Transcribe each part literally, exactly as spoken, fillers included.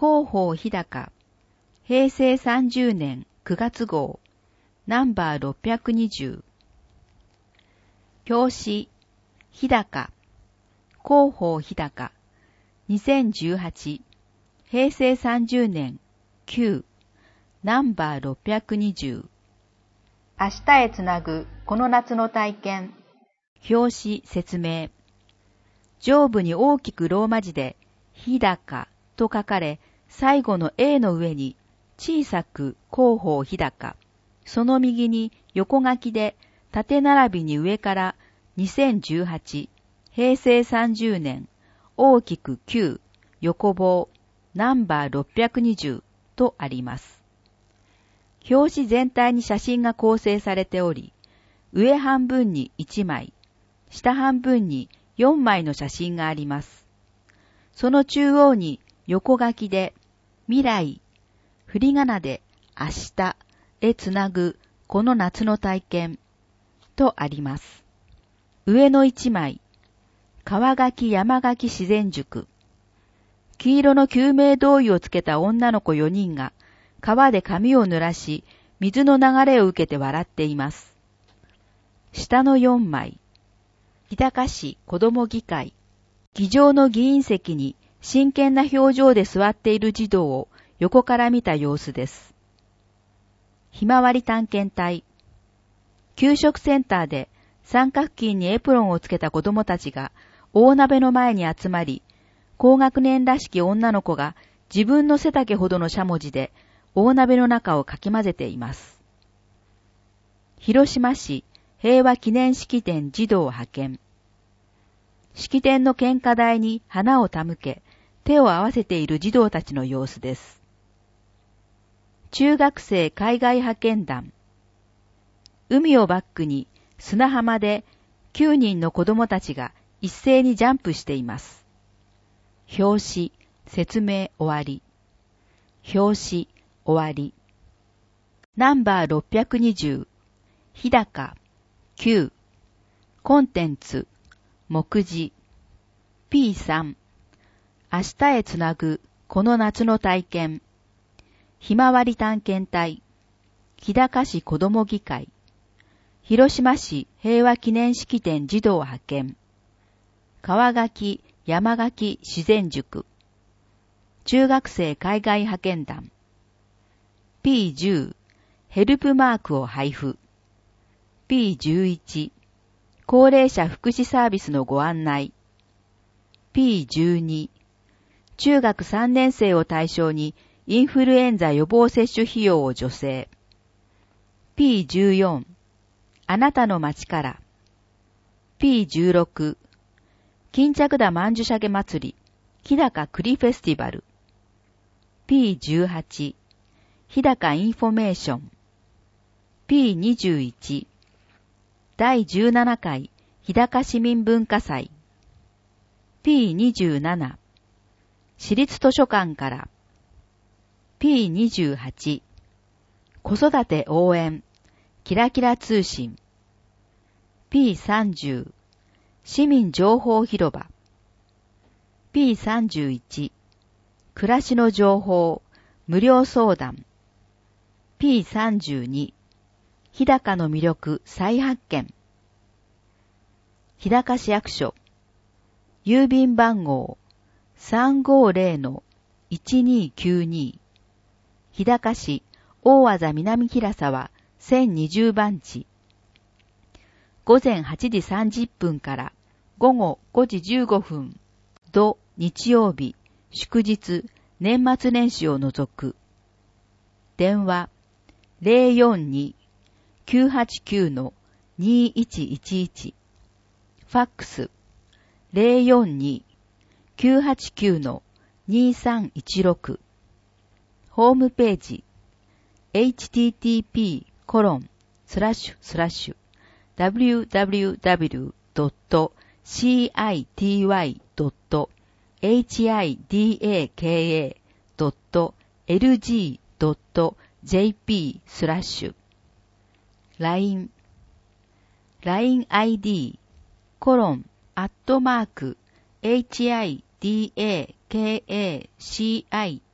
広報日高、へいせいさんじゅうねんくがつ号、ナンバーろっぴゃくにじゅう。表紙、日高、広報日高、にせんじゅうはち、へいせいさんじゅうねんきゅう、ナンバーろっぴゃくにじゅう。明日へつなぐこの夏の体験。表紙説明。上部に大きくローマ字で日高と書かれ、最後の A の上に小さく広報日高、その右に横書きで縦並びに上からにせんじゅうはち、へいせいさんじゅうねん、大きくきゅう、横棒、ナンバーろっぴゃくにじゅうとあります。表紙全体に写真が構成されており、上半分にいちまい、下半分によんまいの写真があります。その中央に横書きで未来、振り仮名で明日へつなぐこの夏の体験とあります。上のいちまい、川垣山垣自然塾。黄色の救命胴衣をつけた女の子よにんが川で髪を濡らし、水の流れを受けて笑っています。下のよんまい、日高市子ども議会。議場の議員席に真剣な表情で座っている児童を横から見た様子です。ひまわり探検隊。給食センターで三角巾にエプロンをつけた子供たちが大鍋の前に集まり、高学年らしき女の子が自分の背丈ほどのしゃもじで大鍋の中をかき混ぜています。広島市平和記念式典児童派遣。式典の献花台に花を手向け、手を合わせている児童たちの様子です。中学生海外派遣団。海をバックに砂浜できゅうにんの子供たちが一斉にジャンプしています。表紙、説明終わり。表紙、終わり。ナンバーろっぴゃくにじゅう、日高、きゅう、コンテンツ、目次、ピーさん、明日へつなぐこの夏の体験、ひまわり探検隊、日高市子ども議会、広島市平和記念式典児童派遣、川垣山垣自然塾、中学生海外派遣団、ピーじゅう、ヘルプマークを配布、ピーじゅういち、高齢者福祉サービスのご案内、ピーじゅうに、中学さんねん生を対象にインフルエンザ予防接種費用を助成、ピーじゅうよん、あなたの街から、ピーじゅうろく、巾着田曼珠沙華祭り、日高栗フェスティバル、ピーじゅうはち、日高インフォメーション、ピーにじゅういち、だいじゅうななかい日高市民文化祭、ピーにじゅうなな、市立図書館から、ピーにじゅうはち、子育て応援、キラキラ通信、ピーさんじゅう、市民情報広場、ピーさんじゅういち、暮らしの情報、無料相談、ピーさんじゅうに、日高の魅力再発見、日高市役所、郵便番号 さんごーぜろのいちにーきゅうに、日高市大字南平沢せんにじゅうばんち、ごぜんはちじさんじゅっぷんからごごごじじゅうごふん、土日曜日、祝日、年末年始を除く。電話 ゼロよんに きゅうはちきゅう にいちいちいち、ファックス ゼロよんに きゅうはちきゅう にさんいちろく、ホームページ エイチティーティーピーコロンスラッシュスラッシュダブリューダブリューダブリュードットシーアイティーワイドットエイチアイディーエーケーエードットエルジードットジェーピー スラッシュ ライン ライン アイディー コロンアットマーク エイチアイディーエーケーエーシーアイ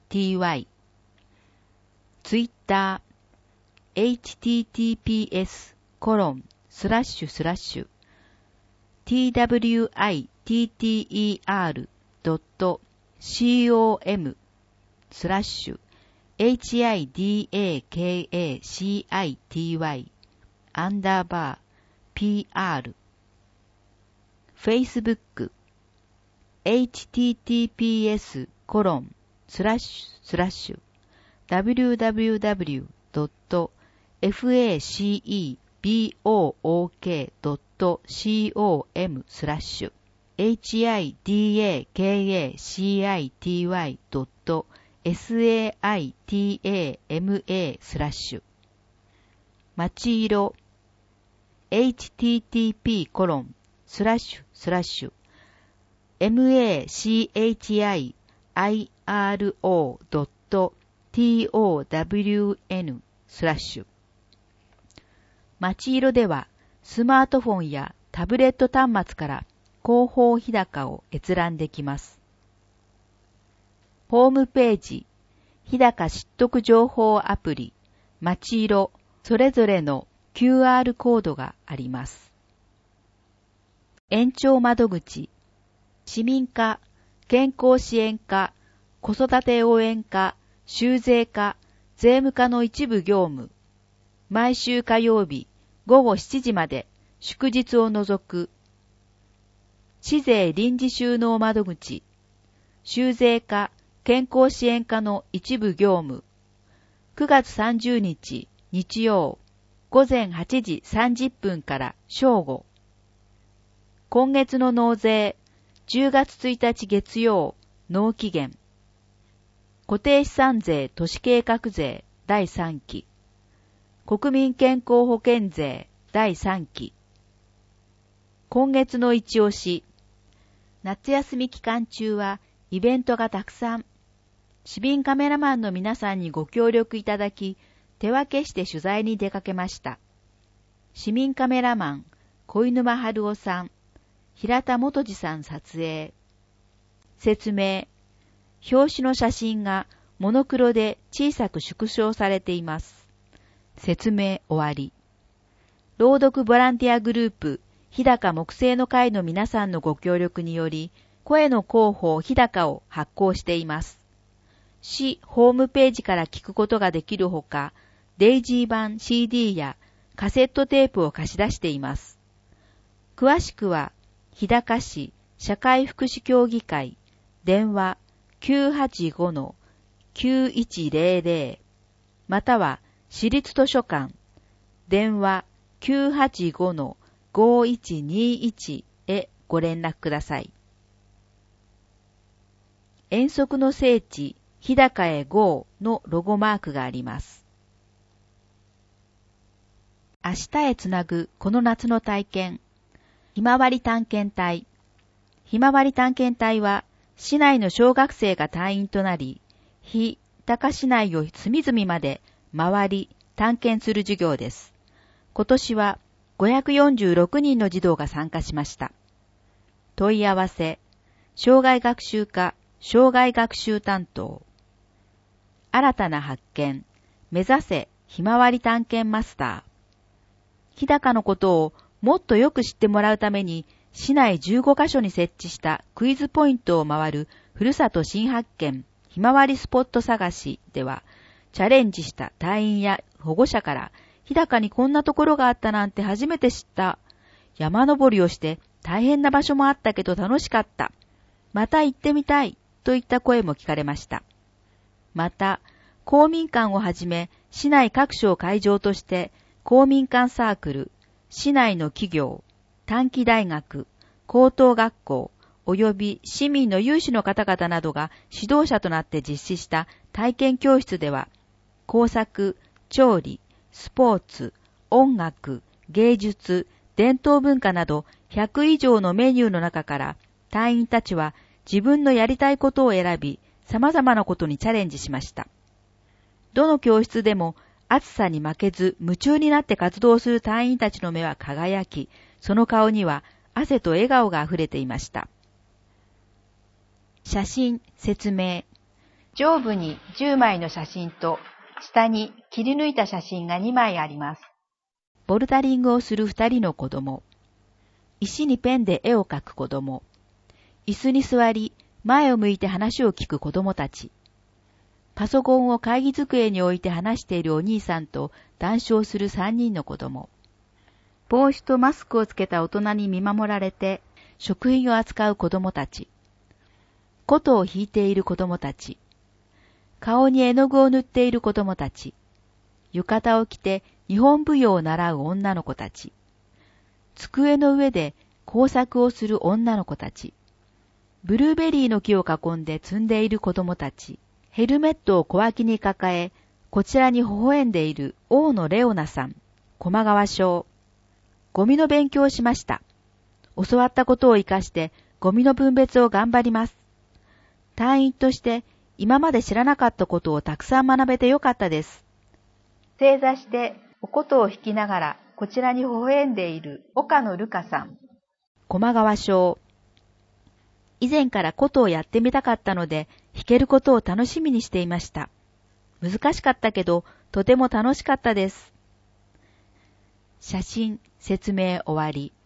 ティーワイ。ツイッター、エイチティーティーピーエス コロン、スラッシュスラッシュ、ティーダブリューアイティーティーイーアール ドット コム スラッシュ、エイチアイディーエーケーエーシーアイティーワイ アンダーバー ピーアール。Facebook、エイチティーティーピーエス コロン、スラッシュスラッシュ、ダブリューダブリューダブリュー ドット フェイスブック ドット コム スラッシュ エイチアイディーエーケーエーシーアイティーワイ ドット サイト スラッシュまちいろ エイチティーティーピー コロンスラッシュスラッシュ マチヒロ ドット トワン スラッシュまちいろではスマートフォンやタブレット端末から広報日高を閲覧できます。ホームページ、日高知得情報アプリ、まちいろ、それぞれの キューアール コードがあります。延長窓口、市民課、健康支援課、子育て応援課、州税課、税務課の一部業務、毎週火曜日午後しちじまで、祝日を除く、市税臨時収納窓口、州税課、健康支援課の一部業務、くがつさんじゅうにち日曜、午前はちじさんじゅっぷんから正午。今月の納税、じゅうがつついたち月曜、納期限。固定資産税都市計画税だいさんき。国民健康保険税だいさんき。今月の一押し。夏休み期間中はイベントがたくさん。市民カメラマンの皆さんにご協力いただき、手分けして取材に出かけました。市民カメラマン、小沼春夫さん、平田元次さん撮影。説明。表紙の写真がモノクロで小さく縮小されています。説明終わり。朗読ボランティアグループ、日高木星の会の皆さんのご協力により、声の広報日高を発行しています。市ホームページから聞くことができるほか、デイジー版 シーディー やカセットテープを貸し出しています。詳しくは、日高市社会福祉協議会、電話 きゅうはちごのきゅういちゼロゼロ または市立図書館、電話 きゅうはちごのごいちにいち へご連絡ください。遠足の聖地、日高へ ゴー のロゴマークがあります。明日へつなぐこの夏の体験、ひまわり探検隊。ひまわり探検隊は、市内の小学生が隊員となり、日高市内を隅々まで回り探検する授業です。今年はごひゃくよんじゅうろくにんの児童が参加しました。問い合わせ、障害学習課、障害学習担当。新たな発見、目指せひまわり探検マスター。日高のことをもっとよく知ってもらうために、市内じゅうごカ所に設置したクイズポイントを回るふるさと新発見ひまわりスポット探しでは、チャレンジした隊員や保護者から、日高にこんなところがあったなんて初めて知った。山登りをして大変な場所もあったけど楽しかった。また行ってみたいといった声も聞かれました。また、公民館をはじめ市内各所を会場として公民館サークル、市内の企業、短期大学、高等学校、及び市民の有志の方々などが指導者となって実施した体験教室では、工作、調理、スポーツ、音楽、芸術、伝統文化などひゃくいじょうのメニューの中から隊員たちは自分のやりたいことを選び、様々なことにチャレンジしました。どの教室でも暑さに負けず夢中になって活動する隊員たちの目は輝き、その顔には汗と笑顔があふれていました。写真、説明。 上部にじゅうまいの写真と、下に切り抜いた写真がにまいあります。ボルダリングをするふたりの子供。石にペンで絵を描く子供。椅子に座り、前を向いて話を聞く子供たち。パソコンを会議机に置いて話しているお兄さんと談笑するさんにんの子供。帽子とマスクをつけた大人に見守られて、食品を扱う子供たち。琴を弾いている子供たち。顔に絵の具を塗っている子供たち。浴衣を着て日本舞踊を習う女の子たち。机の上で工作をする女の子たち。ブルーベリーの木を囲んで積んでいる子供たち。ヘルメットを小脇に抱え、こちらに微笑んでいる大野レオナさん、駒川小。ゴミの勉強をしました。教わったことを活かしてゴミの分別を頑張ります。隊員として今まで知らなかったことをたくさん学べてよかったです。正座してお琴を弾きながらこちらに微笑んでいる岡野ルカさん、駒川小。以前から琴をやってみたかったので弾けることを楽しみにしていました。難しかったけどとても楽しかったです。写真説明終わり。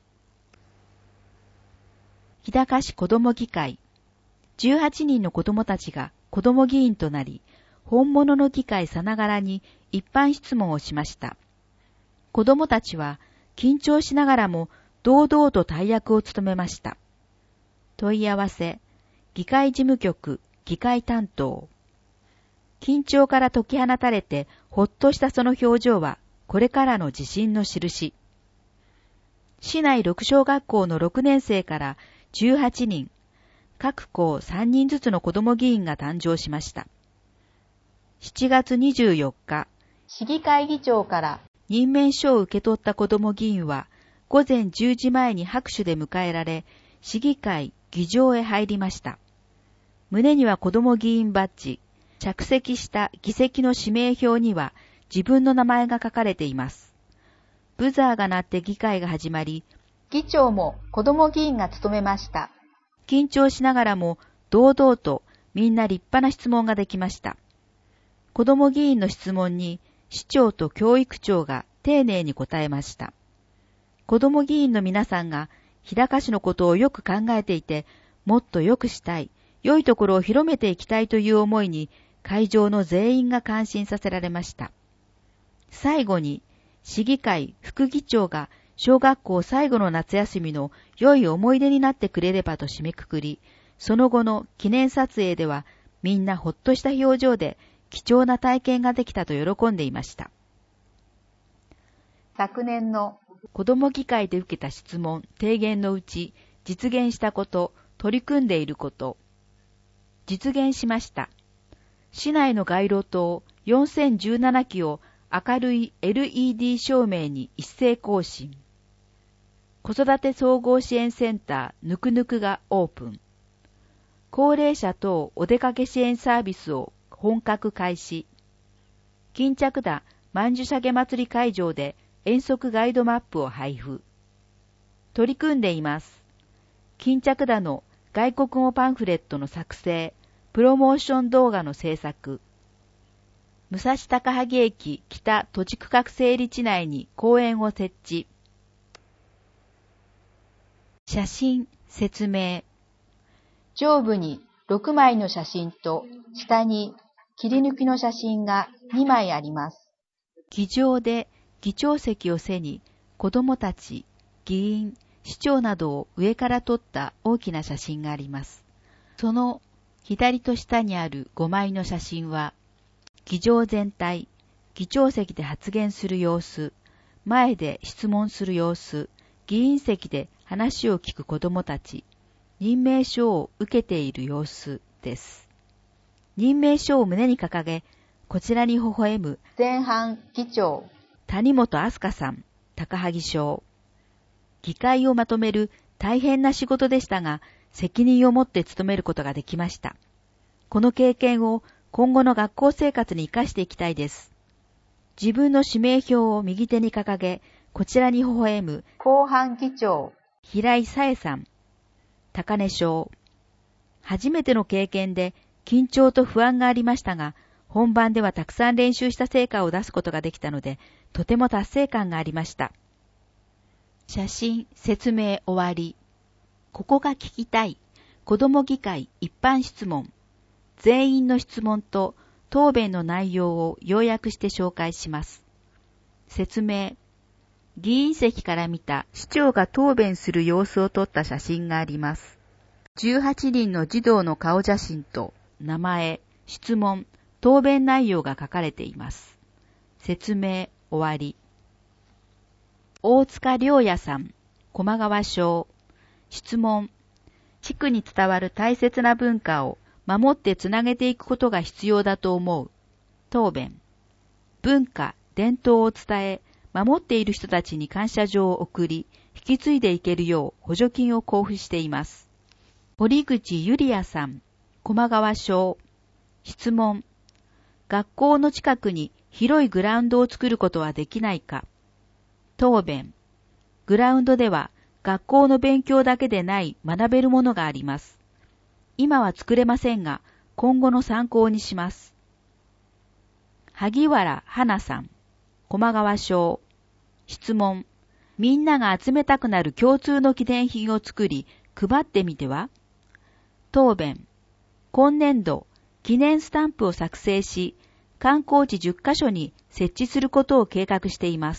日高市子ども議会。じゅうはちにんの子どもたちが子ども議員となり、本物の議会さながらに一般質問をしました。子どもたちは緊張しながらも堂々と大役を務めました。問い合わせ、議会事務局、議会担当。緊張から解き放たれてほっとしたその表情はこれからの自信の印。市内ろく小学校のろくねん生からじゅうはちにん、各校さんにんずつの子ども議員が誕生しました。しちがつにじゅうよっか、市議会議長から任命書を受け取った子ども議員は、午前じゅうじまえに拍手で迎えられ、市議会議場へ入りました。胸には子ども議員バッジ、着席した議席の指名表には自分の名前が書かれています。ブザーが鳴って議会が始まり、議長も子ども議員が務めました。緊張しながらも堂々とみんな立派な質問ができました。子ども議員の質問に市長と教育長が丁寧に答えました。子ども議員の皆さんが日高市のことをよく考えていて、もっと良くしたい、良いところを広めていきたいという思いに会場の全員が感心させられました。最後に市議会副議長が小学校最後の夏休みの良い思い出になってくれればと締めくくり、その後の記念撮影ではみんなほっとした表情で貴重な体験ができたと喜んでいました。昨年の子ども議会で受けた質問・提言のうち、実現したこと、取り組んでいること。実現しました。市内の街路灯よんせんじゅうななきを明るい エルイーディー 照明に一斉更新。子育て総合支援センターぬくぬくがオープン。高齢者等お出かけ支援サービスを本格開始。巾着田曼珠沙華祭り会場で遠足ガイドマップを配布。取り組んでいます。巾着田の外国語パンフレットの作成、プロモーション動画の制作。武蔵高萩駅北土地区画整理地内に公園を設置。写真説明。上部にろくまいの写真と下に切り抜きの写真がにまいあります。議場で議長席を背に子どもたち、議員、市長などを上から撮った大きな写真があります。その左と下にあるごまいの写真は、議場全体、議長席で発言する様子、前で質問する様子、議員席で話を聞く子どもたち、任命書を受けている様子です。任命書を胸に掲げ、こちらに微笑む前半議長、谷本明日香さん、高萩小。議会をまとめる大変な仕事でしたが、責任を持って務めることができました。この経験を今後の学校生活に生かしていきたいです。自分の指名票を右手に掲げ、こちらに微笑む後半議長、平井紗恵さん、高根小。初めての経験で緊張と不安がありましたが、本番ではたくさん練習した成果を出すことができたので、とても達成感がありました。写真、説明終わり。ここが聞きたい。子ども議会一般質問。全員の質問と答弁の内容を要約して紹介します。説明。議員席から見た市長が答弁する様子を撮った写真があります。じゅうはちにんの児童の顔写真と名前、質問、答弁内容が書かれています。説明終わり。大塚良也さん、駒川小。質問。地区に伝わる大切な文化を守ってつなげていくことが必要だと思う。答弁。文化、伝統を伝え、守っている人たちに感謝状を送り、引き継いでいけるよう補助金を交付しています。堀口ゆりやさん、駒川小。質問。学校の近くに広いグラウンドを作ることはできないか。答弁。グラウンドでは学校の勉強だけでない学べるものがあります。今は作れませんが、今後の参考にします。萩原花さん、駒川小。質問。みんなが集めたくなる共通の記念品を作り、配ってみては。答弁。今年度、記念スタンプを作成し、観光地じゅっかしょに設置することを計画しています。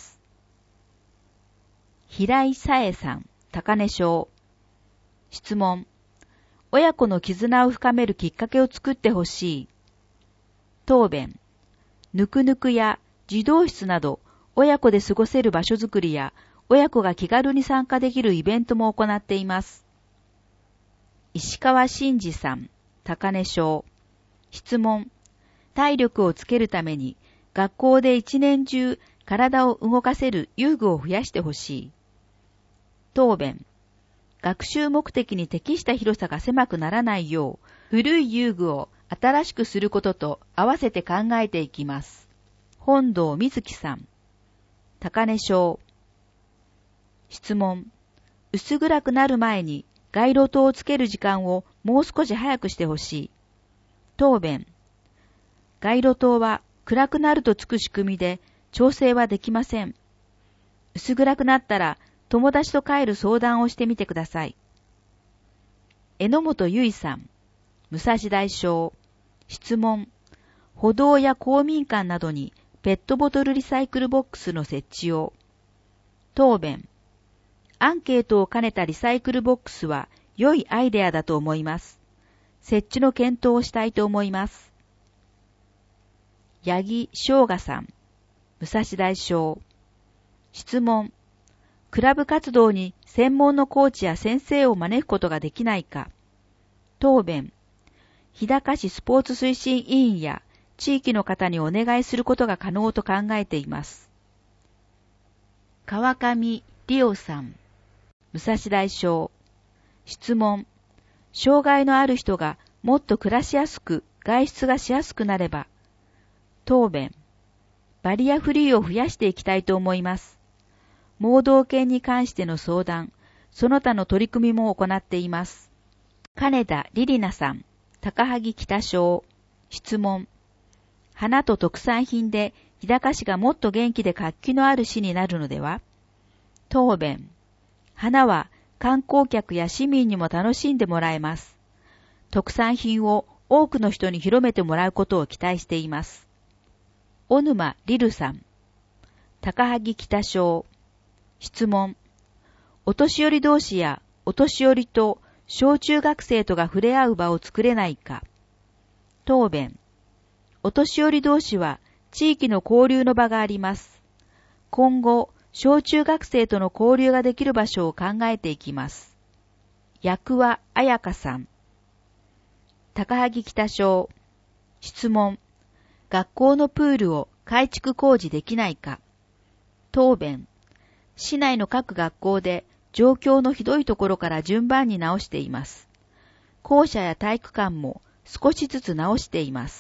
平井さえさん、高根小。質問。親子の絆を深めるきっかけを作ってほしい。答弁。ぬくぬくや児童室など、親子で過ごせる場所づくりや、親子が気軽に参加できるイベントも行っています。石川真二さん、高根小。質問。体力をつけるために、学校で一年中体を動かせる遊具を増やしてほしい。答弁。学習目的に適した広さが狭くならないよう、古い遊具を新しくすることと合わせて考えていきます。本堂瑞希さん、高根小。質問。薄暗くなる前に街路灯をつける時間をもう少し早くしてほしい。答弁。街路灯は暗くなるとつく仕組みで調整はできません。薄暗くなったら友達と帰る相談をしてみてください。榎本結衣さん、武蔵大小。質問。歩道や公民館などにペットボトルリサイクルボックスの設置を。答弁。アンケートを兼ねたリサイクルボックスは良いアイデアだと思います。設置の検討をしたいと思います。八木翔雅さん、武蔵大小。質問。クラブ活動に専門のコーチや先生を招くことができないか。答弁。日高市スポーツ推進委員や地域の方にお願いすることが可能と考えています。川上理央さん、武蔵大小。質問。障害のある人がもっと暮らしやすく外出がしやすくなれば。答弁。バリアフリーを増やしていきたいと思います。盲導犬に関しての相談、その他の取り組みも行っています。金田リリナさん、高萩北小。質問。花と特産品で日高市がもっと元気で活気のある市になるのでは。答弁。花は観光客や市民にも楽しんでもらえます。特産品を多くの人に広めてもらうことを期待しています。小沼リルさん、高萩北小。質問。お年寄り同士やお年寄りと小中学生とが触れ合う場を作れないか。答弁。お年寄り同士は地域の交流の場があります。今後、小中学生との交流ができる場所を考えていきます。役和彩香さん、高萩北小。質問。学校のプールを改築工事できないか。答弁。市内の各学校で状況のひどいところから順番に直しています。校舎や体育館も少しずつ直しています。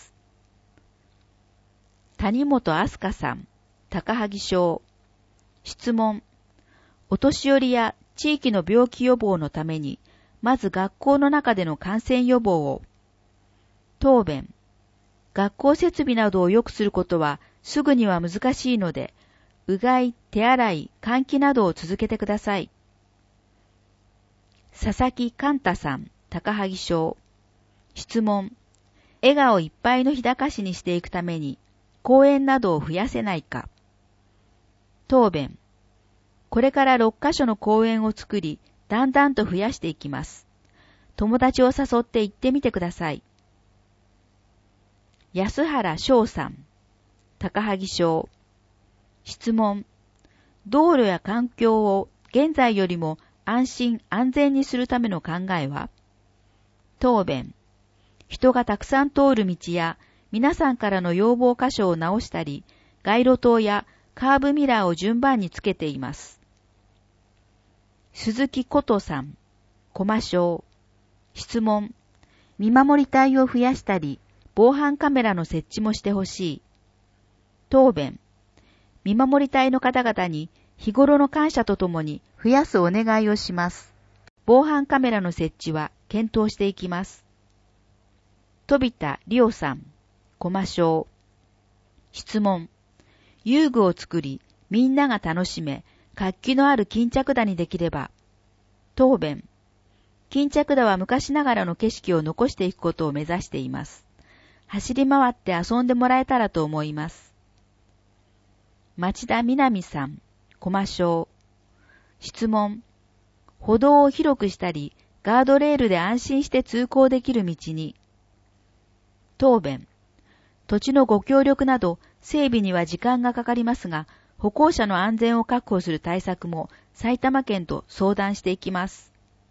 谷本明日香さん、高萩小。質問。お年寄りや地域の病気予防のために、まず学校の中での感染予防を。 答弁。学校設備などを良くすることはすぐには難しいので、うがい、手洗い、換気などを続けてください。佐々木寛太さん、高萩小。質問。笑顔いっぱいの日高市にしていくために、公園などを増やせないか。答弁。これからろっかしょの公園を作り、だんだんと増やしていきます。友達を誘って行ってみてください。安原翔さん、高萩小。質問。道路や環境を現在よりも安心安全にするための考えは？答弁。人がたくさん通る道や皆さんからの要望箇所を直したり、街路灯やカーブミラーを順番につけています。鈴木琴さん、駒小。質問。見守り隊を増やしたり、防犯カメラの設置もしてほしい。答弁。見守り隊の方々に日頃の感謝とともに増やすお願いをします。防犯カメラの設置は検討していきます。飛田理央さん、駒小。質問。遊具を作り、みんなが楽しめ、活気のある巾着田にできれば。答弁。巾着田は昔ながらの景色を残していくことを目指しています。走り回って遊んでもらえたらと思います。町田みなみさん、駒小。質問。歩道を広くしたり、ガードレールで安心して通行できる道に。答弁。土地のご協力など整備には時間がかかりますが、歩行者の安全を確保する対策も埼玉県と相談していきます。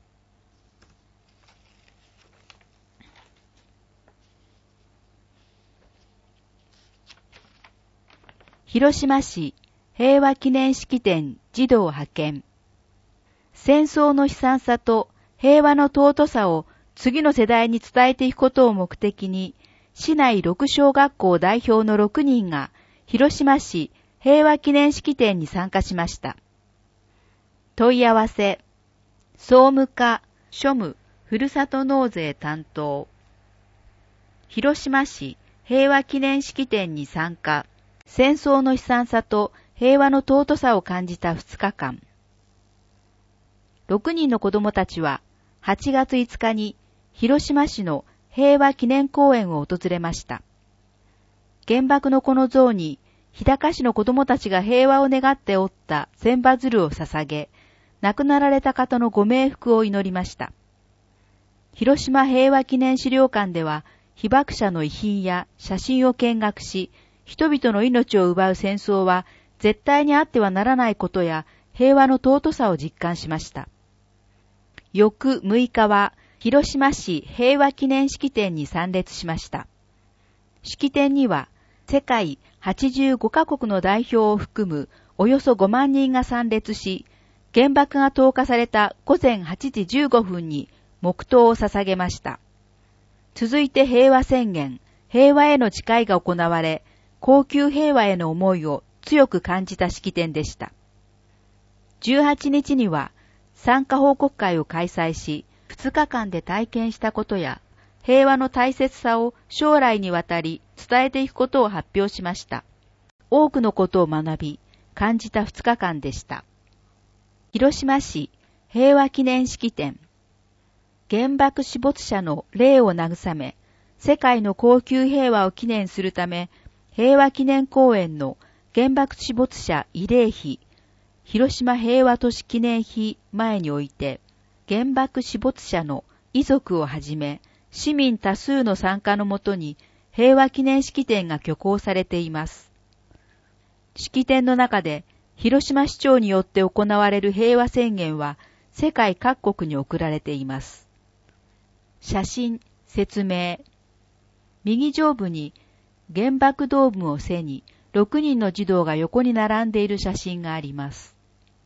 広島市平和記念式典児童派遣。戦争の悲惨さと平和の尊さを次の世代に伝えていくことを目的に、市内ろく小学校代表のろくにんが広島市平和記念式典に参加しました。問い合わせ。総務課、庶務、ふるさと納税担当。広島市平和記念式典に参加。戦争の悲惨さと平和の尊さを感じたふつかかん。ろくにんの子供たちははちがついつかに広島市の平和記念公園を訪れました。原爆の子の像に日高市の子供たちが平和を願って折った千羽鶴を捧げ、亡くなられた方のご冥福を祈りました。広島平和記念資料館では被爆者の遺品や写真を見学し、人々の命を奪う戦争は絶対にあってはならないことや平和の尊さを実感しました。翌むいかは広島市平和記念式典に参列しました。式典には世界はちじゅうごかこくの代表を含むおよそごまんにんが参列し、原爆が投下されたごぜんはちじじゅうごふんに黙祷を捧げました。続いて平和宣言、平和への誓いが行われ、恒久平和への思いを強く感じた式典でした。じゅうはちにちには参加報告会を開催し、ふつかかんで体験したことや平和の大切さを将来にわたり伝えていくことを発表しました。多くのことを学び、感じたふつかかんでした。広島市平和記念式典。原爆死没者の霊を慰め、世界の恒久平和を記念するため、平和記念公園の原爆死没者慰霊碑、広島平和都市記念碑前において、原爆死没者の遺族をはじめ、市民多数の参加のもとに平和記念式典が挙行されています。式典の中で、広島市長によって行われる平和宣言は世界各国に送られています。写真、説明。右上部に原爆ドームを背にろくにんの児童が横に並んでいる写真があります。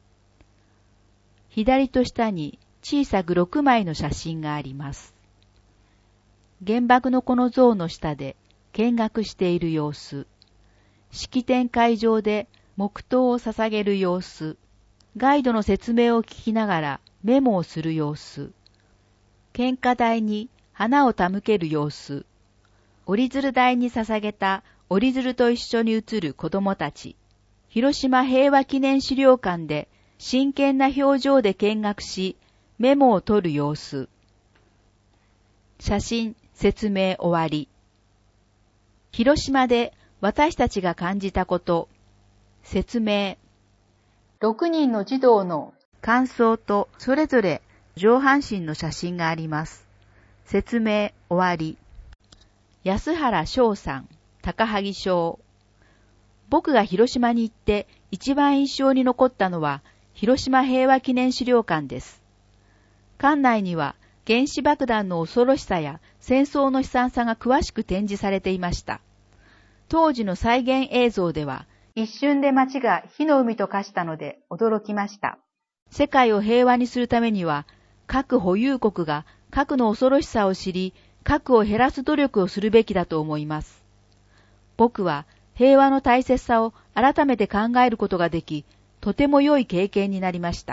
左と下に小さくろくまいの写真があります。原爆の子の像の下で見学している様子。式典会場で黙祷を捧げる様子。ガイドの説明を聞きながらメモをする様子。献花台に花を手向ける様子。 折り鶴台に捧げた折り鶴と一緒に写る子供たち。広島平和記念資料館で真剣な表情で見学し、メモを取る様子。写真、説明終わり。広島で私たちが感じたこと。説明。ろくにんの児童の感想とそれぞれ上半身の写真があります。説明終わり。安原翔さん、高萩小。僕が広島に行って一番印象に残ったのは広島平和記念資料館です。館内には原子爆弾の恐ろしさや戦争の悲惨さが詳しく展示されていました。当時の再現映像では一瞬で街が火の海と化したので驚きました。世界を平和にするためには各保有国が核の恐ろしさを知り、核を減らす努力をするべきだと思います。僕は平和の大切さを改めて考えることができ、とても良い経験になりました。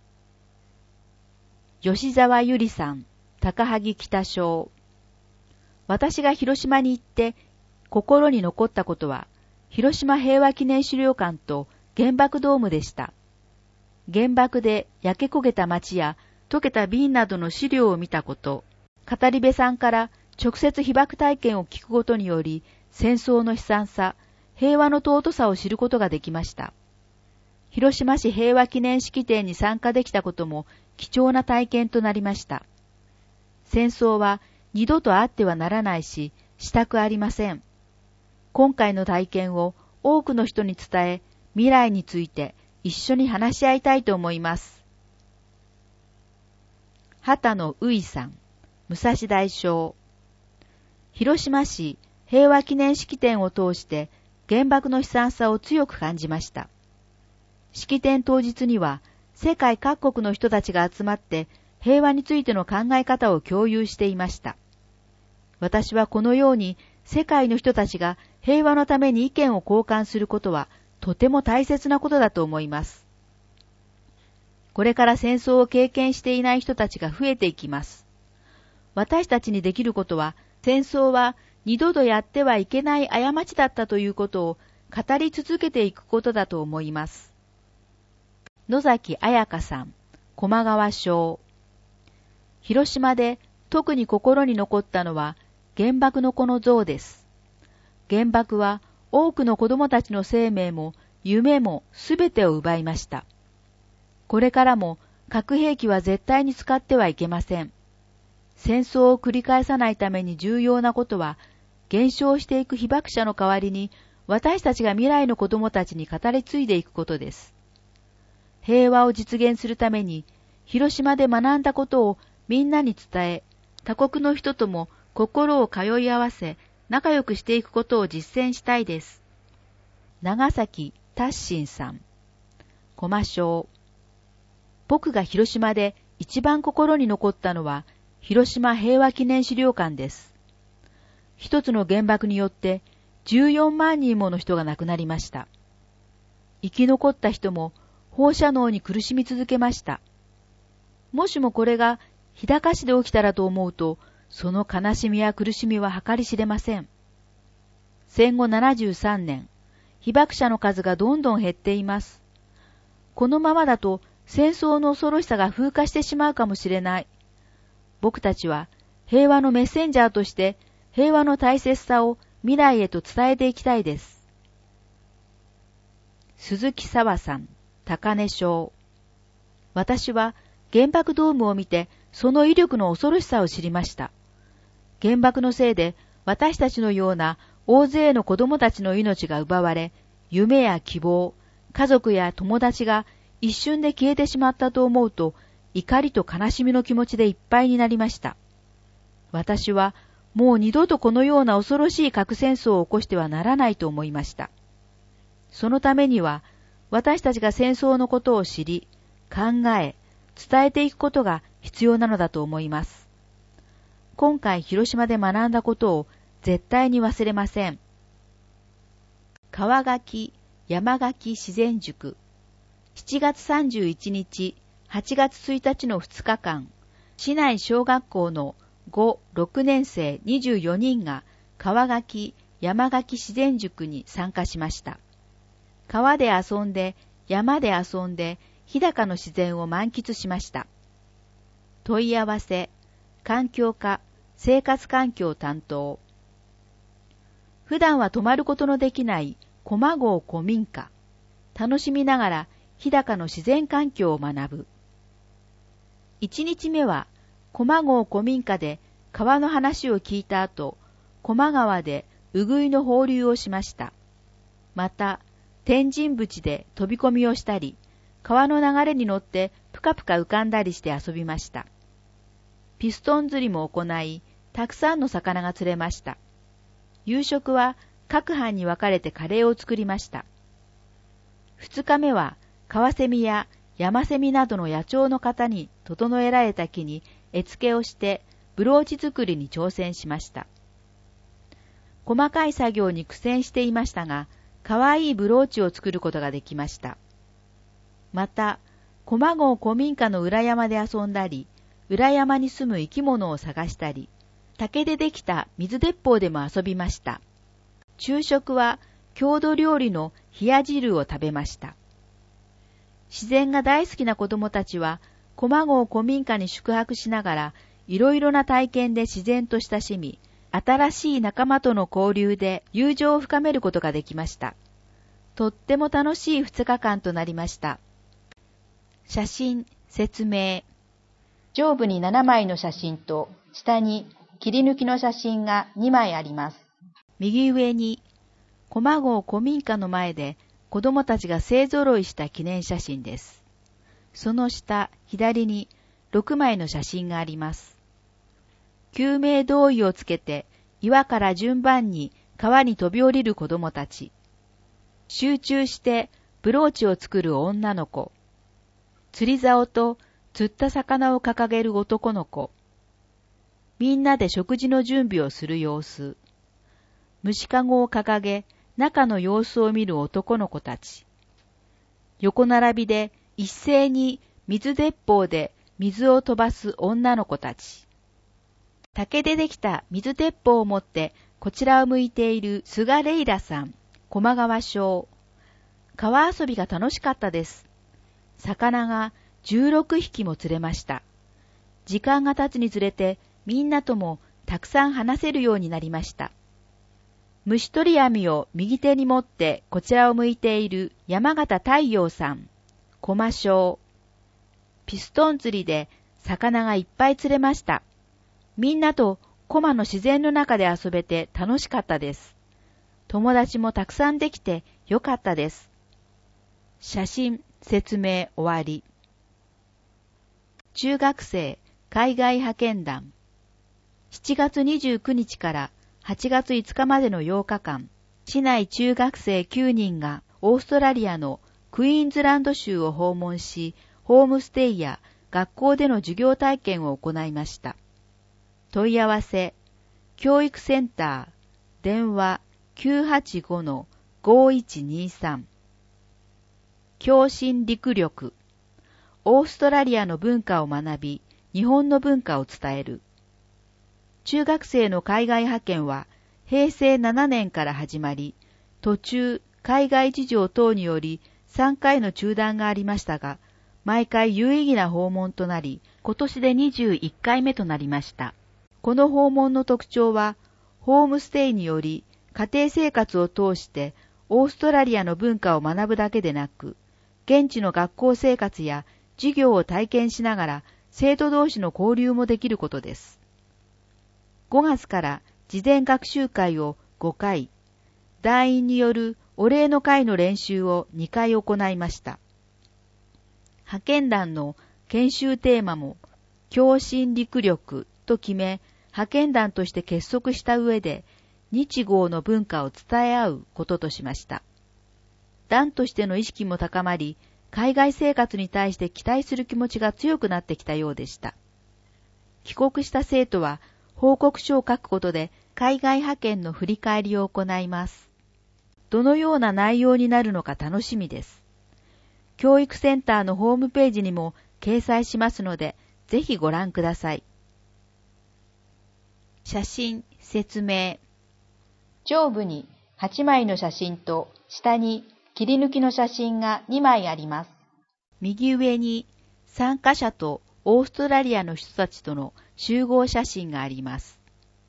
吉沢ゆりさん、高萩北小。私が広島に行って心に残ったことは、広島平和記念資料館と原爆ドームでした。原爆で焼け焦げた街や溶けた瓶などの資料を見たこと、語り部さんから直接被爆体験を聞くことにより、戦争の悲惨さ、平和の尊さを知ることができました。広島市平和記念式典に参加できたことも貴重な体験となりました。戦争は二度とあってはならないし、したくありません。今回の体験を多くの人に伝え、未来について一緒に話し合いたいと思います。畑野ういさん、武蔵大小。広島市平和記念式典を通して原爆の悲惨さを強く感じました。式典当日には世界各国の人たちが集まって平和についての考え方を共有していました。私はこのように世界の人たちが平和のために意見を交換することはとても大切なことだと思います。これから戦争を経験していない人たちが増えていきます。私たちにできることは、戦争は二度とやってはいけない過ちだったということを語り続けていくことだと思います。野崎彩香さん、駒川小。広島で特に心に残ったのは原爆の子の像です。原爆は多くの子供たちの生命も夢もすべてを奪いました。これからも核兵器は絶対に使ってはいけません。戦争を繰り返さないために重要なことは、減少していく被爆者の代わりに私たちが未来の子供たちに語り継いでいくことです。平和を実現するために、広島で学んだことをみんなに伝え、他国の人とも心を通い合わせ、仲良くしていくことを実践したいです。長崎達信さん、駒小。僕が広島で一番心に残ったのは、広島平和記念資料館です。一つの原爆によってじゅうよんまんにんもの人が亡くなりました。生き残った人も放射能に苦しみ続けました。もしもこれが日高市で起きたらと思うと、その悲しみや苦しみは計り知れません。戦後ななじゅうさんねん、被爆者の数がどんどん減っています。このままだと戦争の恐ろしさが風化してしまうかもしれない。僕たちは平和のメッセンジャーとして平和の大切さを未来へと伝えていきたいです。鈴木沙和さん、高根小。私は原爆ドームを見てその威力の恐ろしさを知りました。原爆のせいで私たちのような大勢の子供たちの命が奪われ、夢や希望、家族や友達が一瞬で消えてしまったと思うと、怒りと悲しみの気持ちでいっぱいになりました。私はもう二度とこのような恐ろしい核戦争を起こしてはならないと思いました。そのためには私たちが戦争のことを知り、考え、伝えていくことが必要なのだと思います。今回広島で学んだことを絶対に忘れません。川垣山垣自然塾。しちがつさんじゅういちにち、はちがつついたちのふつかかん、市内小学校のご、ろくねんせいにじゅうよにんが川垣山垣自然塾に参加しました。川で遊んで、山で遊んで、日高の自然を満喫しました。問い合わせ、環境課、生活環境担当。普段は泊まることのできない駒郷古民家。楽しみながら日高の自然環境を学ぶ。一日目は駒郷古民家で川の話を聞いた後、駒川でうぐいの放流をしました。また、天神淵で飛び込みをしたり、川の流れに乗ってぷかぷか浮かんだりして遊びました。ピストン釣りも行い、たくさんの魚が釣れました。夕食は各班に分かれてカレーを作りました。二日目は川セミや山セミなどの野鳥の型に整えられた木に絵付けをしてブローチ作りに挑戦しました。細かい作業に苦戦していましたが、かわいいブローチを作ることができました。また、駒郷古民家の裏山で遊んだり、裏山に住む生き物を探したり、竹でできた水鉄砲でも遊びました。昼食は郷土料理の冷や汁を食べました。自然が大好きな子供たちは、駒郷古民家に宿泊しながら、いろいろな体験で自然と親しみ、新しい仲間との交流で友情を深めることができました。とっても楽しい二日間となりました。写真、説明。上部にななまいの写真と、下に切り抜きの写真がにまいあります。右上に、駒郷古民家の前で子供たちが勢ぞろいした記念写真です。その下、左にろくまいの写真があります。救命胴衣をつけて岩から順番に川に飛び降りる子供たち。集中してブローチを作る女の子。釣り竿と釣った魚を掲げる男の子。みんなで食事の準備をする様子。虫かごを掲げ、中の様子を見る男の子たち。横並びで一斉に水鉄砲で水を飛ばす女の子たち。竹でできた水鉄砲を持ってこちらを向いている菅レイラさん、駒川小。川遊びが楽しかったです。魚がじゅうろくひきも釣れました。時間が経つにつれてみんなともたくさん話せるようになりました。虫取り網を右手に持ってこちらを向いている山形太陽さん、駒小。ピストン釣りで魚がいっぱい釣れました。みんなと駒の自然の中で遊べて楽しかったです。友達もたくさんできてよかったです。写真、説明終わり。中学生海外派遣団。しちがつにじゅうくにちからはちがついつかまでのようかかん、市内中学生きゅうにんがオーストラリアのクイーンズランド州を訪問し、ホームステイや学校での授業体験を行いました。問い合わせ、教育センター、電話 きゅうはちごのごいちにさん。教心陸力、オーストラリアの文化を学び、日本の文化を伝える。中学生の海外派遣はへいせいななねんから始まり、途中海外事情等によりさんかいの中断がありましたが、毎回有意義な訪問となり、今年でにじゅういっかいめとなりました。この訪問の特徴は、ホームステイにより家庭生活を通してオーストラリアの文化を学ぶだけでなく、現地の学校生活や授業を体験しながら生徒同士の交流もできることです。ごがつから事前学習会をごかい、団員によるお礼の会の練習をにかい行いました。派遣団の研修テーマも、教心陸力と決め、派遣団として結束した上で、日豪の文化を伝え合うこととしました。団としての意識も高まり、海外生活に対して期待する気持ちが強くなってきたようでした。帰国した生徒は、報告書を書くことで海外派遣の振り返りを行います。どのような内容になるのか楽しみです。教育センターのホームページにも掲載しますので、ぜひご覧ください。写真、説明。 上部にはちまいの写真と下に切り抜きの写真がにまいあります。右上に参加者とオーストラリアの人たちとの集合写真があります。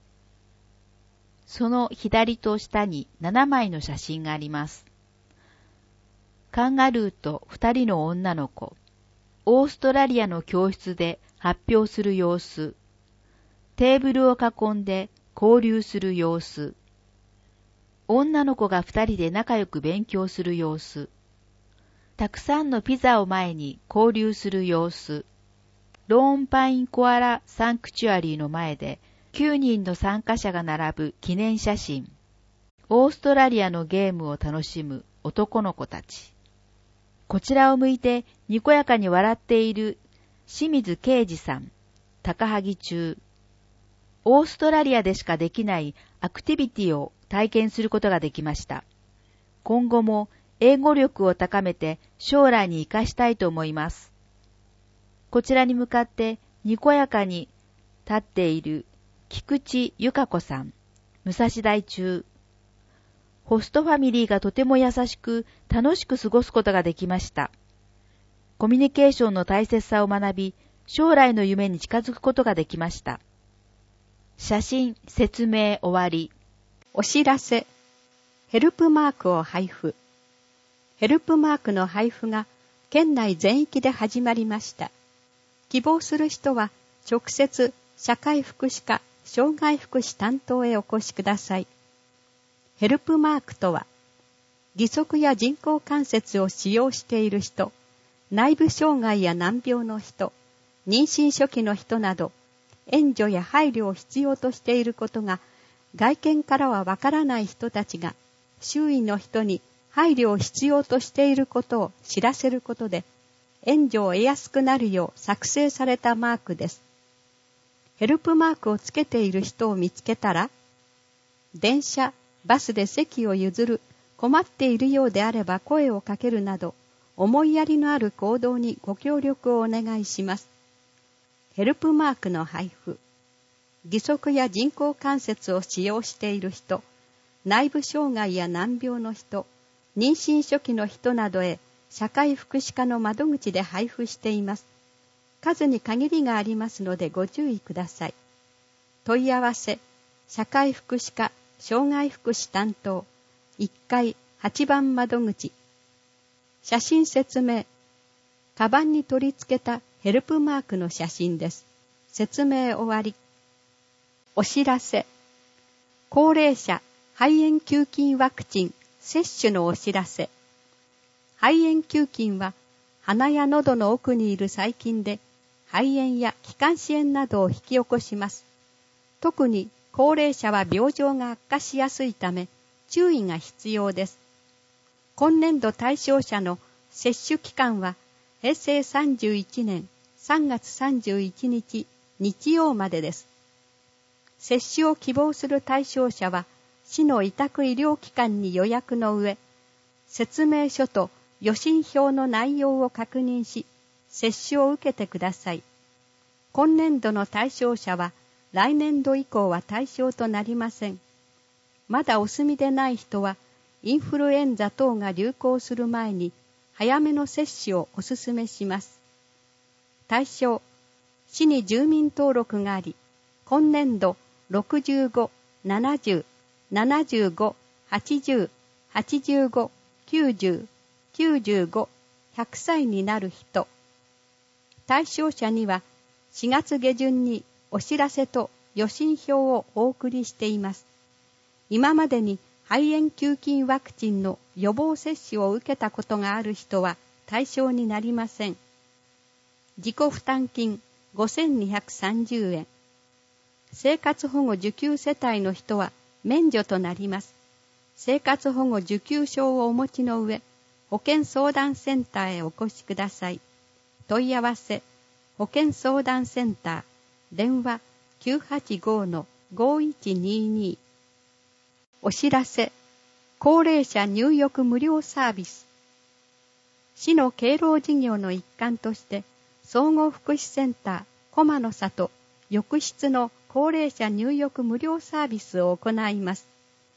その左と下にななまいの写真があります。カンガルーとふたりの女の子、オーストラリアの教室で発表する様子、テーブルを囲んで交流する様子、女の子が二人で仲良く勉強する様子、たくさんのピザを前に交流する様子、ローンパインコアラサンクチュアリーの前できゅうにんの参加者が並ぶ記念写真、オーストラリアのゲームを楽しむ男の子たち。こちらを向いてにこやかに笑っている清水啓二さん、高萩中。オーストラリアでしかできないアクティビティを体験することができました。今後も英語力を高めて将来に活かしたいと思います。こちらに向かってにこやかに立っている菊池由香子さん、武蔵大中。ホストファミリーがとても優しく楽しく過ごすことができました。コミュニケーションの大切さを学び、将来の夢に近づくことができました。写真説明終わり。 お知らせ。ヘルプマークを配布。ヘルプマークの配布が県内全域で始まりました。希望する人は直接社会福祉課障害福祉担当へお越しください。ヘルプマークとは、義足や人工関節を使用している人、内部障害や難病の人、妊娠初期の人など、援助や配慮を必要としていることが、外見からはわからない人たちが、周囲の人に配慮を必要としていることを知らせることで、援助を得やすくなるよう作成されたマークです。ヘルプマークをつけている人を見つけたら、電車、バスで席を譲る、困っているようであれば声をかけるなど、思いやりのある行動にご協力をお願いします。ヘルプマークの配布。義足や人工関節を使用している人、内部障害や難病の人、妊娠初期の人などへ社会福祉課の窓口で配布しています。数に限りがありますのでご注意ください。問い合わせ、社会福祉課障害福祉担当いっかいはちばん窓口。写真説明。カバンに取り付けたヘルプマークの写真です。説明終わり。お知らせ。高齢者肺炎球菌ワクチン接種のお知らせ。肺炎球菌は鼻や喉の奥にいる細菌で肺炎や気管支炎などを引き起こします。特に高齢者は病状が悪化しやすいため注意が必要です。今年度対象者の接種期間はへいせいさんじゅういちねんさんがつさんじゅういちにち日曜までです。接種を希望する対象者は市の委託医療機関に予約の上、説明書と予診票の内容を確認し、接種を受けてください。今年度の対象者は来年度以降は対象となりません。まだお済みでない人は、インフルエンザ等が流行する前に早めの接種をお勧めします。対象、市に住民登録があり、今年度ろくじゅうご、ななじゅう、ななじゅうご、はちじゅう、はちじゅうご、きゅうじゅう、きゅうじゅうご、ひゃくさいになる人。対象者にはしがつげじゅんにお知らせと予診票をお送りしています。今までに肺炎球菌ワクチンの予防接種を受けたことがある人は対象になりません。自己負担金ごせんにひゃくさんじゅうえん。生活保護受給世帯の人は免除となります。生活保護受給証をお持ちの上、保健相談センターへお越しください。問い合わせ、保健相談センター、電話 きゅうはちごのごいちにに。お知らせ、高齢者入浴無料サービス。市の敬老事業の一環として、総合福祉センター駒の里浴室の高齢者入浴無料サービスを行います。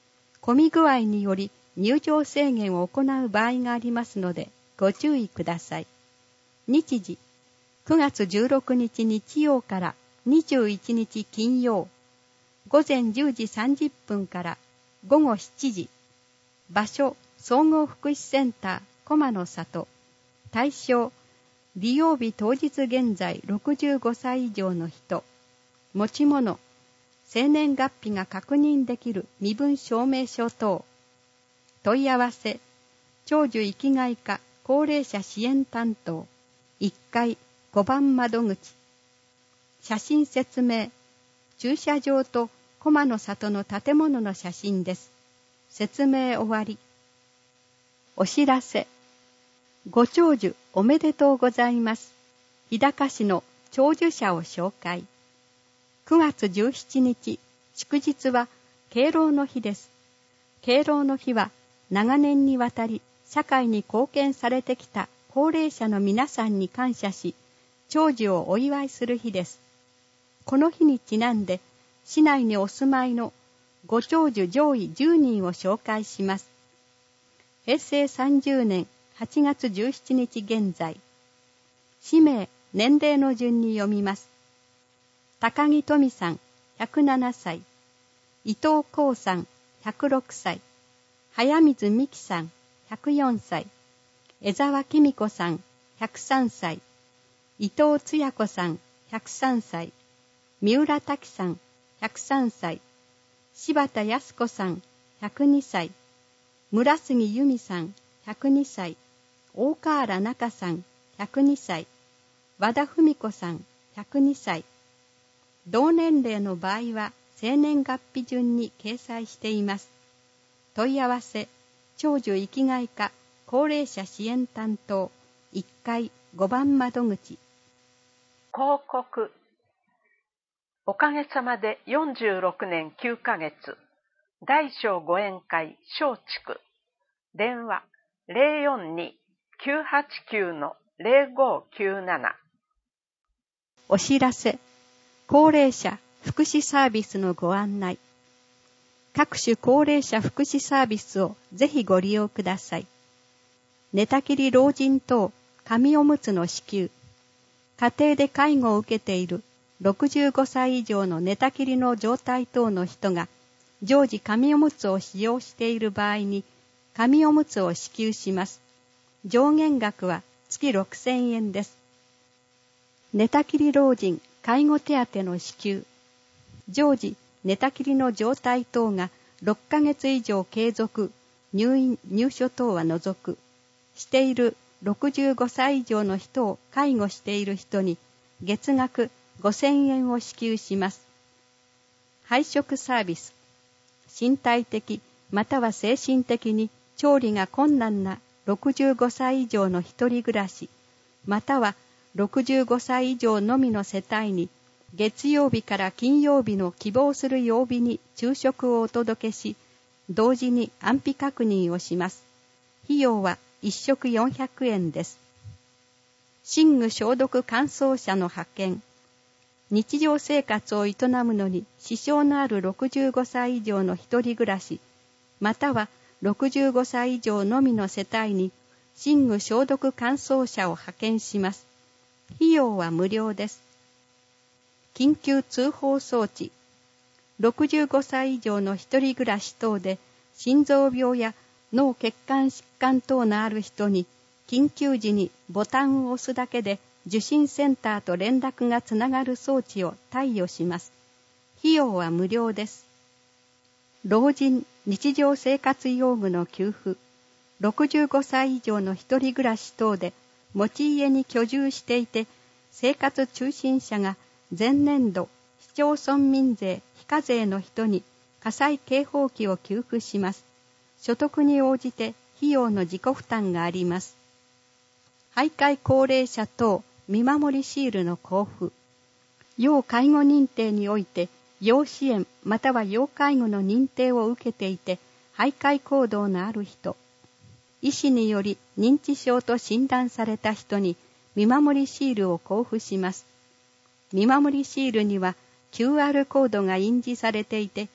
混み具合により入場制限を行う場合がありますのでご注意ください。日時、くがつじゅうろくにち日曜からにじゅういちにち金曜、ごぜんじゅうじさんじゅっぷんからごごしちじ。場所、総合福祉センター駒の里。対象、利用日当日現在ろくじゅうごさい以上の人。持ち物、生年月日が確認できる身分証明書等。問い合わせ、長寿生きがい課高齢者支援担当いっかいごばん窓口。写真説明、駐車場と駒の里の建物の写真です。説明終わり。お知らせ。ご長寿おめでとうございます。日高市の長寿者を紹介。くがつじゅうしちにち、祝日は敬老の日です。敬老の日は長年にわたり社会に貢献されてきた高齢者の皆さんに感謝し、長寿をお祝いする日です。この日にちなんで、市内にお住まいのご長寿上位じゅうにんを紹介します。へいせいさんじゅうねんはちがつじゅうしちにち現在。氏名、年齢の順に読みます。高木富さん、ひゃくななさい。伊藤光さん、ひゃくろくさい。早水美希さん、ひゃくよんさい。江沢紀美子さん、ひゃくさんさい。伊藤つや子さん、ひゃくさんさい。三浦滝さん、ひゃくさんさい。柴田康子さん、ひゃくにさい。村杉由美さん、ひゃくにさい。大河原中さん、ひゃくにさい。和田文子さん、ひゃくにさい。同年齢の場合は生年月日順に掲載しています。問い合わせ、長寿生きがい課高齢者支援担当いっかいごばん窓口。 広告。おかげさまでよんじゅうろくねんきゅうかげつ、大小ご宴会松竹。電話 ゼロよんに きゅうはちきゅう ゼロごきゅうなな。 お知らせ。高齢者福祉サービスのご案内。各種高齢者福祉サービスをぜひご利用ください。寝たきり老人等紙おむつの支給。家庭で介護を受けているろくじゅうごさい以上の寝たきりの状態等の人が常時紙おむつを使用している場合に紙おむつを支給します。上限額は月ろくせんえんです。寝たきり老人介護手当の支給。常時寝たきりの状態等がろっかげつ以上継続、入院・入所等は除く、しているろくじゅうごさい以上の人を介護している人に月額ごせんえんを支給します。配食サービス。身体的または精神的に調理が困難なろくじゅうごさい以上の一人暮らし、またはろくじゅうごさい以上のみの世帯に月曜日から金曜日の希望する曜日に昼食をお届けし、同時に安否確認をします。費用はいっしょくよんひゃくえんです。寝具消毒乾燥車の派遣。日常生活を営むのに支障のあるろくじゅうごさい以上の一人暮らし、またはろくじゅうごさい以上のみの世帯に寝具消毒乾燥車を派遣します。費用は無料です。緊急通報装置。ろくじゅうごさい以上の一人暮らし等で心臓病や脳血管疾患等のある人に緊急時にボタンを押すだけで受診センターと連絡がつながる装置を貸与します。費用は無料です。老人日常生活用具の給付。ろくじゅうごさい以上の一人暮らし等で持ち家に居住していて、生活中心者が前年度市町村民税非課税の人に火災警報器を給付します。所得に応じて費用の自己負担があります。徘徊高齢者等見守りシールの交付。要介護認定において要支援または要介護の認定を受けていて徘徊行動のある人、医師により認知症と診断された人に見守りシールを交付します。見守りシールには キューアール コードが印字されていて、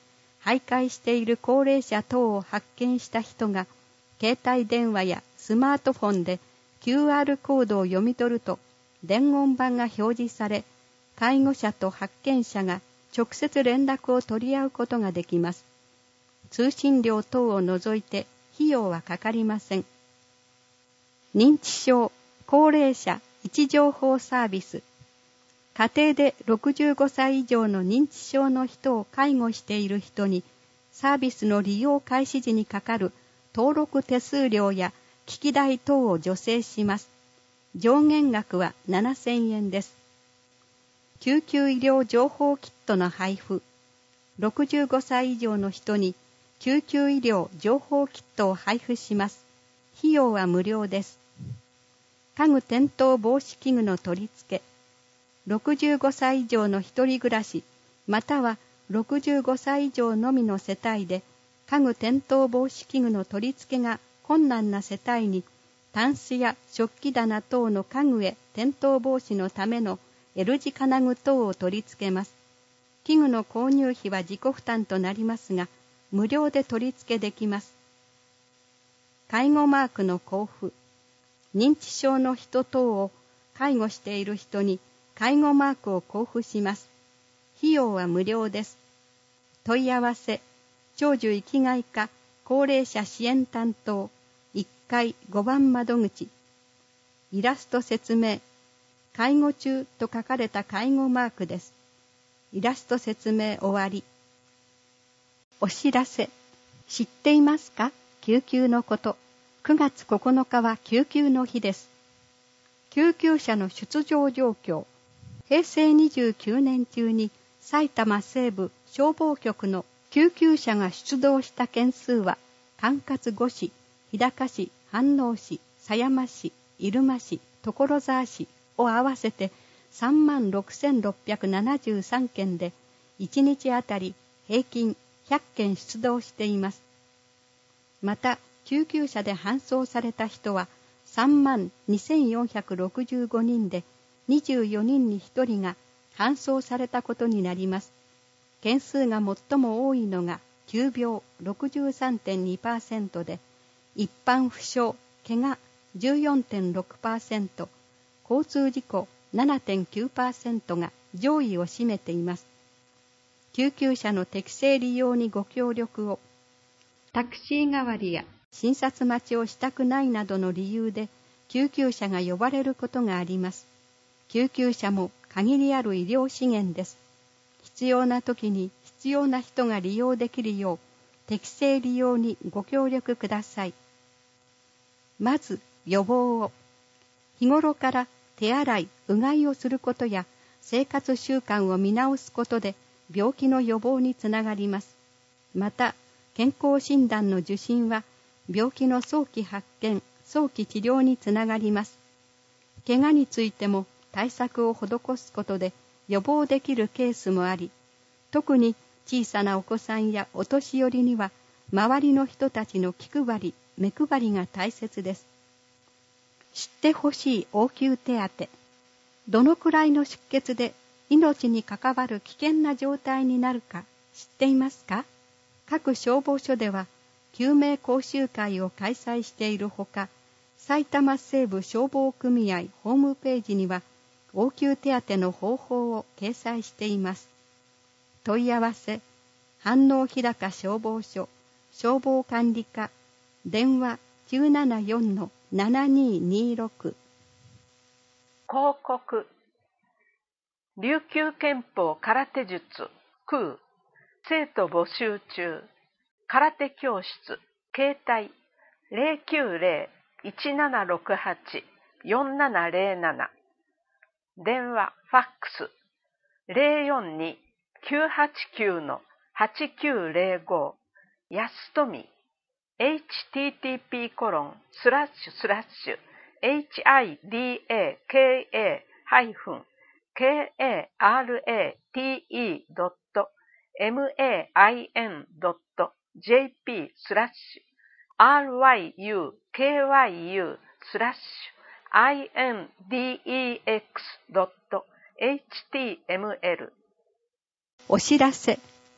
徘徊している高齢者等を発見した人が、携帯電話やスマートフォンで キューアール コードを読み取ると、伝言板が表示され、介護者と発見者が直接連絡を取り合うことができます。通信料等を除いて費用はかかりません。認知症高齢者位置情報サービス。家庭でろくじゅうごさい以上の認知症の人を介護している人に、サービスの利用開始時にかかる登録手数料や機器代等を助成します。上限額はななせんえんです。救急医療情報キットの配布。ろくじゅうごさい以上の人に救急医療情報キットを配布します。費用は無料です。家具転倒防止器具の取り付け。ろくじゅうごさい以上の一人暮らし、またはろくじゅうごさい以上のみの世帯で、家具転倒防止器具の取り付けが困難な世帯に、タンスや食器棚等の家具へ転倒防止のための L 字金具等を取り付けます。器具の購入費は自己負担となりますが、無料で取り付けできます。介護マークの交付。認知症の人等を介護している人に介護マークを交付します。費用は無料です。問い合わせ、長寿生きがい課高齢者支援担当いっかいごばん窓口。イラスト説明、介護中と書かれた介護マークです。イラスト説明終わり。お知らせ、知っていますか？救急のこと。くがつここのかは救急の日です。救急車の出動状況。へいせいにじゅうきゅうねん中に埼玉西部消防局の救急車が出動した件数は、管轄ご市、日高市、飯能市、狭山市、入間市、所沢市を合わせてさんまんろくせんろっぴゃくななじゅうさんけんで、いちにちあたり平均ひゃっけん出動しています。また、救急車で搬送された人はさんまんにせんよんひゃくろくじゅうごにんで、にじゅうよにんにひとりが搬送されたことになります。件数が最も多いのが急病 ろくじゅうさんてんにパーセント で、一般負傷、怪我 じゅうよんてんろくパーセント、交通事故 ななてんきゅうパーセント が上位を占めています。救急車の適正利用にご協力を。タクシー代わりや診察待ちをしたくないなどの理由で救急車が呼ばれることがあります。救急車も限りある医療資源です。必要な時に必要な人が利用できるよう適正利用にご協力ください。まず予防を。日頃から手洗い、うがいをすることや生活習慣を見直すことで病気の予防につながります。また、健康診断の受診は病気の早期発見、早期治療につながります。怪我についても対策を施すことで予防できるケースもあり、特に小さなお子さんやお年寄りには周りの人たちの気配り、目配りが大切です。知ってほしい応急手当。どのくらいの出血で命に関わる危険な状態になるか知っていますか？各消防署では救命講習会を開催しているほか、埼玉西部消防組合ホームページには応急手当の方法を掲載しています。問い合わせ、飯能日高消防署、消防管理課、電話 きゅうななよんのななににろく。 広告。琉球拳法空手術空生徒募集中。空手教室携帯 ゼロきゅうゼロ いちななろくはち よんななゼロなな。電話ファックス ゼロよんに きゅうはちきゅうのはちきゅうゼロご。安富 エイチティーティーピーコロンスラッシュスラッシュ エイチアイディーエーケーエーハイフンケーエーアールエーティーイードットエムエーアイエヌドットジェーピースラッシュ アールワイユーケーワイユースラッシュ アイエヌディーイーエックスドットエイチティーエムエル。 お知らせ。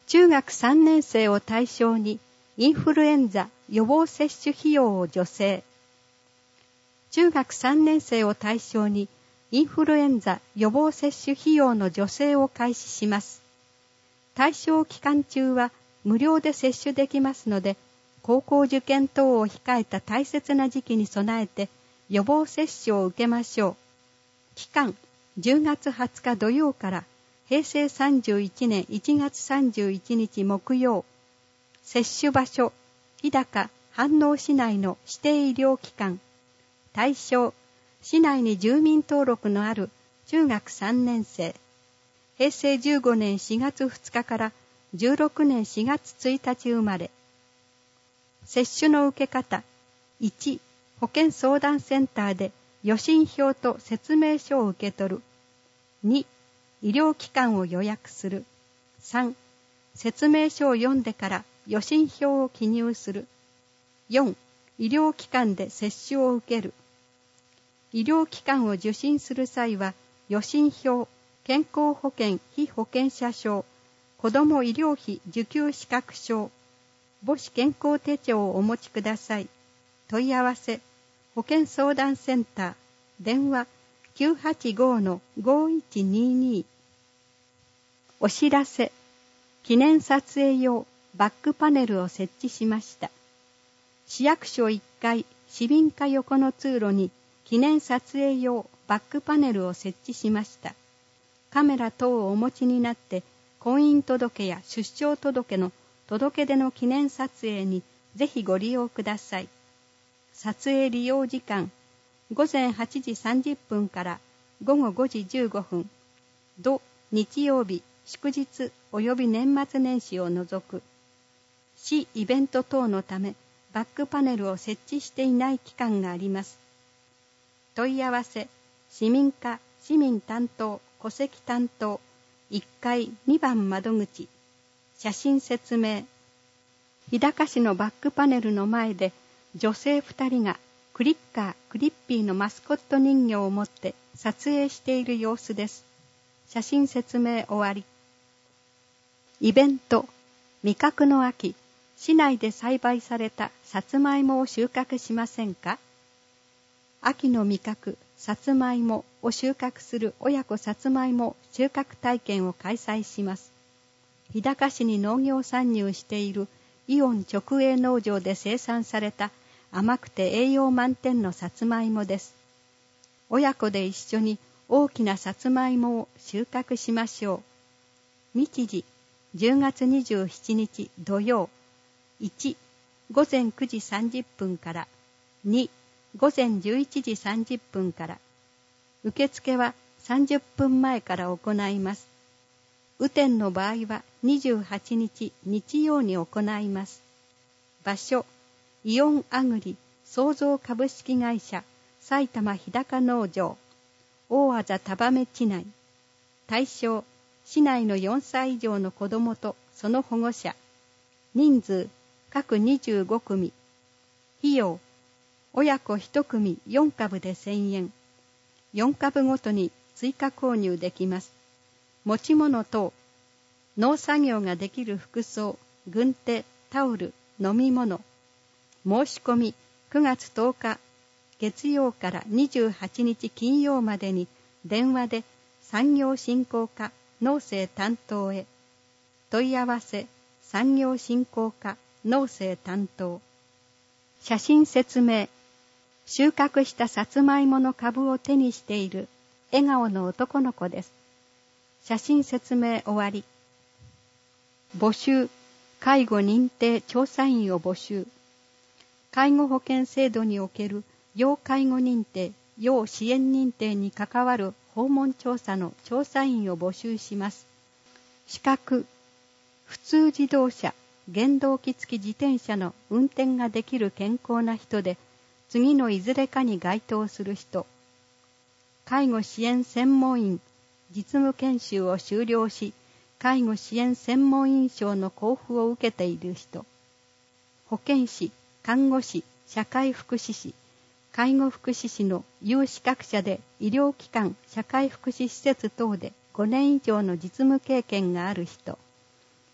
中学さんねん生を対象にインフルエンザ予防接種費用を助成。中学さんねん生を対象にインフルエンザ予防接種費用の助成を開始します。対象期間中は無料で接種できますので、高校受験等を控えた大切な時期に備えて予防接種を受けましょう。期間じゅうがつはつか土曜からへいせいさんじゅういちねんいちがつさんじゅういちにち木曜。接種場所、日高、飯能市内の指定医療機関。対象、市内に住民登録のある中学さんねん生。へいせいじゅうごねんしがつふつかからじゅうろくねんしがつついたち生まれ。接種の受け方。いち、保健相談センターで予診票と説明書を受け取る。に、医療機関を予約する。さん、説明書を読んでから予診票を記入する。よん、医療機関で接種を受ける。医療機関を受診する際は、予診票、健康保険被保険者証、子ども医療費受給資格証、母子健康手帳をお持ちください。問い合わせ、保健相談センター、電話 きゅうはちご の ごいちにに。お知らせ、記念撮影用バックパネルを設置しました。市役所いっかい市民課横の通路に記念撮影用バックパネルを設置しました。カメラ等をお持ちになって婚姻届や出生届の届け出の記念撮影にぜひご利用ください。撮影利用時間、ごぜんはちじさんじゅっぷんからごごごじじゅうごふん、土日曜日、祝日及び年末年始を除く。市イベント等のためバックパネルを設置していない期間があります。問い合わせ、市民課市民担当戸籍担当いっかいにばん窓口。写真説明。日高市のバックパネルの前で女性ふたりがクリッカークリッピーのマスコット人形を持って撮影している様子です。写真説明終わり。イベント、味覚の秋、市内で栽培されたさつまいもを収穫しませんか？秋の味覚、さつまいもを収穫する親子さつまいも収穫体験を開催します。日高市に農業参入しているイオン直営農場で生産された甘くて栄養満点のさつまいもです。親子で一緒に大きなさつまいもを収穫しましょう。日時、じゅうがつにじゅうしちにち土曜。いち、ごぜんくじさんじゅっぷんから。に、ごぜんじゅういちじさんじゅっぷんから。受付はさんじゅっぷんまえから行います。雨天の場合はにじゅうはちにち日曜に行います。場所、イオンアグリ創造株式会社埼玉日高農場大字束目地内。対象、市内のよんさい以上の子どもとその保護者。人数、各にじゅうごくみ。費用、親子いちくみよんかぶでせんえん。よんかぶごとに追加購入できます。持ち物等、農作業ができる服装、軍手、タオル、飲み物。申し込みくがつとおか月曜からにじゅうはちにち金曜までに電話で産業振興課農政担当へ。問い合わせ、産業振興課農政担当。写真説明。収穫したさつまいもの株を手にしている笑顔の男の子です。写真説明終わり。募集、介護認定調査員を募集。介護保険制度における要介護認定、要支援認定に関わる訪問調査の調査員を募集します。資格、普通自動車、原動機付き自転車の運転ができる健康な人で、次のいずれかに該当する人。介護支援専門員、実務研修を修了し、介護支援専門員証の交付を受けている人。保健師、看護師、社会福祉士、介護福祉士の有資格者で医療機関、社会福祉施設等でごねん以上の実務経験がある人。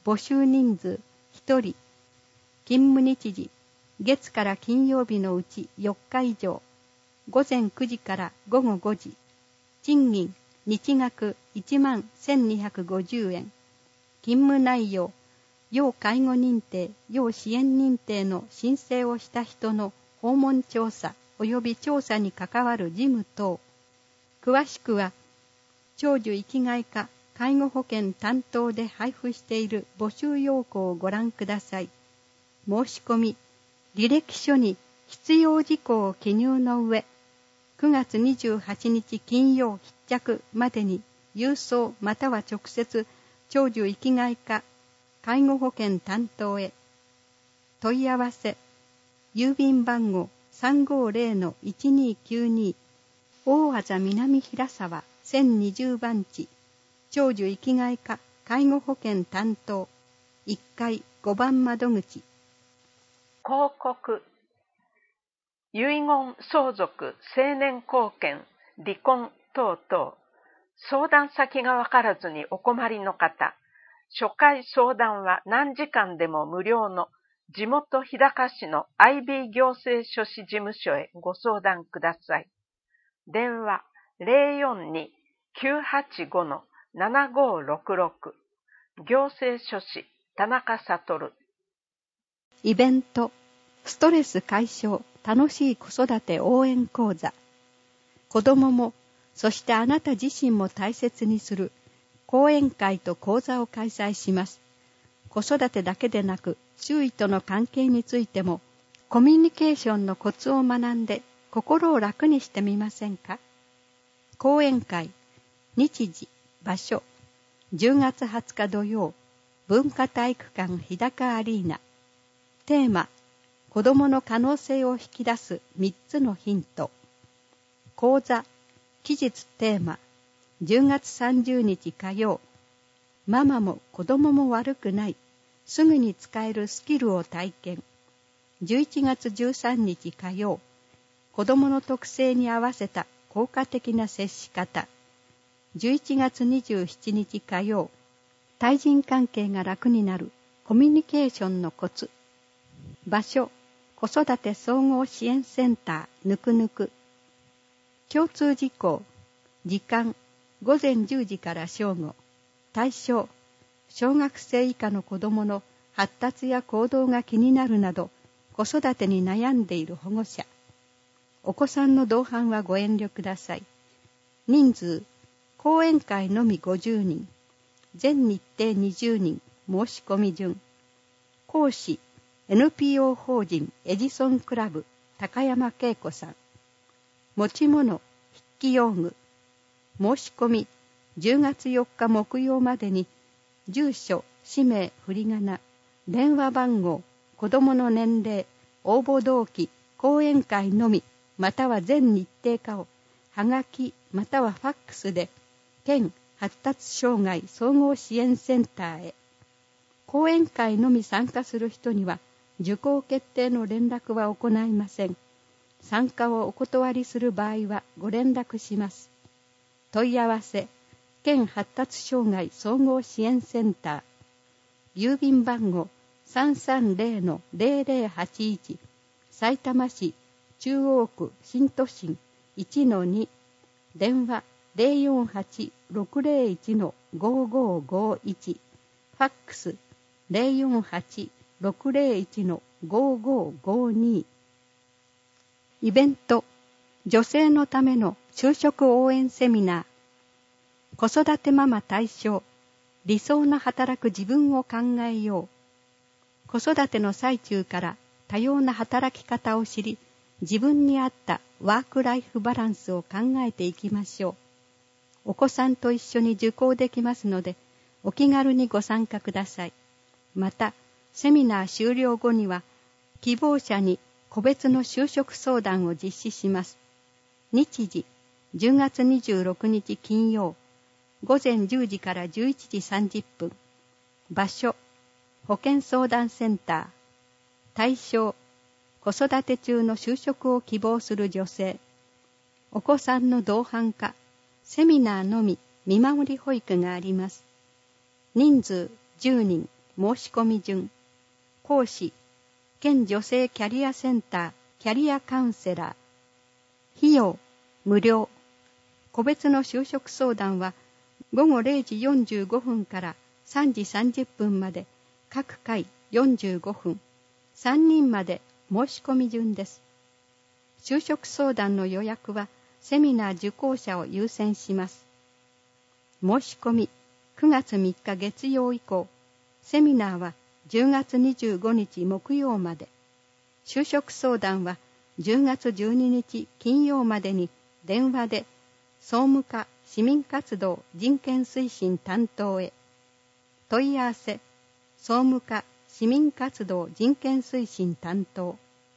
募集人数ひとり。勤務日時、月から金曜日のうちよっか以上。午前くじから午後ごじ。賃金、日額いちまんせんにひゃくごじゅうえん。勤務内容、要介護認定、要支援認定の申請をした人の訪問調査及び調査に関わる事務等。詳しくは、長寿生きがい課介護保険担当で配布している募集要項をご覧ください。申し込み、履歴書に必要事項を記入の上、くがつにじゅうはちにち金曜必着までに郵送または直接長寿生きがい課介護保険担当へ。問い合わせ、郵便番号 さんごーぜろのいちにーきゅうに 大字南平沢せんにじゅうばんち、長寿生きがい課介護保険担当いっかいごばん窓口。 広告、遺言相続、成年後見、離婚等々、相談先がわからずにお困りの方、初回相談は何時間でも無料の地元日高市の アイビー 行政書士事務所へご相談ください。電話 ゼロよんに きゅうはちご ななごろくろく。行政書士田中悟。 イベント、ストレス解消楽しい子育て応援講座。子どもも、そしてあなた自身も大切にする講演会と講座を開催します。子育てだけでなく、周囲との関係についても、コミュニケーションのコツを学んで心を楽にしてみませんか？講演会、日時、場所、じゅうがつはつか土曜、文化体育館日高アリーナ。テーマ、子どもの可能性を引き出すみっつのヒント。講座、期日テーマ、じゅうがつさんじゅうにち火曜。ママも子どもも悪くない。すぐに使えるスキルを体験。じゅういちがつじゅうさんにち火曜。子どもの特性に合わせた効果的な接し方。じゅういちがつにじゅうしちにち火曜。対人関係が楽になるコミュニケーションのコツ。場所、子育て総合支援センターぬくぬく。共通事項、時間、ごぜんじゅうじから正午。対象、小学生以下の子どもの発達や行動が気になるなど、子育てに悩んでいる保護者。お子さんの同伴はご遠慮ください。人数、講演会のみごじゅうにん。全日程にじゅうにん、申し込み順。講師、エヌピーオー 法人エジソンクラブ高山恵子さん。持ち物、筆記用具。申し込みじゅうがつよっか木曜までに住所、氏名、振り仮名、電話番号、子どもの年齢、応募動機、講演会のみまたは全日程化をはがきまたはファックスで県発達障害総合支援センターへ。講演会のみ参加する人には受講決定の連絡は行いません。参加をお断りする場合はご連絡します。問い合わせ、県発達障害総合支援センター。郵便番号 さんさんぜろのぜろぜろはちいち。さいたま市中央区新都心 いちのに。電話 ゼロよんはち ろくゼロいち ごごごいち。ファックス ゼロよんはち ろくゼロいち ごごごに。イベント、女性のための就職応援セミナー。子育てママ対象、理想の働く自分を考えよう。子育ての最中から多様な働き方を知り、自分に合ったワークライフバランスを考えていきましょう。お子さんと一緒に受講できますので、お気軽にご参加ください。また、セミナー終了後には、希望者に個別の就職相談を実施します。日時、じゅうがつにじゅうろくにち金曜、ごぜんじゅうじからじゅういちじさんじゅっぷん。場所、保健相談センター。対象、子育て中の就職を希望する女性。お子さんの同伴か、セミナーのみ見守り保育があります。人数じゅうにん、 申し込み順。講師、県女性キャリアセンターキャリアカウンセラー。費用、無料。個別の就職相談はごごれいじよんじゅうごふんからさんじさんじゅっぷんまで各回よんじゅうごふん、さんにんまで申し込み順です。就職相談の予約はセミナー受講者を優先します。申し込みくがつみっか月曜以降、セミナーはじゅうがつにじゅうごにち木曜まで、就職相談はじゅうがつじゅうににち金曜までに電話で総務課市民活動人権推進担当へ。問い合わせ、総務課市民活動人権推進担当。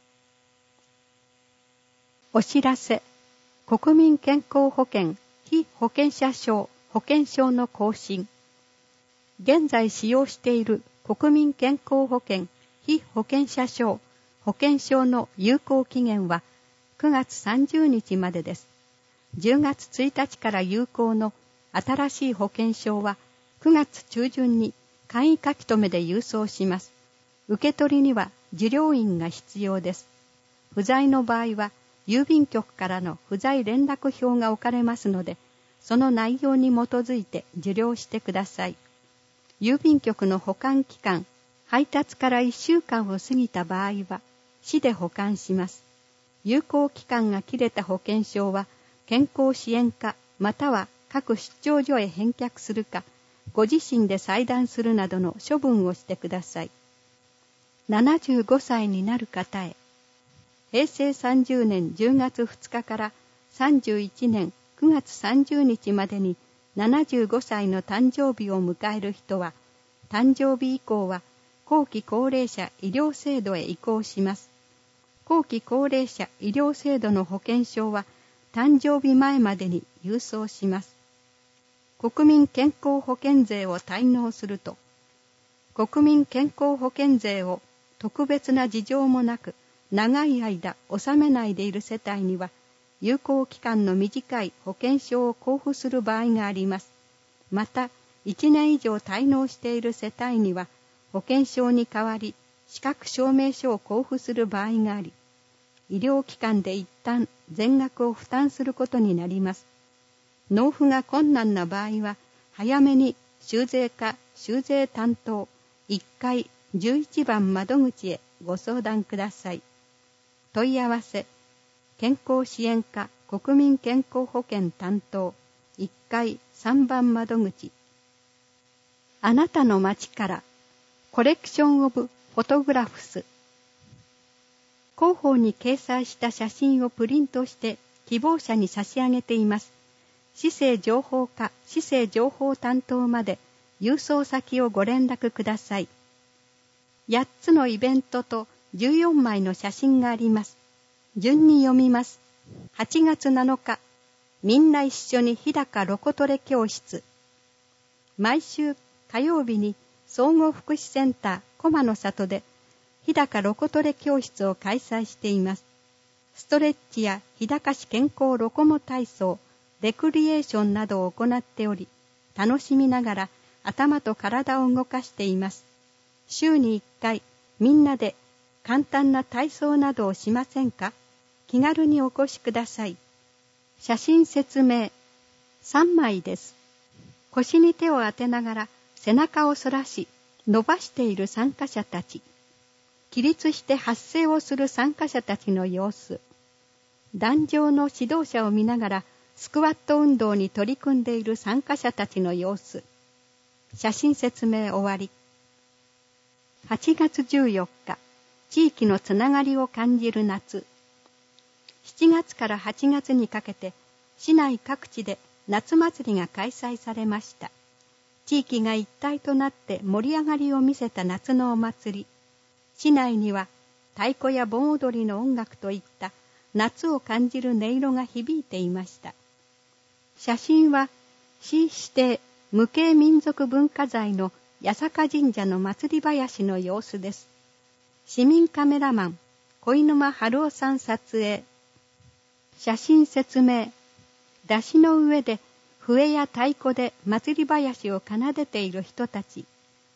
お知らせ、国民健康保険被保険者証保険証の更新。現在使用している国民健康保険被保険者証保険証の有効期限はくがつさんじゅうにちまでです。じゅうがつついたちから有効の新しい保険証はくがつちゅうじゅんに簡易書き留めで郵送します。受け取りには受領印が必要です。不在の場合は郵便局からの不在連絡票が置かれますので、その内容に基づいて受領してください。郵便局の保管期間、配達からいっしゅうかんを過ぎた場合は、市で保管します。有効期間が切れた保険証は、健康支援課または各出張所へ返却するか、ご自身で裁断するなどの処分をしてください。ななじゅうごさいになる方へ。へいせいさんじゅうねんじゅうがつふつかからさんじゅういちねんくがつさんじゅうにちまでにななじゅうごさいの誕生日を迎える人は、誕生日以降は後期高齢者医療制度へ移行します。後期高齢者医療制度の保険証は誕生日前までに郵送します。国民健康保険税を滞納すると、国民健康保険税を特別な事情もなく長い間納めないでいる世帯には、有効期間の短い保険証を交付する場合があります。また、いちねん以上滞納している世帯には、保険証に代わり資格証明書を交付する場合があり、医療機関で一旦全額を負担することになります。納付が困難な場合は、早めに収税課収税担当いっかいじゅういちばん窓口へご相談ください。問い合わせ、健康支援課国民健康保険担当いっかいさんばん窓口。あなたの街からコレクションオブフォトグラフス。広報に掲載した写真をプリントして希望者に差し上げています。市政情報課市政情報担当まで郵送先をご連絡ください。やっつのイベントとじゅうよんまいの写真があります。順に読みます。はちがつなのか、みんな一緒に日高ロコトレ教室。毎週火曜日に総合福祉センター駒の里で日高ロコトレ教室を開催しています。ストレッチや日高市健康ロコモ体操、レクリエーションなどを行っており、楽しみながら頭と体を動かしています。週にいっかい、みんなで簡単な体操などをしませんか？気軽にお越しください。写真説明。さんまいです。腰に手を当てながら背中を反らし、伸ばしている参加者たち。起立して発声をする参加者たちの様子。壇上の指導者を見ながらスクワット運動に取り組んでいる参加者たちの様子。写真説明終わり。はちがつじゅうよっか、地域のつながりを感じる夏。しちがつからはちがつにかけて、市内各地で夏祭りが開催されました。地域が一体となって盛り上がりを見せた夏のお祭り。市内には太鼓や盆踊りの音楽といった夏を感じる音色が響いていました。写真は市指定無形民族文化財の八坂神社の祭り囃子の様子です。市民カメラマン小沼春夫さん撮影。写真説明。山車の上で笛や太鼓で祭り囃子を奏でている人たち。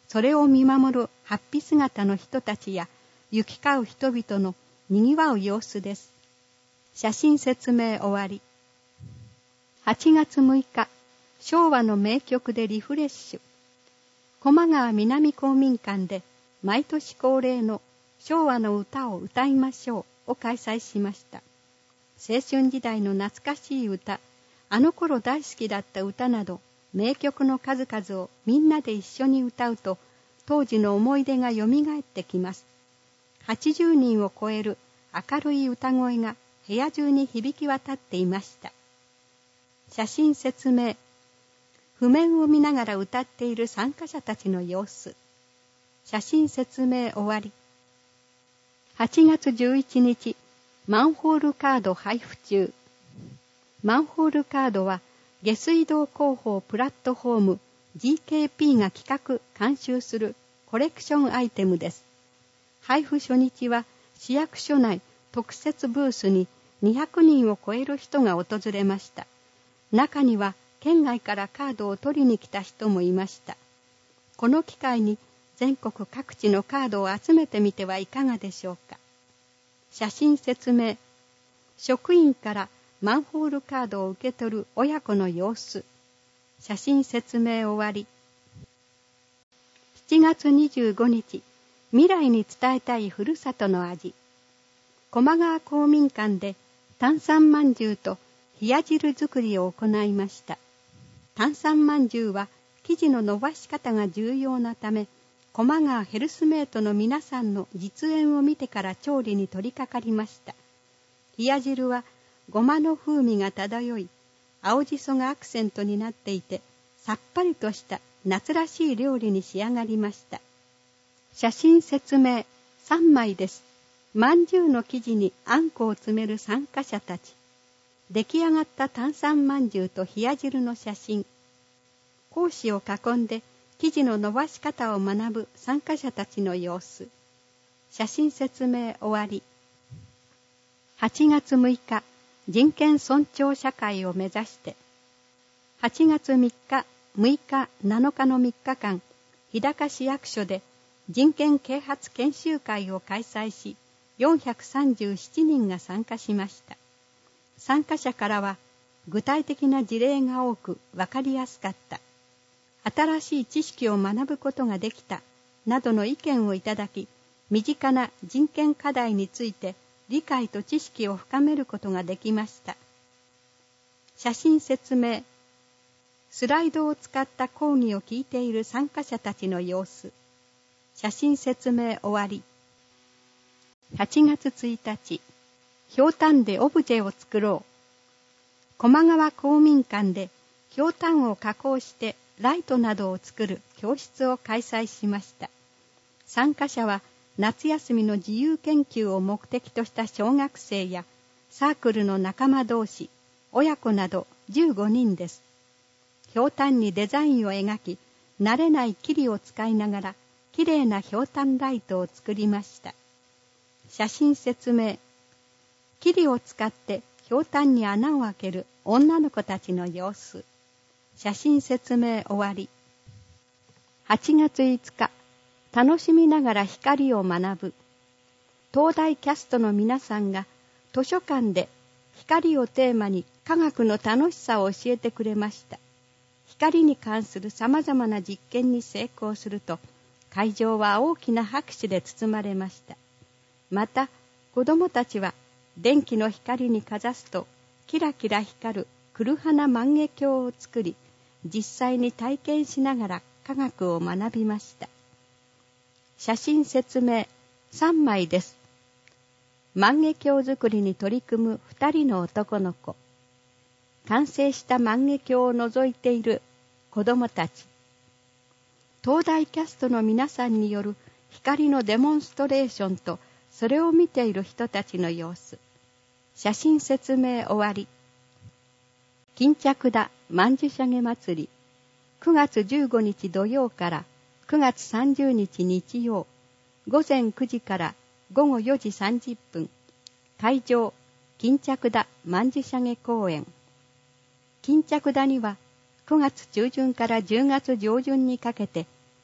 それを見守る法被姿の人たちや行き交う人々の賑わう様子です。写真説明終わり。はちがつむいか、昭和の名曲でリフレッシュ。駒川南公民館で毎年恒例の昭和の歌を歌いましょうを開催しました。青春時代の懐かしい歌、あの頃大好きだった歌など、名曲の数々をみんなで一緒に歌うと、当時の思い出がよみがえってきます。はちじゅうにんを超える明るい歌声が部屋中に響き渡っていました。写真説明。譜面を見ながら歌っている参加者たちの様子。写真説明終わり。はちがつじゅういちにち、マンホールカード配布中。マンホールカードは下水道広報プラットフォーム ジーケーピー が企画監修するコレクションアイテムです。配布初日は市役所内特設ブースににひゃくにんを超える人が訪れました。中には県外からカードを取りに来た人もいました。この機会に全国各地のカードを集めてみてはいかがでしょうか。写真説明。職員からマンホールカードを受け取る親子の様子。写真説明終わり。しちがつにじゅうごにち、未来に伝えたいふるさとの味。駒川公民館で炭酸まんじゅうと冷や汁作りを行いました。炭酸まんじゅうは生地の伸ばし方が重要なため、駒川ヘルスメイトの皆さんの実演を見てから調理に取り掛かりました。冷や汁はごまの風味が漂い、青じそがアクセントになっていて、さっぱりとした夏らしい料理に仕上がりました。写真説明さんまいです。まんじゅうの生地にあんこを詰める参加者たち。出来上がった炭酸まんじゅうと冷や汁の写真。講師を囲んで生地の伸ばし方を学ぶ参加者たちの様子。写真説明終わり。はちがつむいか、人権尊重社会を目指して。はちがつみっか、むいか、なのかのみっかかん、日高市役所で人権啓発研修会を開催し、よんひゃくさんじゅうななにんが参加しました。参加者からは、具体的な事例が多く分かりやすかった。新しい知識を学ぶことができた、などの意見をいただき、身近な人権課題について理解と知識を深めることができました。写真説明。スライドを使った講義を聞いている参加者たちの様子。写真説明終わり。はちがつついたち、ひょうたんでオブジェを作ろう。駒川公民館でひょうたんを加工してライトなどを作る教室を開催しました。参加者は夏休みの自由研究を目的とした小学生やサークルの仲間同士、親子などじゅうごにんです。ひょうたんにデザインを描き、慣れない霧を使いながらきれいなひょうたんライトを作りました。写真説明。霧を使ってひょうたんに穴を開ける女の子たちの様子。写真説明終わり。はちがついつか、楽しみながら光を学ぶ。東大キャストの皆さんが図書館で光をテーマに科学の楽しさを教えてくれました。光に関するさまざまな実験に成功すると、会場は大きな拍手で包まれました。また、子どもたちは電気の光にかざすとキラキラ光る黒花万華鏡を作り、実際に体験しながら科学を学びました。写真説明さんまいです。万華鏡作りに取り組むふたりの男の子。完成した万華鏡を覗いている子どもたち。東大キャストの皆さんによる光のデモンストレーションと、それを見ている人たちの様子。写真説明終わり。巾着田曼珠沙華祭り。くがつじゅうごにち土曜からくがつさんじゅうにち日曜、ごぜんくじからごごよじさんじゅっぷん。会場、巾着田曼珠沙華公園。巾着田にはくがつちゅうじゅんからじゅうがつじょうじゅんにかけて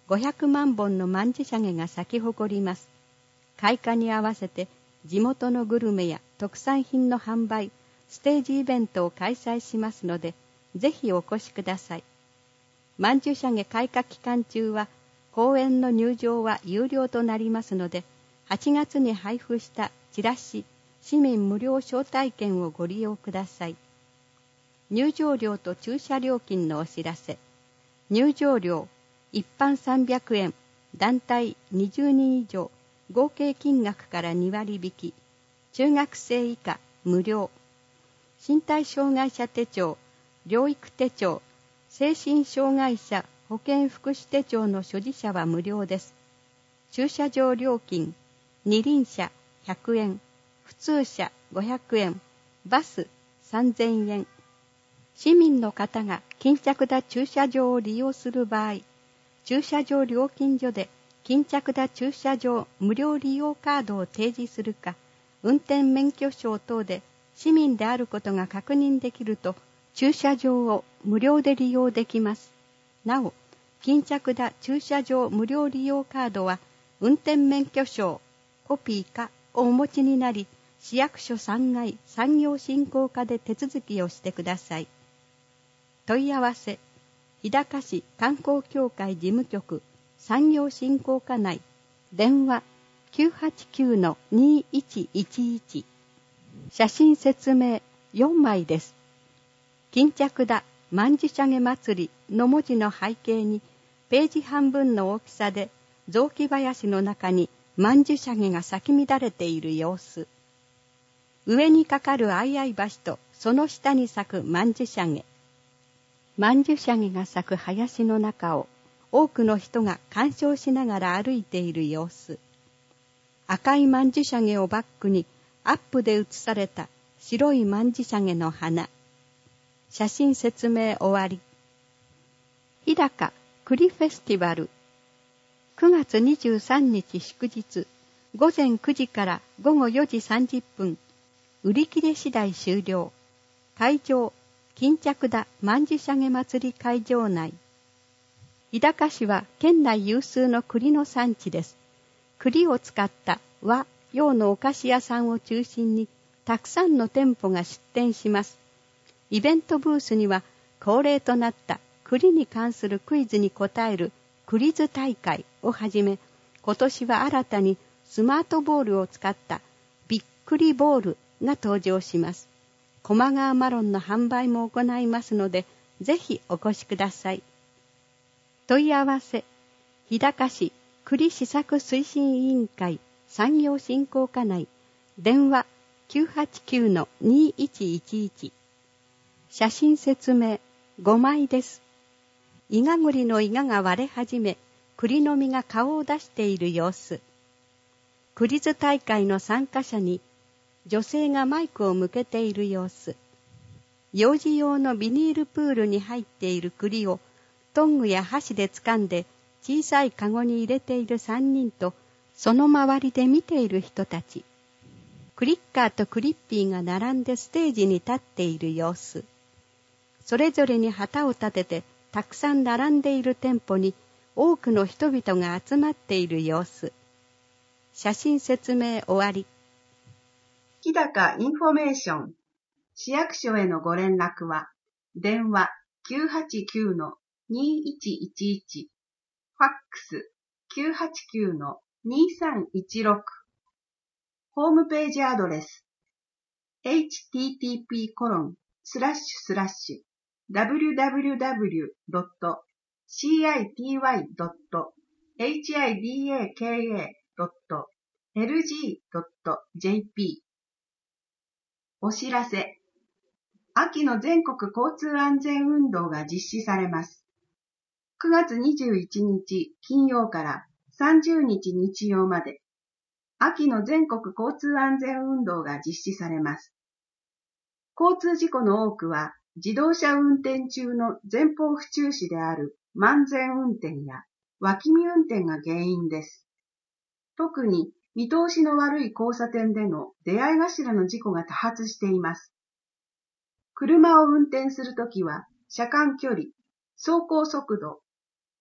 ごひゃくまんぼんの曼珠沙華が咲き誇ります。開花に合わせて地元のグルメや特産品の販売、ステージイベントを開催しますので、ぜひお越しください。曼珠沙華開花期間中は、公園の入場は有料となりますので、はちがつに配布したチラシ、市民無料招待券をご利用ください。入場料と駐車料金のお知らせ。入場料、一般さんびゃくえん、団体にじゅうにん以上、合計金額からにわり引き、中学生以下無料。身体障害者手帳、療育手帳、精神障害者保健福祉手帳の所持者は無料です。駐車場料金、二輪車ひゃくえん、普通車ごひゃくえん、バスさんぜんえん。市民の方が巾着田駐車場を利用する場合、駐車場料金所で巾着田駐車場無料利用カードを提示するか、運転免許証等で市民であることが確認できると、駐車場を無料で利用できます。なお、巾着田駐車場無料利用カードは、運転免許証、コピーかをお持ちになり、市役所さんがい産業振興課で手続きをしてください。問い合わせ、日高市観光協会事務局産業振興課内、電話 きゅうはちきゅうのにいちいちいち。写真説明よんまいです。巾着田曼珠沙華祭りの文字の背景に、ページ半分の大きさで雑木林の中に曼珠沙華が咲き乱れている様子。上にかかる相合橋とその下に咲く曼珠沙華。曼珠沙華が咲く林の中を多くの人が鑑賞しながら歩いている様子。赤い曼珠沙華をバックにアップで写された白い曼珠沙華の花。写真説明終わり。日高栗フェスティバル。くがつにじゅうさんにち祝日、ごぜんくじからごごよじさんじゅっぷん。売り切れ次第終了。会場、巾着田曼珠沙華祭り会場内。日高市は県内有数の栗の産地です。栗を使った和洋のお菓子屋さんを中心にたくさんの店舗が出店します。イベントブースには恒例となった栗に関するクイズに答えるクリズ大会をはじめ、今年は新たにスマートボールを使ったびっくりボールが登場します。駒川マロンの販売も行いますので、ぜひお越しください。問い合わせ、日高市栗試作推進委員会産業振興課内、電話 きゅうはちきゅうのにいちいちいち。写真説明ごまいです。イガグリのイガが割れ始め、栗の実が顔を出している様子。クリズ大会の参加者に女性がマイクを向けている様子。幼児用のビニールプールに入っている栗をトングや箸で掴んで小さいカゴに入れているさんにんと、その周りで見ている人たち。クリッカーとクリッピーが並んでステージに立っている様子。それぞれに旗を立ててたくさん並んでいる店舗に多くの人々が集まっている様子。写真説明終わり。 日高インフォメーション。市役所へのご連絡は、電話 きゅうはちきゅうのにいちいちいち、ファックス きゅうはちきゅうのにさんいちろく、ホームページアドレス エイチティーティーピーコロンスラッシュスラッシュダブリューダブリューダブリュードットシーアイティーワイドットエイチアイディーエーケーエードットエルジードットジェーピー。お知らせ。秋の全国交通安全運動が実施されます。くがつにじゅういちにち金曜からさんじゅうにち日曜まで、秋の全国交通安全運動が実施されます。交通事故の多くは、自動車運転中の前方不注視である慢前運転や脇見運転が原因です。特に見通しの悪い交差点での出会い頭の事故が多発しています。車を運転するときは、車間距離、走行速度、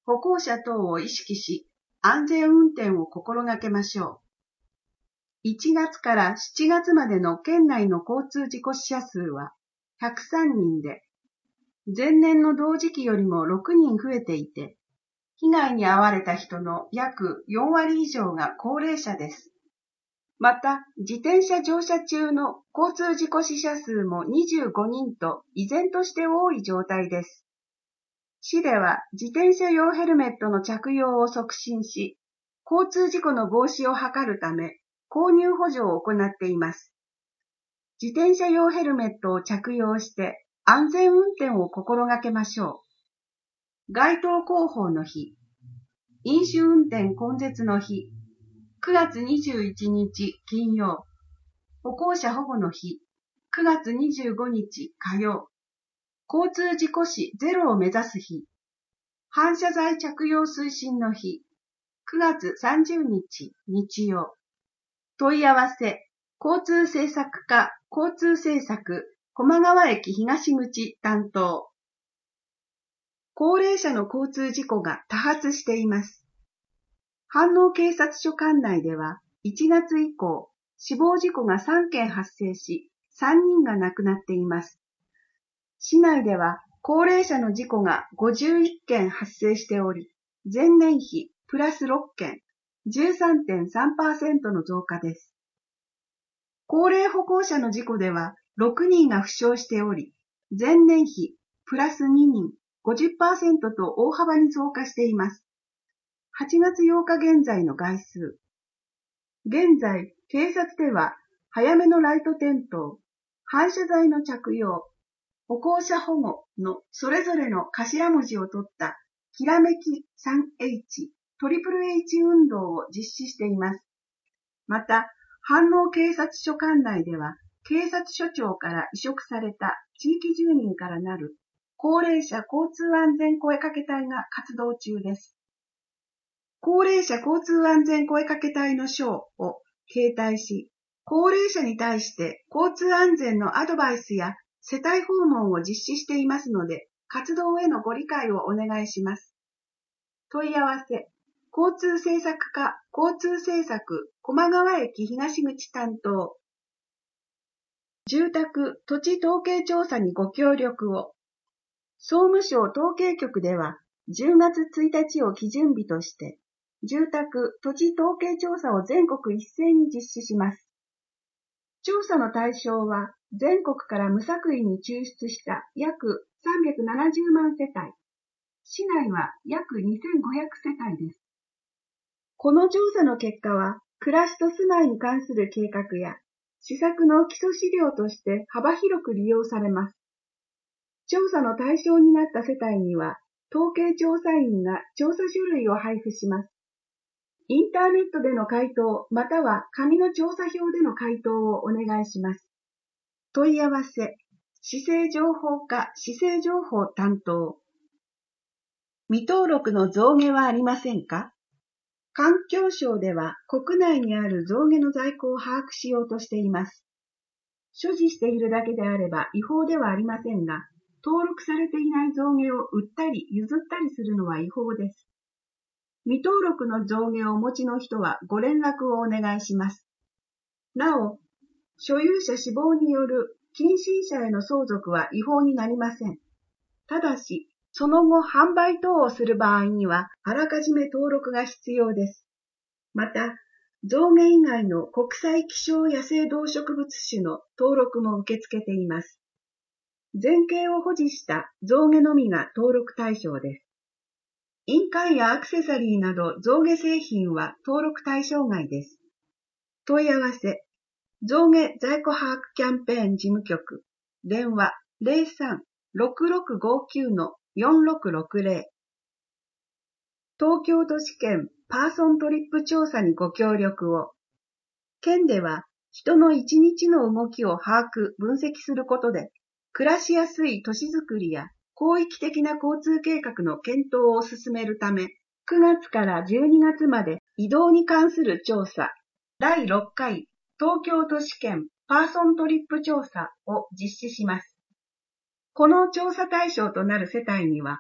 歩行者等を意識し、安全運転を心がけましょう。いちがつからしちがつまでの県内の交通事故死者数はひゃくさんにんで、前年の同時期よりもろくにん増えていて、被害に遭われた人の約よんわり以上が高齢者です。また、自転車乗車中の交通事故死者数もにじゅうごにんと依然として多い状態です。市では自転車用ヘルメットの着用を促進し、交通事故の防止を図るため、購入補助を行っています。自転車用ヘルメットを着用して安全運転を心がけましょう。街頭広報の日、飲酒運転根絶の日、くがつにじゅういちにち金曜、歩行者保護の日、くがつにじゅうごにち火曜、交通事故死ゼロを目指す日、反射材着用推進の日、くがつさんじゅうにち日曜。問い合わせ、交通政策課、交通政策、駒川駅東口担当。高齢者の交通事故が多発しています。飯能警察署管内ではいちがつ以降、死亡事故がさんけん発生し、さんにんが亡くなっています。市内では高齢者の事故がごじゅういっけん発生しており、前年比プラスろっけん、じゅうさんてんさんパーセント の増加です。高齢歩行者の事故ではろくにんが負傷しており、前年比プラスににん、ごじゅっパーセント と大幅に増加しています。はちがつようか現在の概数。現在、警察では早めのライト点灯、反射材の着用、歩行者保護のそれぞれの頭文字を取ったひらめき スリーエイチ、トリプル H 運動を実施しています。また、飯能警察署管内では、警察署長から委嘱された地域住民からなる高齢者交通安全声かけ隊が活動中です。高齢者交通安全声かけ隊の賞を携帯し、高齢者に対して交通安全のアドバイスや世帯訪問を実施していますので、活動へのご理解をお願いします。問い合わせ、交通政策課、交通政策、駒川駅東口担当。住宅・土地統計調査にご協力を。総務省統計局では、じゅうがつついたちを基準日として、住宅・土地統計調査を全国一斉に実施します。調査の対象は、全国から無作為に抽出した約さんびゃくななじゅうまんせたい。市内は約にせんごひゃくせたいです。この調査の結果は、暮らしと住まいに関する計画や、施策の基礎資料として幅広く利用されます。調査の対象になった世帯には、統計調査員が調査書類を配布します。インターネットでの回答または紙の調査票での回答をお願いします。問い合わせ、市政情報課市政情報担当。未登録の象牙はありませんか？環境省では国内にある象牙の在庫を把握しようとしています。所持しているだけであれば違法ではありませんが、登録されていない象牙を売ったり譲ったりするのは違法です。未登録の象牙をお持ちの人はご連絡をお願いします。なお、所有者死亡による近親者への相続は違法になりません。ただし、その後販売等をする場合には、あらかじめ登録が必要です。また、象牙以外の国際希少野生動植物種の登録も受け付けています。全景を保持した象牙のみが登録対象です。印鑑やアクセサリーなど象牙製品は登録対象外です。問い合わせ、象牙在庫把握キャンペーン事務局、電話 ゼロさん ろくろくごきゅう よんろくろくゼロ。東京都市圏パーソントリップ調査にご協力を。県では人の一日の動きを把握、分析することで、暮らしやすい都市づくりや広域的な交通計画の検討を進めるため、くがつからじゅうにがつまで移動に関する調査、だいろっかい東京都市圏パーソントリップ調査を実施します。この調査対象となる世帯には、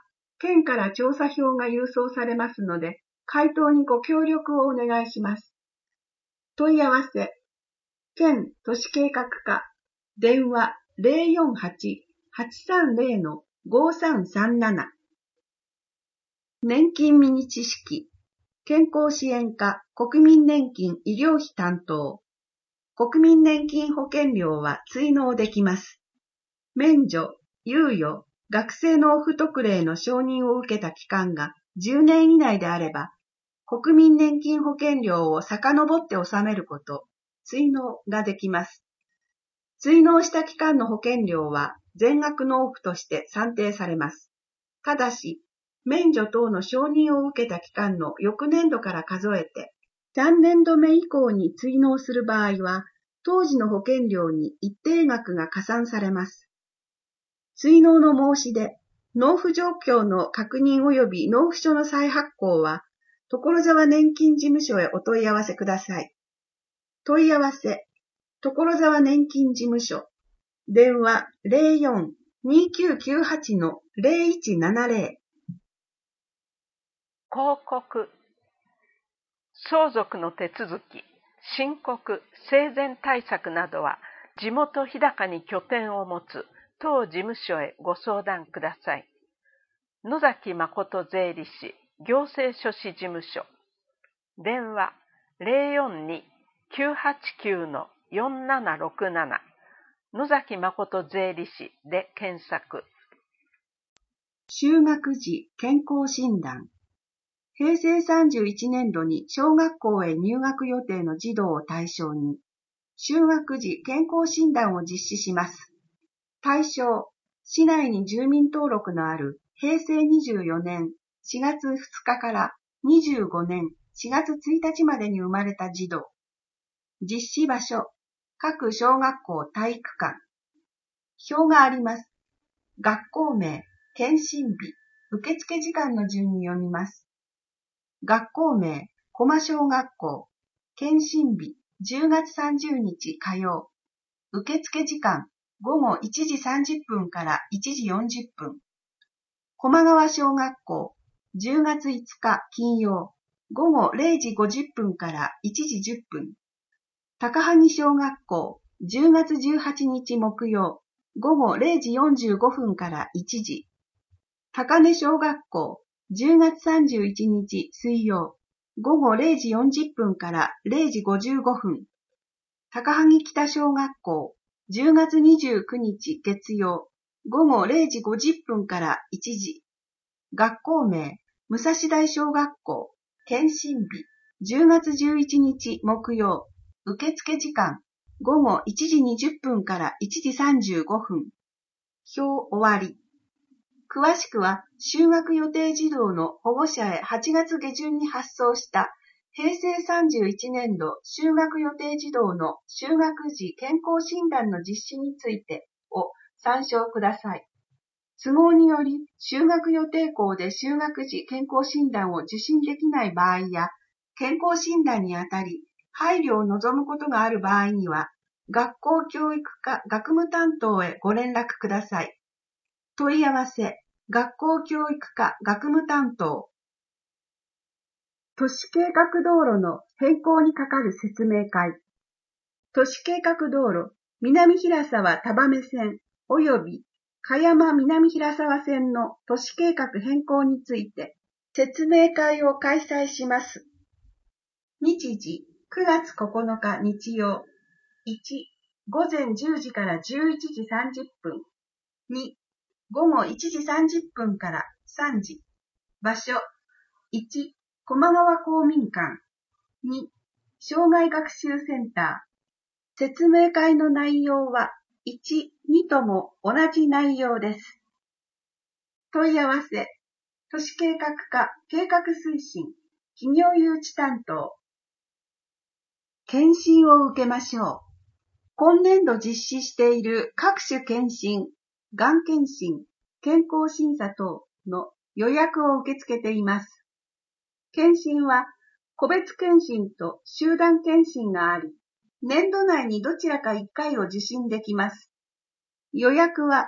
県から調査票が郵送されますので、回答にご協力をお願いします。問い合わせ、県都市計画課、電話 ゼロよんはち はちさんゼロ のごさんさんなな。年金ミニ知識、健康支援課国民年金医療費担当。国民年金保険料は追納できます。免除、猶予、学生納付特例の承認を受けた期間がじゅうねん以内であれば、国民年金保険料を遡って納めること、追納ができます。追納した期間の保険料は全額納付として算定されます。ただし、免除等の承認を受けた期間の翌年度から数えて、さんねんどめ以降に追納する場合は、当時の保険料に一定額が加算されます。追納の申し出、納付状況の確認及び納付書の再発行は、所沢年金事務所へお問い合わせください。問い合わせ、所沢年金事務所、電話 ゼロよん にきゅうきゅうはち のゼロいちななゼロ。 広告、相続の手続き、申告、生前対策などは、地元日高に拠点を持つ当事務所へご相談ください。野崎誠税理士行政書士事務所、電話 ゼロよんに きゅうはちきゅう のよんななろくなな、野崎誠税理士で検索。 就学時健康診断。平成さんじゅういちねんどに小学校へ入学予定の児童を対象に、就学時健康診断を実施します。対象、市内に住民登録のある平成にじゅうよねんしがつふつかからにじゅうごねんしがつついたちまでに生まれた児童。実施場所、各小学校体育館。表があります。学校名、検診日、受付時間の順に読みます。学校名、駒小学校、検診日、じゅうがつさんじゅうにち火曜。受付時間、ごごいちじさんじゅっぷんからいちじよんじゅっぷん。駒川小学校、じゅうがついつか金曜、ごごれいじごじゅっぷんからいちじじゅっぷん。高萩小学校、じゅうがつじゅうはちにち木曜、ごごれいじよんじゅうごふんからいちじ。高根小学校、じゅうがつさんじゅういちにち水曜、ごごれいじよんじゅっぷんかられいじごじゅうごふん。高萩北小学校、じゅうがつにじゅうくにち月曜、ごごれいじごじゅっぷんからいちじ。学校名、武蔵大小学校、検診日、じゅうがつじゅういちにち木曜、受付時間、ごごいちじにじゅっぷんからいちじさんじゅうごふん。表終わり。詳しくは、就学予定児童の保護者へはちがつげじゅんに発送した平成さんじゅういちねんど就学予定児童の就学時健康診断の実施についてを参照ください。都合により、就学予定校で就学時健康診断を受診できない場合や、健康診断にあたり、配慮を望むことがある場合には、学校教育課学務担当へご連絡ください。問い合わせ、学校教育課学務担当。都市計画道路の変更にかかる説明会。都市計画道路、南平沢田場目線及び香山南平沢線の都市計画変更について説明会を開催します。日時、くがつここのか日曜。いち、ごぜんじゅうじからじゅういちじさんじゅっぷん。に、ごごいちじさんじゅっぷんからさんじ。場所、いち、駒川公民館。に、障害学習センター。説明会の内容は、いち、にとも同じ内容です。問い合わせ、都市計画課計画推進、企業誘致担当。検診を受けましょう。今年度実施している各種検診、がん検診、健康審査等の予約を受け付けています。検診は個別検診と集団検診があり、年度内にどちらかいっかいを受診できます。予約は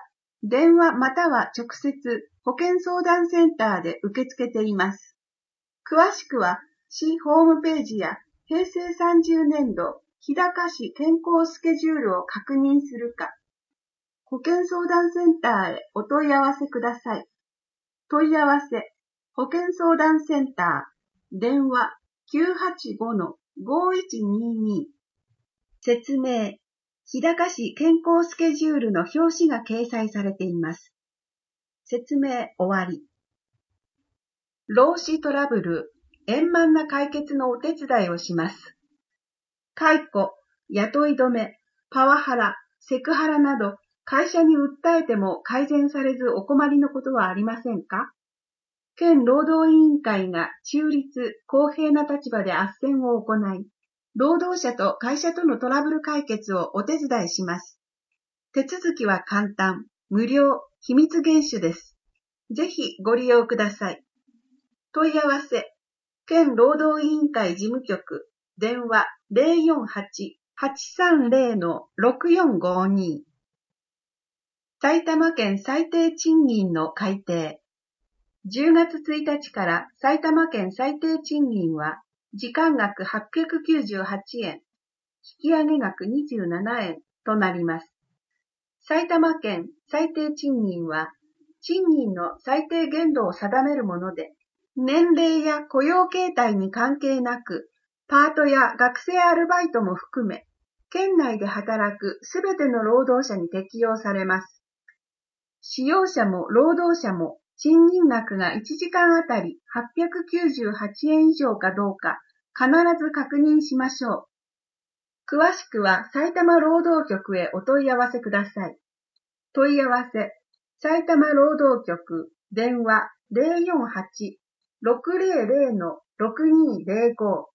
電話または直接保健相談センターで受け付けています。詳しくは市ホームページやへいせいさんじゅうねんど日高市健康スケジュールを確認するか、保健相談センターへお問い合わせください。問い合わせ、保健相談センター、電話 きゅうはちごのごいちにーにー。説明、日高市健康スケジュールの表紙が掲載されています。説明終わり。労使トラブル、円満な解決のお手伝いをします。解雇、雇い止め、パワハラ、セクハラなど、会社に訴えても改善されずお困りのことはありませんか？県労働委員会が中立、公平な立場で斡旋を行い、労働者と会社とのトラブル解決をお手伝いします。手続きは簡単、無料、秘密厳守です。ぜひご利用ください。問い合わせ、県労働委員会事務局、電話 ゼロよんはち はちさんゼロ のろくよんごに。埼玉県最低賃金の改定。じゅうがつついたちから埼玉県最低賃金は時間額はっぴゃくきゅうじゅうはちえん、引き上げ額にじゅうななえんとなります。埼玉県最低賃金は賃金の最低限度を定めるもので、年齢や雇用形態に関係なく、パートや学生アルバイトも含め、県内で働くすべての労働者に適用されます。使用者も労働者も賃金額がいちじかんあたりはっぴゃくきゅうじゅうはちえん以上かどうか必ず確認しましょう。詳しくは埼玉労働局へお問い合わせください。問い合わせ、埼玉労働局、電話 ゼロよんはち ろくゼロゼロ のろくにゼロご。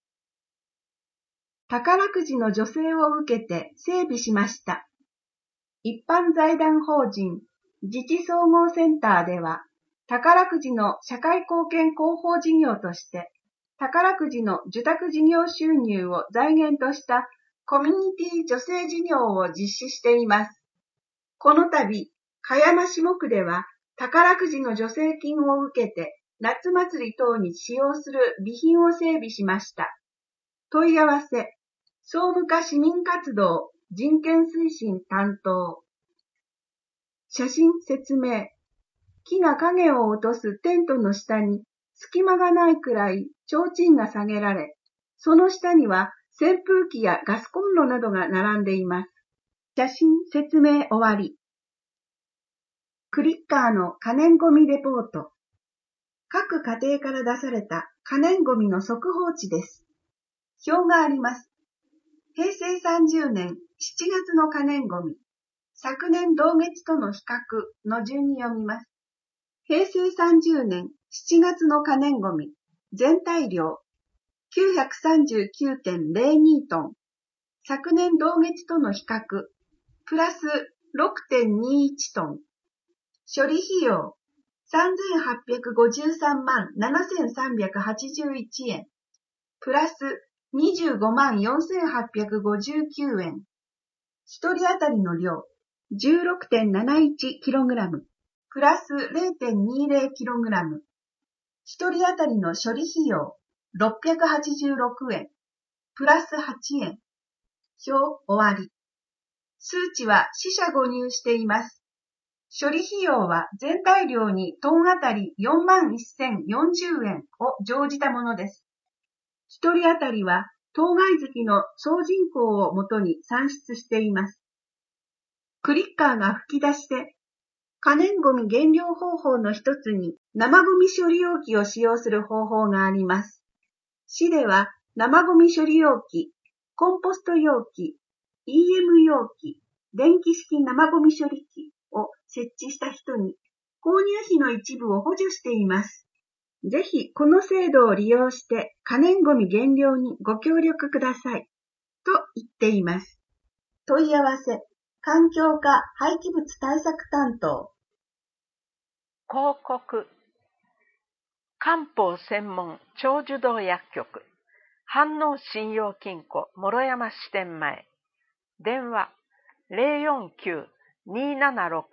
宝くじの助成を受けて整備しました。一般財団法人自治総合センターでは、宝くじの社会貢献広報事業として、宝くじの受託事業収入を財源としたコミュニティ助成事業を実施しています。この度、茅山下区では宝くじの助成金を受けて夏祭り等に使用する備品を整備しました。問い合わせ、総務課市民活動人権推進担当。写真説明。木が影を落とすテントの下に隙間がないくらい提灯が下げられ、その下には扇風機やガスコンロなどが並んでいます。写真説明終わり。クリッカーの可燃ゴミレポート。各家庭から出された可燃ゴミの速報値です。表があります。へいせいさんじゅうねんしちがつの可燃ゴミ。昨年同月との比較の順に読みます。へいせいさんじゅうねんしちがつの可燃ゴミ、全体量 きゅうひゃくさんじゅうきゅうてんゼロに トン。昨年同月との比較、プラス ろくてんにいち トン。処理費用、さんぜんはっぴゃくごじゅうさんまんななせんさんびゃくはちじゅういちえん。プラスにじゅうごまんよんせんはっぴゃくごじゅうきゅうえん。一人当たりの量、じゅうろくてんなないちキログラム。プラス ゼロてんにゼロキログラム。一人当たりの処理費用、ろっぴゃくはちじゅうろくえん。プラスはちえん。表終わり。数値は四捨五入しています。処理費用は全体量にトンあたりよんまんせんよんじゅうえんを乗じたものです。一人当たりは当該月の総人口をもとに算出しています。クリッカーが吹き出して可燃ゴミ減量方法の一つに生ゴミ処理容器を使用する方法があります。市では生ゴミ処理容器、コンポスト容器、イーエム 容器、電気式生ゴミ処理機を設置した人に購入費の一部を補助しています。ぜひこの制度を利用して可燃ゴミ減量にご協力ください。と言っています。問い合わせ。環境課廃棄物対策担当。 広告。漢方専門長寿堂薬局。飯能信用金庫諸山支店前。電話 ゼロよんきゅう にーななろく の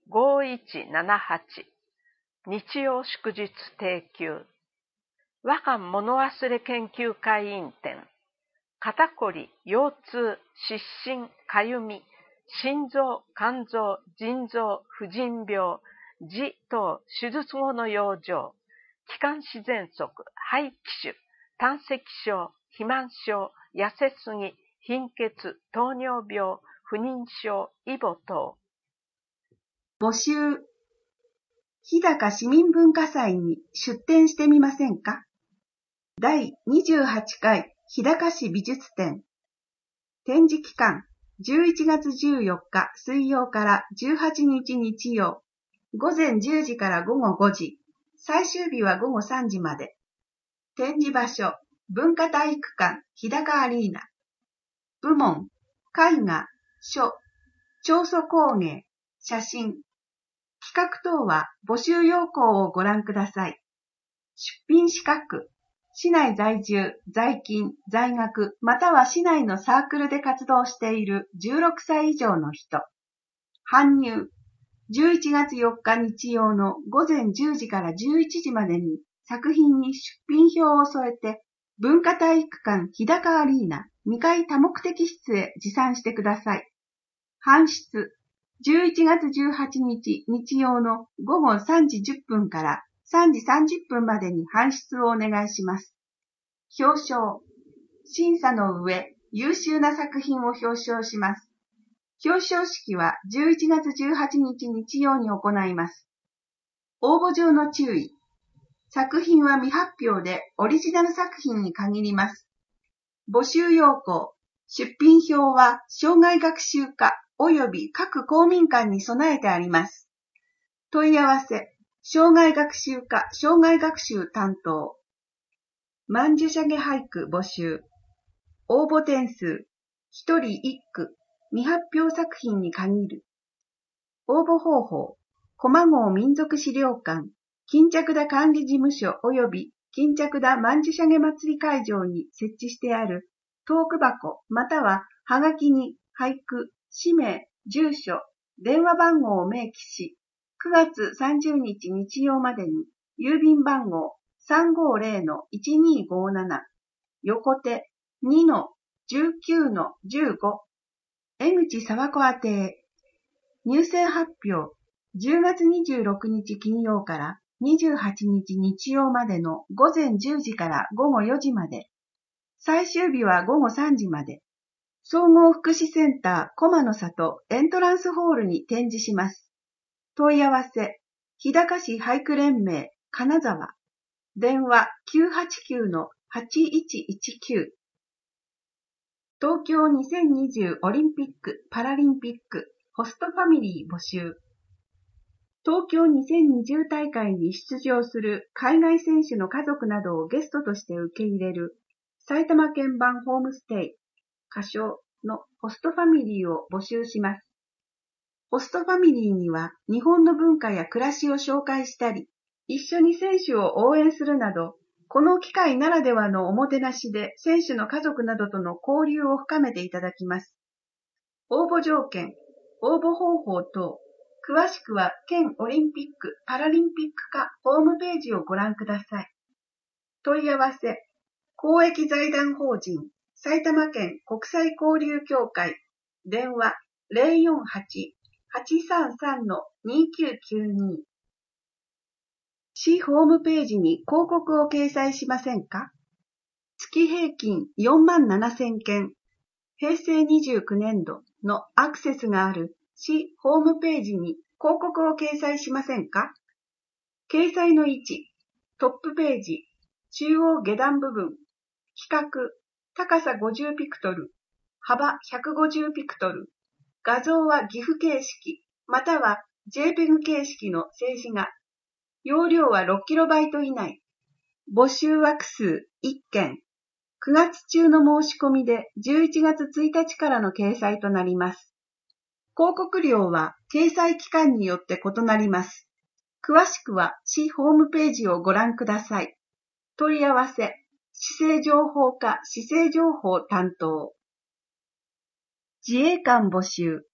ごいちななはち。日曜祝日定休。和漢物忘れ研究会員展。肩こり、腰痛、失神、かゆみ、心臓、肝臓、腎臓、婦人病、痔等手術後の養生、気管支喘息、肺気腫、胆石症、肥満症、痩せすぎ、貧血、糖尿病、不妊症、イボ等。 募集。日高市民文化祭に出展してみませんか？だいにじゅうはちかい日高市美術展。展示期間、じゅういちがつじゅうよっか水曜からじゅうはちにち日曜、ごぜんじゅうじからごごごじ、最終日はごごさんじまで。展示場所、文化体育館日高アリーナ。部門、絵画、書、彫塑工芸、写真。企画等は募集要項をご覧ください。出品資格、市内在住、在勤、在学、または市内のサークルで活動しているじゅうろくさい以上の人。搬入、じゅういちがつよっか日曜のごぜんじゅうじからじゅういちじまでに作品に出品票を添えて、文化体育館日高アリーナにかい多目的室へ持参してください。搬出、じゅういちがつじゅうはちにち日曜のごごさんじじゅっぷんからさんじさんじゅっぷんまでに搬出をお願いします。表彰。審査の上、優秀な作品を表彰します。表彰式はじゅういちがつじゅうはちにち日曜に行います。応募上の注意。作品は未発表でオリジナル作品に限ります。募集要項。出品票は生涯学習課及び各公民館に備えてあります。問い合わせ。生涯学習課生涯学習担当。曼殊沙華俳句募集。応募点数。ひとりいっく。未発表作品に限る。応募方法。駒郷民族資料館、巾着田管理事務所及び巾着田曼殊沙華祭り会場に設置してあるトーク箱またははがきに俳句、氏名、住所、電話番号を明記し、くがつさんじゅうにち日曜までに郵便番号 さんごーぜろのいちにーごーなな 横手 にのじゅうきゅうのじゅうご 江口沢子宛てへ。入選発表じゅうがつにじゅうろくにち金曜からにじゅうはちにち日曜までのごぜんじゅうじからごごよじまで。最終日はごごさんじまで。総合福祉センター駒の里エントランスホールに展示します。問い合わせ、日高市俳句連盟金沢。電話 きゅうはちきゅうのはちいちいちきゅう。東京にせんにじゅうオリンピック・パラリンピックホストファミリー募集。東京にせんにじゅう大会に出場する海外選手の家族などをゲストとして受け入れる埼玉県版ホームステイ、仮称のホストファミリーを募集します。ホストファミリーには日本の文化や暮らしを紹介したり、一緒に選手を応援するなど、この機会ならではのおもてなしで選手の家族などとの交流を深めていただきます。応募条件、応募方法等、詳しくは県オリンピック・パラリンピック課ホームページをご覧ください。問い合わせ、公益財団法人埼玉県国際交流協会、電話 ゼロよんはち はちさんさん のにきゅうきゅうに。市ホームページに広告を掲載しませんか？月平均よんまんななせんけん、へいせいにじゅうきゅうねんどのアクセスがある市ホームページに広告を掲載しませんか？掲載の位置、トップページ、中央下段部分、規格、高さごじゅうピクトル、幅ひゃくごじゅうピクトル、画像はギフ形式、または ジェイペグ 形式の静止画、容量は ろっキロバイト 以内、募集枠数いっけん、くがつ中の申し込みでじゅういちがつついたちからの掲載となります。広告料は掲載期間によって異なります。詳しくは市ホームページをご覧ください。問い合わせ、市政情報課市政情報担当。自衛官募集。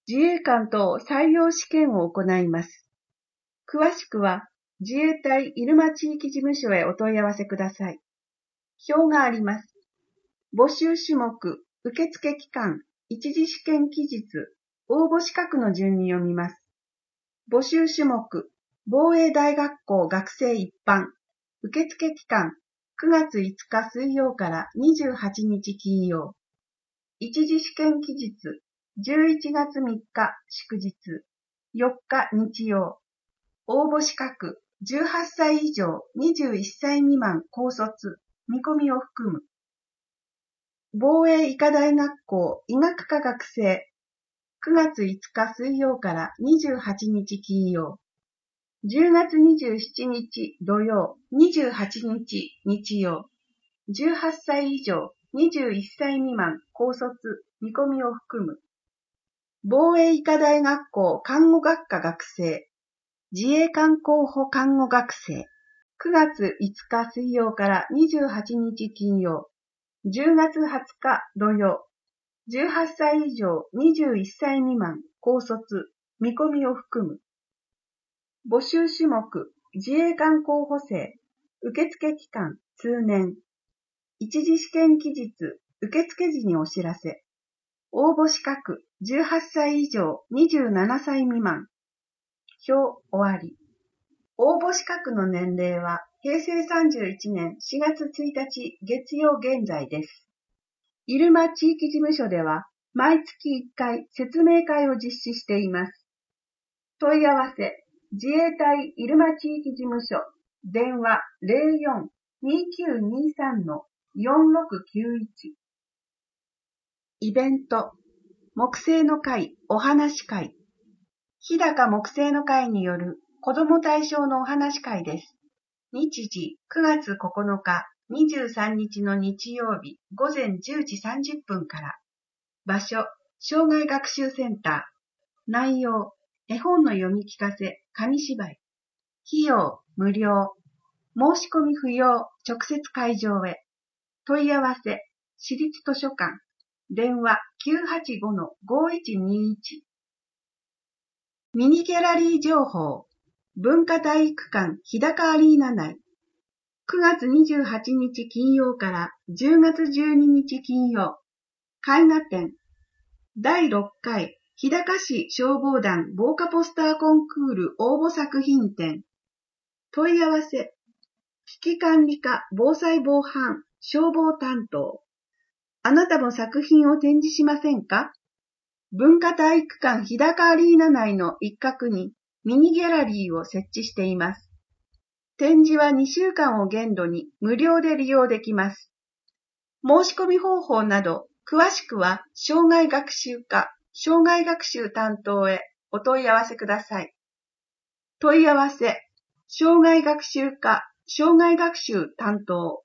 自衛官等採用試験を行います。詳しくは、自衛隊入間地域事務所へお問い合わせください。表があります。募集種目、受付期間、一次試験期日、応募資格の順に読みます。募集種目、防衛大学校学生一般、受付期間、くがついつか水曜からにじゅうはちにち金曜。一次試験期日、じゅういちがつみっか祝日、よっか日曜。応募資格、じゅうはっさい以上にじゅういっさい未満高卒、見込みを含む。防衛医科大学校医学科学生、くがついつか水曜からにじゅうはちにち金曜。じゅうがつにじゅうしちにち土曜、にじゅうはちにち日曜。じゅうはっさい以上にじゅういっさい未満高卒、見込みを含む。防衛医科大学校看護学科学生、自衛官候補看護学生、くがついつか水曜からにじゅうはちにち金曜、じゅうがつはつか土曜、じゅうはっさい以上にじゅういっさい未満高卒、見込みを含む。募集種目、自衛官候補生、受付期間、通年。一次試験期日、受付時にお知らせ。応募資格、じゅうはっさい以上にじゅうななさい未満。表終わり。応募資格の年齢は、へいせいさんじゅういちねんしがつついたち月曜現在です。入間地域事務所では、毎月いっかい説明会を実施しています。問い合わせ、自衛隊入間地域事務所、電話 ゼロよん にきゅうにさん よんろくきゅういち。イベント、木星の会お話会。日高木星の会による子ども対象のお話会です。日時くがつここのか、にじゅうさんにちの日曜日ごぜんじゅうじさんじゅっぷんから。場所、障害学習センター。内容、絵本の読み聞かせ、紙芝居。費用、無料。申し込み不要、直接会場へ。問い合わせ、市立図書館。電話 きゅうはちご ごいちにいち。ミニギャラリー情報。文化体育館日高アリーナ内。くがつにじゅうはちにち金曜からじゅうがつじゅうににち金曜。絵画展。だいろっかい日高市消防団防火ポスターコンクール応募作品展。問い合わせ。危機管理課防災防犯消防担当。あなたも作品を展示しませんか？文化体育館日高アリーナ内の一角にミニギャラリーを設置しています。展示はにしゅうかんを限度に無料で利用できます。申し込み方法など、詳しくは障害学習課、障害学習担当へお問い合わせください。問い合わせ、障害学習課、障害学習担当。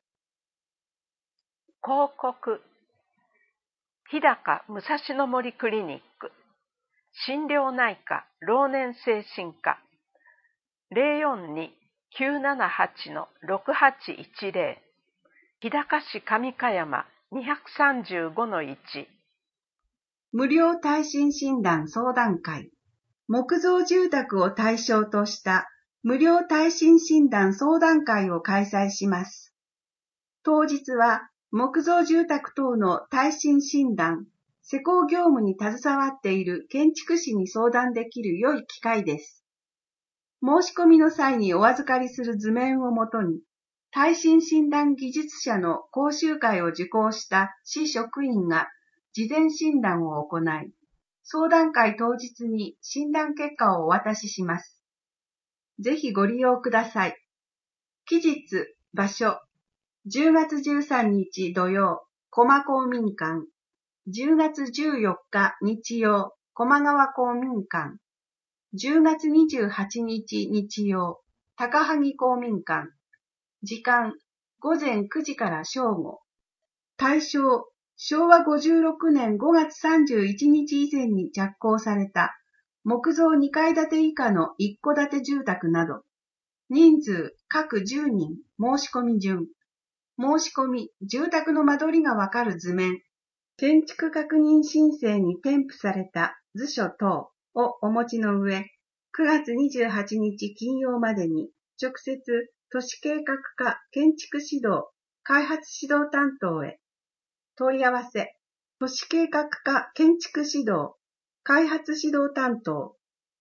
広告。日高武蔵野森クリニック。心療内科老年精神科。ゼロよんに きゅうななはち ろくはちいちゼロ。日高市上香山 にひゃくさんじゅうごのいち。 無料耐震診断相談会。木造住宅を対象とした無料耐震診断相談会を開催します。当日は木造住宅等の耐震診断、施工業務に携わっている建築士に相談できる良い機会です。申し込みの際にお預かりする図面をもとに、耐震診断技術者の講習会を受講した市職員が事前診断を行い、相談会当日に診断結果をお渡しします。ぜひご利用ください。期日、場所、じゅうがつじゅうさんにち土曜、駒公民館。じゅうがつじゅうよっか日曜、駒川公民館。じゅうがつにじゅうはちにち日曜、高萩公民館。時間、ごぜんくじから正午。対象、しょうわごじゅうろくねんごがつさんじゅういちにち以前に着工された木造にかいだて以下の一戸建て住宅など。人数、各じゅうにん、申し込み順。申し込み、住宅の間取りがわかる図面。建築確認申請に添付された図書等をお持ちの上、くがつにじゅうはちにち金曜までに直接都市計画課建築指導開発指導担当へ問い合わせ、都市計画課建築指導開発指導担当。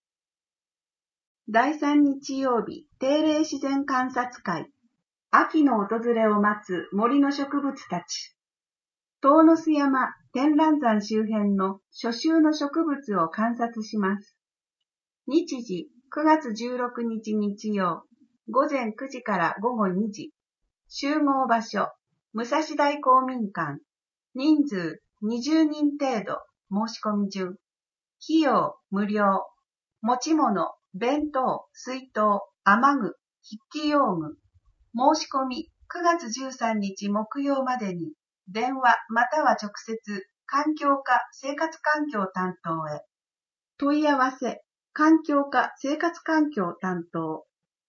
だいさん日曜日定例自然観察会。秋の訪れを待つ森の植物たち。遠野須山天覧山周辺の初秋の植物を観察します。日時くがつじゅうろくにち日曜、午前くじから午後にじ。集合場所、武蔵大公民館。人数にじゅうにん程度。申し込み順。費用無料。持ち物、弁当、水筒、雨具、筆記用具。申し込みくがつじゅうさんにち木曜までに電話または直接環境課生活環境担当へ。問い合わせ環境課生活環境担当。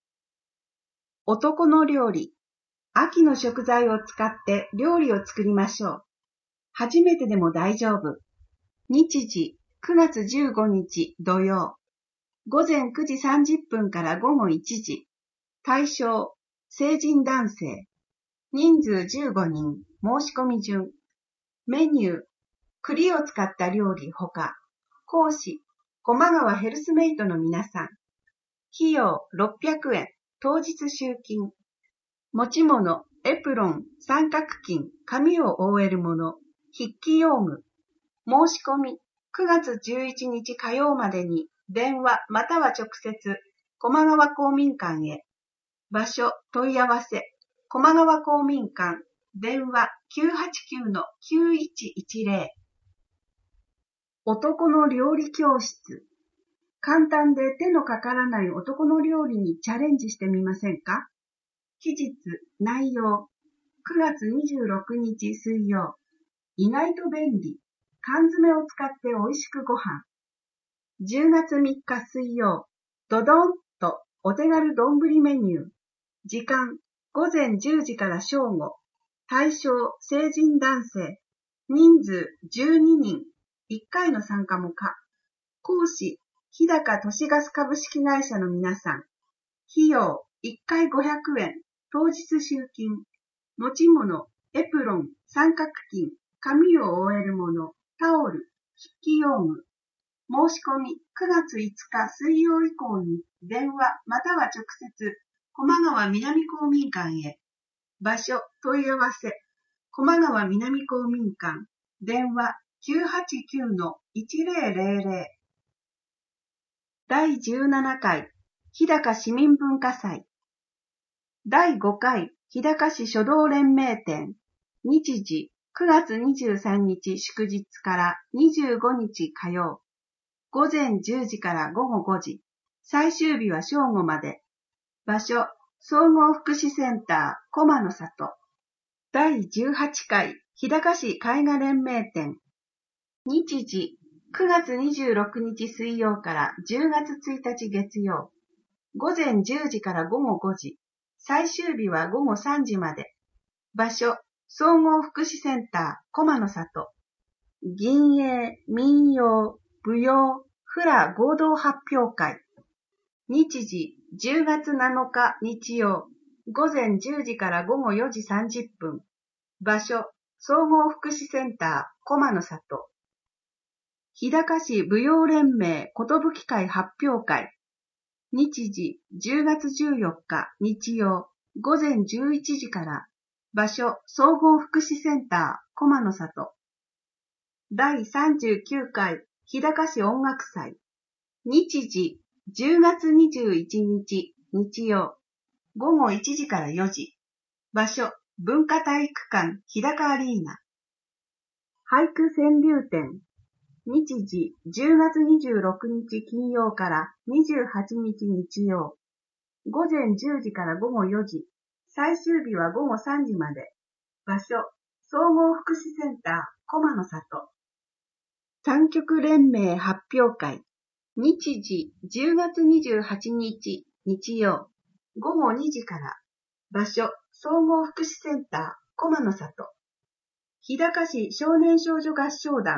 男の料理。秋の食材を使って料理を作りましょう。初めてでも大丈夫。日時くがつじゅうごにち土曜。午前くじさんじゅっぷんから午後いちじ。対象成人男性。人数じゅうごにん。申し込み順。メニュー。栗を使った料理ほか。講師。駒川ヘルスメイトの皆さん。費用ろっぴゃくえん。当日集金。持ち物。エプロン、三角巾、紙を覆えるもの。筆記用具。申し込み。くがつじゅういちにち火曜までに電話または直接駒川公民館へ。場所、問い合わせ、駒川公民館、電話 きゅうはちきゅうのきゅういちいちぜろ。男の料理教室。簡単で手のかからない男の料理にチャレンジしてみませんか？期日、内容。くがつにじゅうろくにち水曜。意外と便利。缶詰を使って美味しくご飯。じゅうがつみっか水曜。ドドンとお手軽丼メニュー。時間、午前じゅうじから正午。対象、成人男性。人数、じゅうににん。いっかいの参加も可。講師、日高都市ガス株式会社の皆さん。費用、いっかいごひゃくえん。当日集金。持ち物、エプロン、三角巾、紙を覆えるもの、タオル、筆記用具。申し込み、くがついつか水曜以降に電話または直接駒川南公民館へ。場所、問い合わせ、駒川南公民館、電話 きゅうはちきゅうのいちぜろぜろぜろ。だいじゅうななかい日高市民文化祭。だいごかい日高市書道連盟展。日時くがつにじゅうさんにち祝日からにじゅうごにち火曜。午前じゅうじから午後ごじ。最終日は正午まで。場所、総合福祉センター、駒の里。だいじゅうはちかい日高市絵画連盟展。日時、くがつにじゅうろくにち水曜からじゅうがつついたち月曜。午前じゅうじから午後ごじ。最終日は午後さんじまで。場所、総合福祉センター、駒の里。銀営、民謡、舞踊、フラ合同発表会。日時、じゅうがつなのか日曜。午前じゅうじから午後よじさんじゅっぷん。場所、総合福祉センター、駒の里。日高市舞踊連盟寿会発表会。日時、じゅうがつじゅうよっか日曜。午前じゅういちじから。場所、総合福祉センター、駒の里。だいさんじゅうきゅうかい日高市音楽祭。日時、じゅうがつにじゅういちにち日曜。午後いちじからよじ。場所、文化体育館日高アリーナ。俳句川柳展。日時、じゅうがつにじゅうろくにち金曜からにじゅうはちにち日曜。午前じゅうじから午後よじ。最終日は午後さんじまで。場所、総合福祉センター、駒の里。三局連盟発表会。日時、じゅうがつにじゅうはちにち日曜。午後にじから。場所、総合福祉センター、駒の里。日高市少年少女合唱団、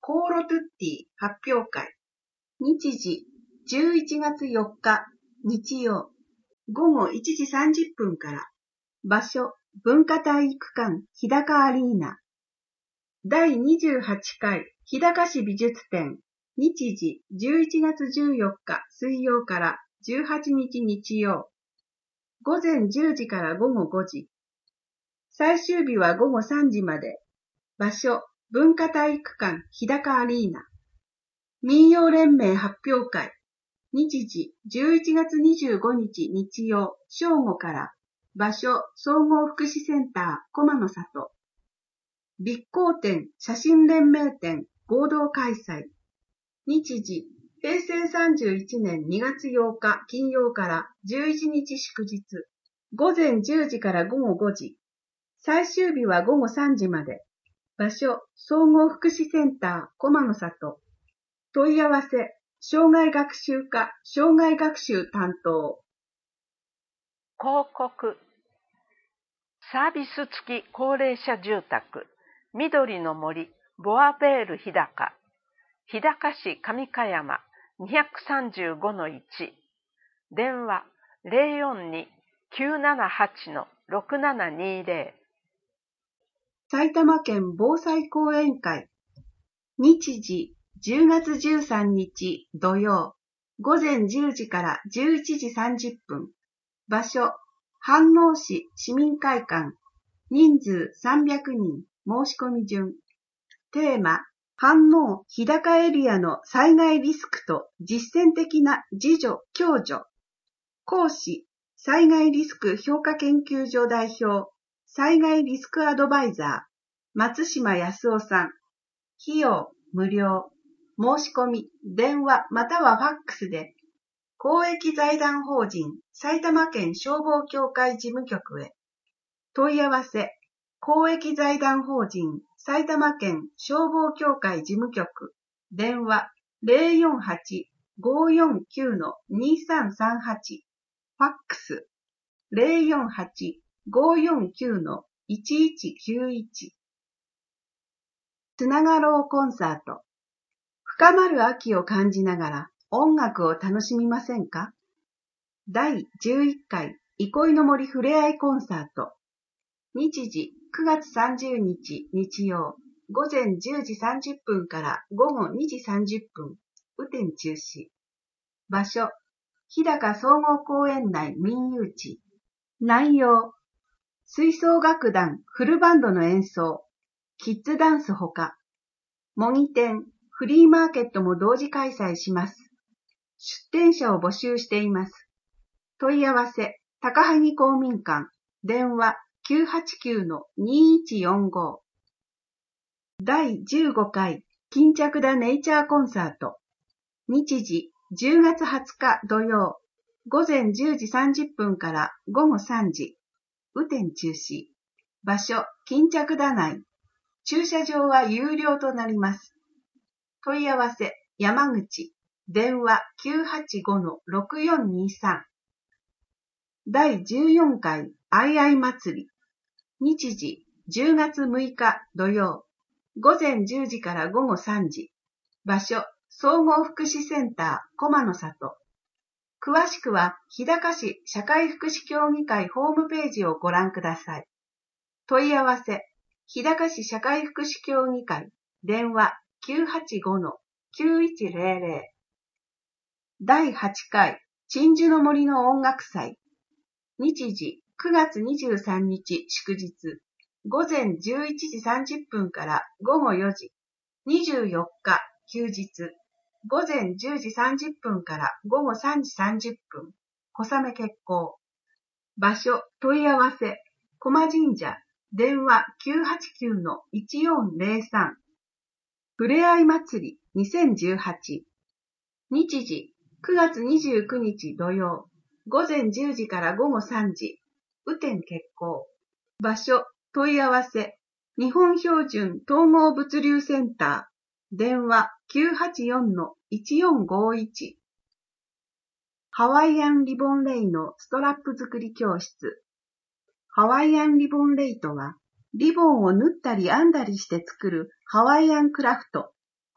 コーロトゥッティ発表会。日時じゅういちがつよっか日曜ごごいちじさんじゅっぷんから。場所文化体育館日高アリーナ。だいにじゅうはちかい日高市美術展。日時じゅういちがつじゅうよっか水曜からじゅうはちにち日曜。午前じゅうじからごごごじ。最終日はごごさんじまで。場所文化体育館日高アリーナ。民謡連盟発表会。日時じゅういちがつにじゅうごにち日曜正午から。場所総合福祉センター駒の里。立光展写真連盟展合同開催。日時へいせいさんじゅういちねんにがつようか金曜からじゅういちにち祝日。午前じゅうじからごごごじ。最終日はごごさんじまで。場所総合福祉センター駒の里。問い合わせ障害学習課障害学習担当。 広告。サービス付き高齢者住宅緑の森ボアベール日高。日高市上香山 にひゃくさんじゅうごのいち。電話 ゼロよんに きゅうななはち ろくななにゼロ。 埼玉県防災講演会。日時じゅうがつじゅうさんにち土曜午前じゅうじからじゅういちじさんじゅっぷん。場所飯能市市民会館。人数さんびゃくにん。申し込み順。テーマ飯能日高エリアの災害リスクと実践的な自助共助。講師災害リスク評価研究所代表災害リスクアドバイザー松島康夫さん。費用無料。申し込み電話またはファックスで公益財団法人埼玉県消防協会事務局へ。問い合わせ公益財団法人埼玉県消防協会事務局。電話 ゼロよんはち ごーよんきゅう にさんさんはち。ファックス ゼロよんはち ごーよんきゅう いちいちきゅういち。つながろうコンサート。深まる秋を感じながら音楽を楽しみませんか？だいじゅういっかい憩いの森ふれあいコンサート。日時くがつさんじゅうにち日曜午前じゅうじさんじゅっぷんからごごにじさんじゅっぷん。雨天中止。場所日高総合公園内民有地。内容吹奏楽団フルバンドの演奏、キッズダンスほか、模擬店、フリーマーケットも同時開催します。出店者を募集しています。問い合わせ、高萩公民館、電話 きゅうはちきゅう にいちよんご。だいじゅうごかい、巾着田ネイチャーコンサート。日時、じゅうがつはつか土曜、午前じゅうじさんじゅっぷんからごごさんじ。雨天中止。場所、巾着田内。駐車場は有料となります。問い合わせ、山口。電話 きゅうはちご ろくよんにさん。だいじゅうよんかい、あいあい祭り。日時、じゅうがつむいか土曜。午前じゅうじからごごさんじ。場所、総合福祉センター、駒の里。詳しくは、日高市社会福祉協議会ホームページをご覧ください。問い合わせ、日高市社会福祉協議会、電話 きゅうはちご きゅういちゼロゼロ。だいはちかい、鎮守の森の音楽祭。日時、くがつにじゅうさんにち祝日。午前じゅういちじさんじゅっぷんからごごよじ。にじゅうよっか、休日。午前じゅうじさんじゅっぷんからごごさんじさんじゅっぷん。小雨決行。場所、問い合わせ、駒神社。電話 きゅうはちきゅう いちよんゼロさん。ふれあい祭りにせんじゅうはち。日時、くがつにじゅうくにち土曜。午前じゅうじからごごさんじ。雨天決行。場所、問い合わせ、日本標準統合物流センター。電話 きゅうはちよん いちよんごいち。ハワイアンリボンレイのストラップ作り教室。ハワイアンリボンレイとは、リボンを縫ったり編んだりして作るハワイアンクラフト、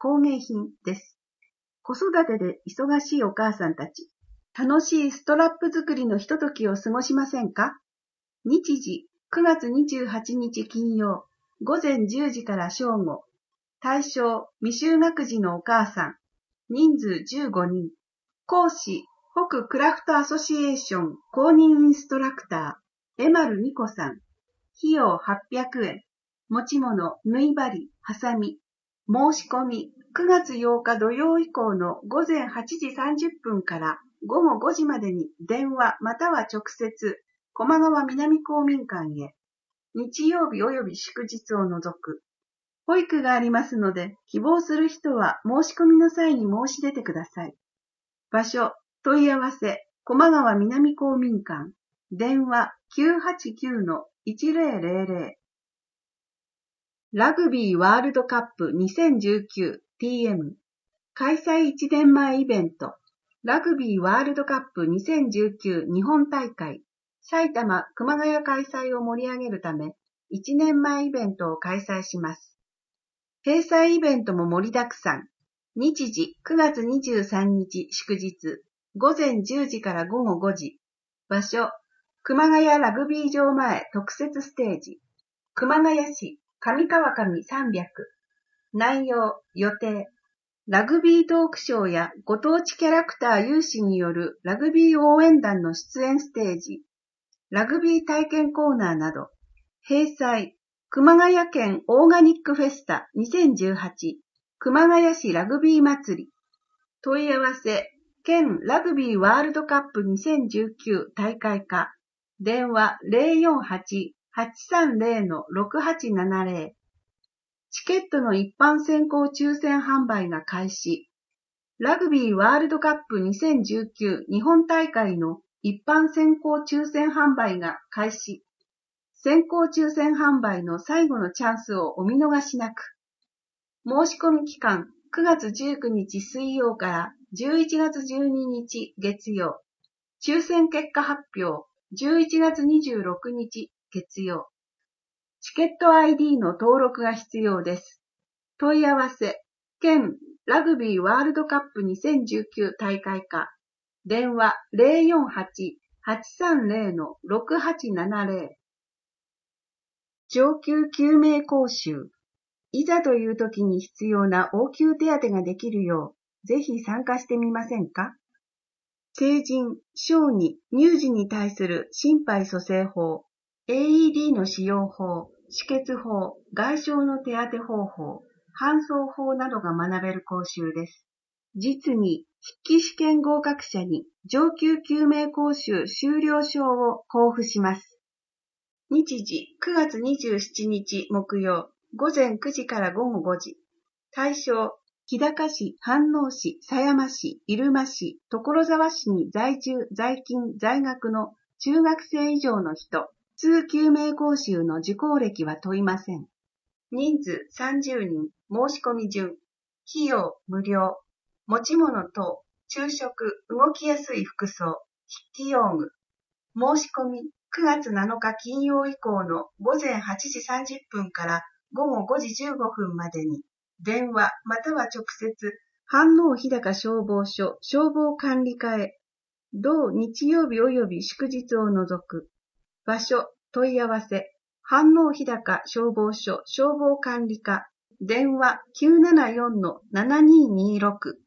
工芸品です。子育てで忙しいお母さんたち、楽しいストラップ作りのひとときを過ごしませんか？日時くがつにじゅうはちにち金曜、午前じゅうじから正午。対象未就学児のお母さん。人数じゅうごにん。講師、北クラフトアソシエーション公認インストラクター、江丸美子さん。費用はっぴゃくえん。持ち物、縫い針、ハサミ。申し込み、くがつようか土曜以降の午前はちじさんじゅっぷんから午後ごじまでに電話または直接、駒川南公民館へ。日曜日及び祝日を除く。保育がありますので、希望する人は申し込みの際に申し出てください。場所、問い合わせ、駒川南公民館。電話 きゅうはちきゅうのいちぜろぜろぜろ。ラグビーワールドカップにせんじゅうきゅう ティーエム 開催いちねんまえイベントラグビーワールドカップにせんじゅうきゅう日本大会埼玉熊谷開催を盛り上げるためいちねんまえイベントを開催します。閉催イベントも盛りだくさん。日時くがつにじゅうさんにち祝日午前じゅうじから午後ごじ。場所熊谷ラグビー場前特設ステージ熊谷市上川上さんびゃく。内容、予定。ラグビートークショーやご当地キャラクター有志によるラグビー応援団の出演ステージ。ラグビー体験コーナーなど。閉催。熊谷県オーガニックフェスタにせんじゅうはち。熊谷市ラグビー祭り。問い合わせ。県ラグビーワールドカップにせんじゅうきゅう大会課。電話 ゼロよんはち はちさんゼロ のろくはちななゼロ。チケットの一般先行抽選販売が開始。ラグビーワールドカップにせんじゅうきゅう日本大会の一般先行抽選販売が開始。先行抽選販売の最後のチャンスをお見逃しなく。申し込み期間くがつじゅうくにち水曜からじゅういちがつじゅうににち月曜。抽選結果発表じゅういちがつにじゅうろくにち月曜。チケット アイディー の登録が必要です。問い合わせ、県ラグビーワールドカップにせんじゅうきゅう大会課。電話 ゼロよんはち はちさんゼロ のろくはちななゼロ。上級救命講習。いざという時に必要な応急手当ができるよう、ぜひ参加してみませんか？成人、小児、乳児に対する心肺蘇生法、エーイーディー の使用法、止血法、外傷の手当方法、搬送法などが学べる講習です。実に、筆記試験合格者に上級救命講習修了証を交付します。日時くがつにじゅうしちにち木曜、午前くじから午後ごじ。対象、日高市、飯能市、狭山市、入間市、所沢市に在住、在勤、在学の中学生以上の人、普通救命講習の受講歴は問いません。人数さんじゅうにん、申し込み順。費用無料。持ち物等、昼食、動きやすい服装、筆記用具。申し込みくがつなのか金曜以降の午前はちじさんじゅっぷんから午後ごじじゅうごふんまでに、電話または直接、飯能日高消防署消防管理課へ、同日曜日及び祝日を除く。場所、問い合わせ、飯能日高消防署消防管理課、電話 きゅうななよんのななににろく。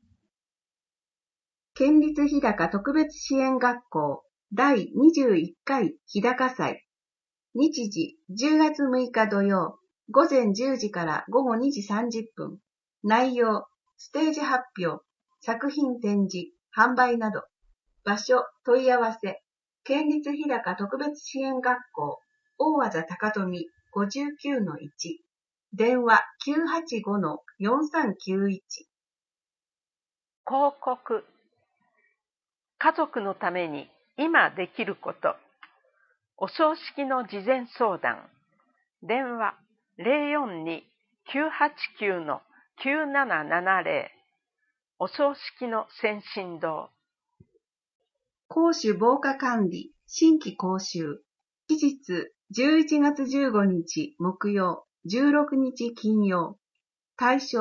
県立日高特別支援学校だいにじゅういっかい日高祭。日時じゅうがつむいか土曜、午前じゅうじから午後にじさんじゅっぷん。内容、ステージ発表、作品展示、販売など。場所、問い合わせ、県立日高特別支援学校、大技高富 ごじゅうきゅうのいち。電話 きゅうはちごのよんさんきゅういち。 広告。家族のために今できること。お葬式の事前相談。電話 ゼロよんに きゅうはちきゅうのきゅうななななゼロ。お葬式の先進堂。 公主防火管理新規講習。期日じゅういちがつじゅうごにち木曜、じゅうろくにち金曜。対象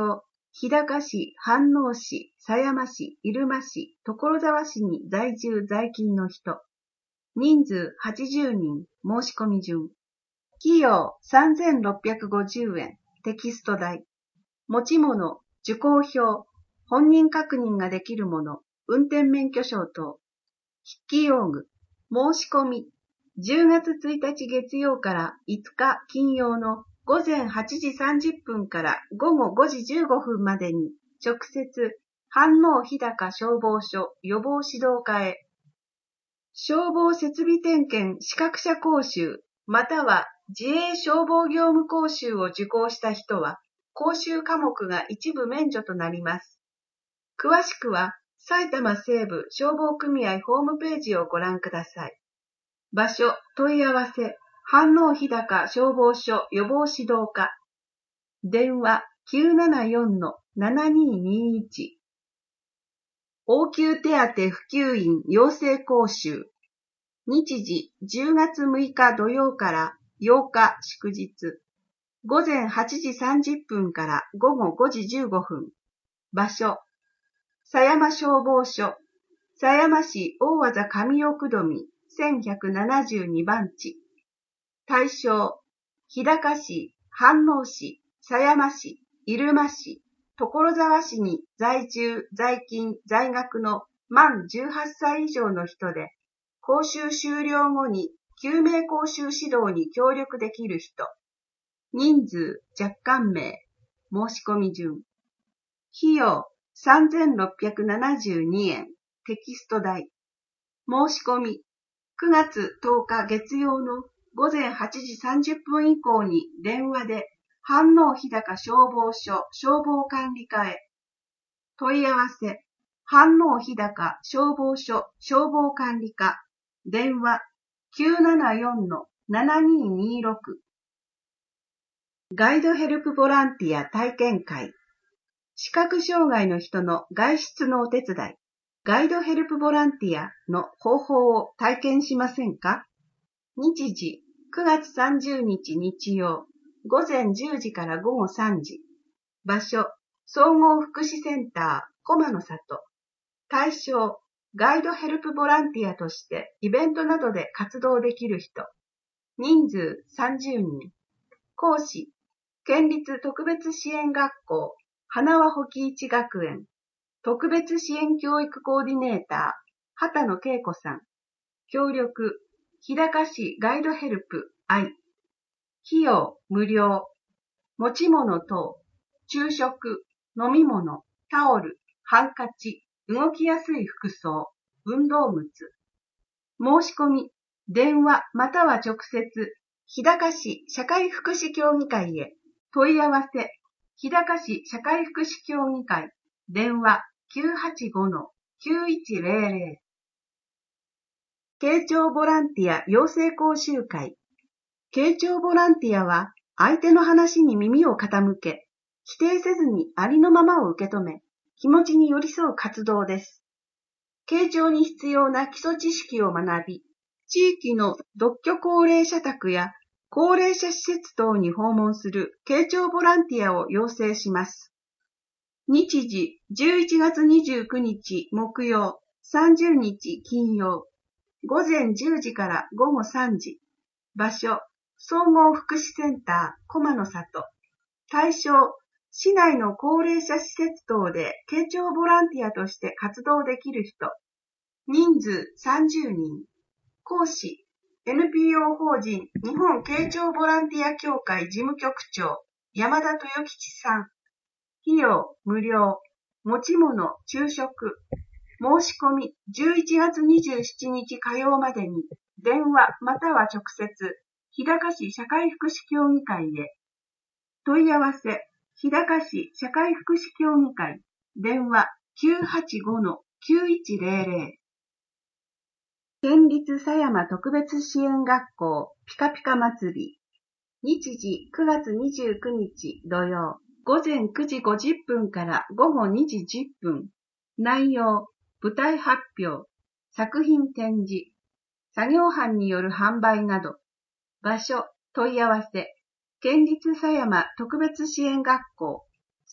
日高市、飯能市、狭山市、入間市、所沢市に在住在勤の人。人数はちじゅうにん、申し込み順。費用さんぜんろっぴゃくごじゅうえん、テキスト代。持ち物、受講票、本人確認ができるもの、運転免許証等。筆記用具、申し込み。じゅうがつついたち月曜からいつか金曜のごぜんはちじさんじゅっぷんからごごごじじゅうごふんまでに直接、飯能日高消防署予防指導課へ。消防設備点検資格者講習、または自衛消防業務講習を受講した人は、講習科目が一部免除となります。詳しくは、埼玉西部消防組合ホームページをご覧ください。場所、問い合わせ、飯能日高消防署予防指導課。電話 きゅうななよんのななにーにーいち。応急手当普及員養成講習。日時じゅうがつむいか土曜からようか祝日。ごぜんはちじさんじゅっぷんからごごごじじゅうごふん。場所、狭山消防署、狭山市大和田上奥富せんひゃくななじゅうにばんち。対象、日高市、飯能市、狭山市、入間市、所沢市に在住、在勤、在学の満じゅうはっさい以上の人で、講習終了後に救命講習指導に協力できる人。人数、若干名、申し込み順。費用、さんぜんろっぴゃくななじゅうにえん、テキスト代。申し込み、くがつとおか月曜のごぜんはちじさんじゅっぷん以降に電話で飯能日高消防署消防管理課へ。問い合わせ、飯能日高消防署消防管理課。電話 きゅうななよんのななにーにーろく。ガイドヘルプボランティア体験会。視覚障害の人の外出のお手伝い、ガイドヘルプボランティアの方法を体験しませんか？日時、くがつさんじゅうにち日曜、ごぜんじゅうじからごごさんじ。場所、総合福祉センター、駒の里。対象、ガイドヘルプボランティアとしてイベントなどで活動できる人。人数さんじゅうにん。講師、県立特別支援学校、花輪保木一学園。特別支援教育コーディネーター、畑野恵子さん。協力、日高市ガイドヘルプ I。費用無料。持ち物等、昼食、飲み物、タオル、ハンカチ、動きやすい服装、運動靴。申し込み、電話または直接、日高市社会福祉協議会へ。問い合わせ、日高市社会福祉協議会。電話 きゅうはちごのきゅういちぜろぜろ。慶長ボランティア養成講習会。慶長ボランティアは相手の話に耳を傾け、否定せずにありのままを受け止め、気持ちに寄り添う活動です。慶長に必要な基礎知識を学び、地域の独居高齢者宅や高齢者施設等に訪問する慶長ボランティアを養成します。日時じゅういちがつにじゅうくにち木曜、さんじゅうにち金曜、ごぜんじゅうじからごごさんじ。場所、総合福祉センター、駒の里。対象、市内の高齢者施設等で慶長ボランティアとして活動できる人。人数さんじゅうにん。講師、エヌピーオー 法人日本慶長ボランティア協会事務局長、山田豊吉さん。費用無料。持ち物、昼食。申し込みじゅういちがつにじゅうしちにち火曜までに電話または直接日高市社会福祉協議会へ。問い合わせ、日高市社会福祉協議会。電話 きゅうはちごのきゅういちぜろぜろ。県立狭山特別支援学校ピカピカ祭り。日時くがつにじゅうくにち土曜、ごぜんくじごじゅっぷんからごごにじじゅっぷん。内容、舞台発表、作品展示、作業班による販売など。場所、問い合わせ、県立狭山特別支援学校、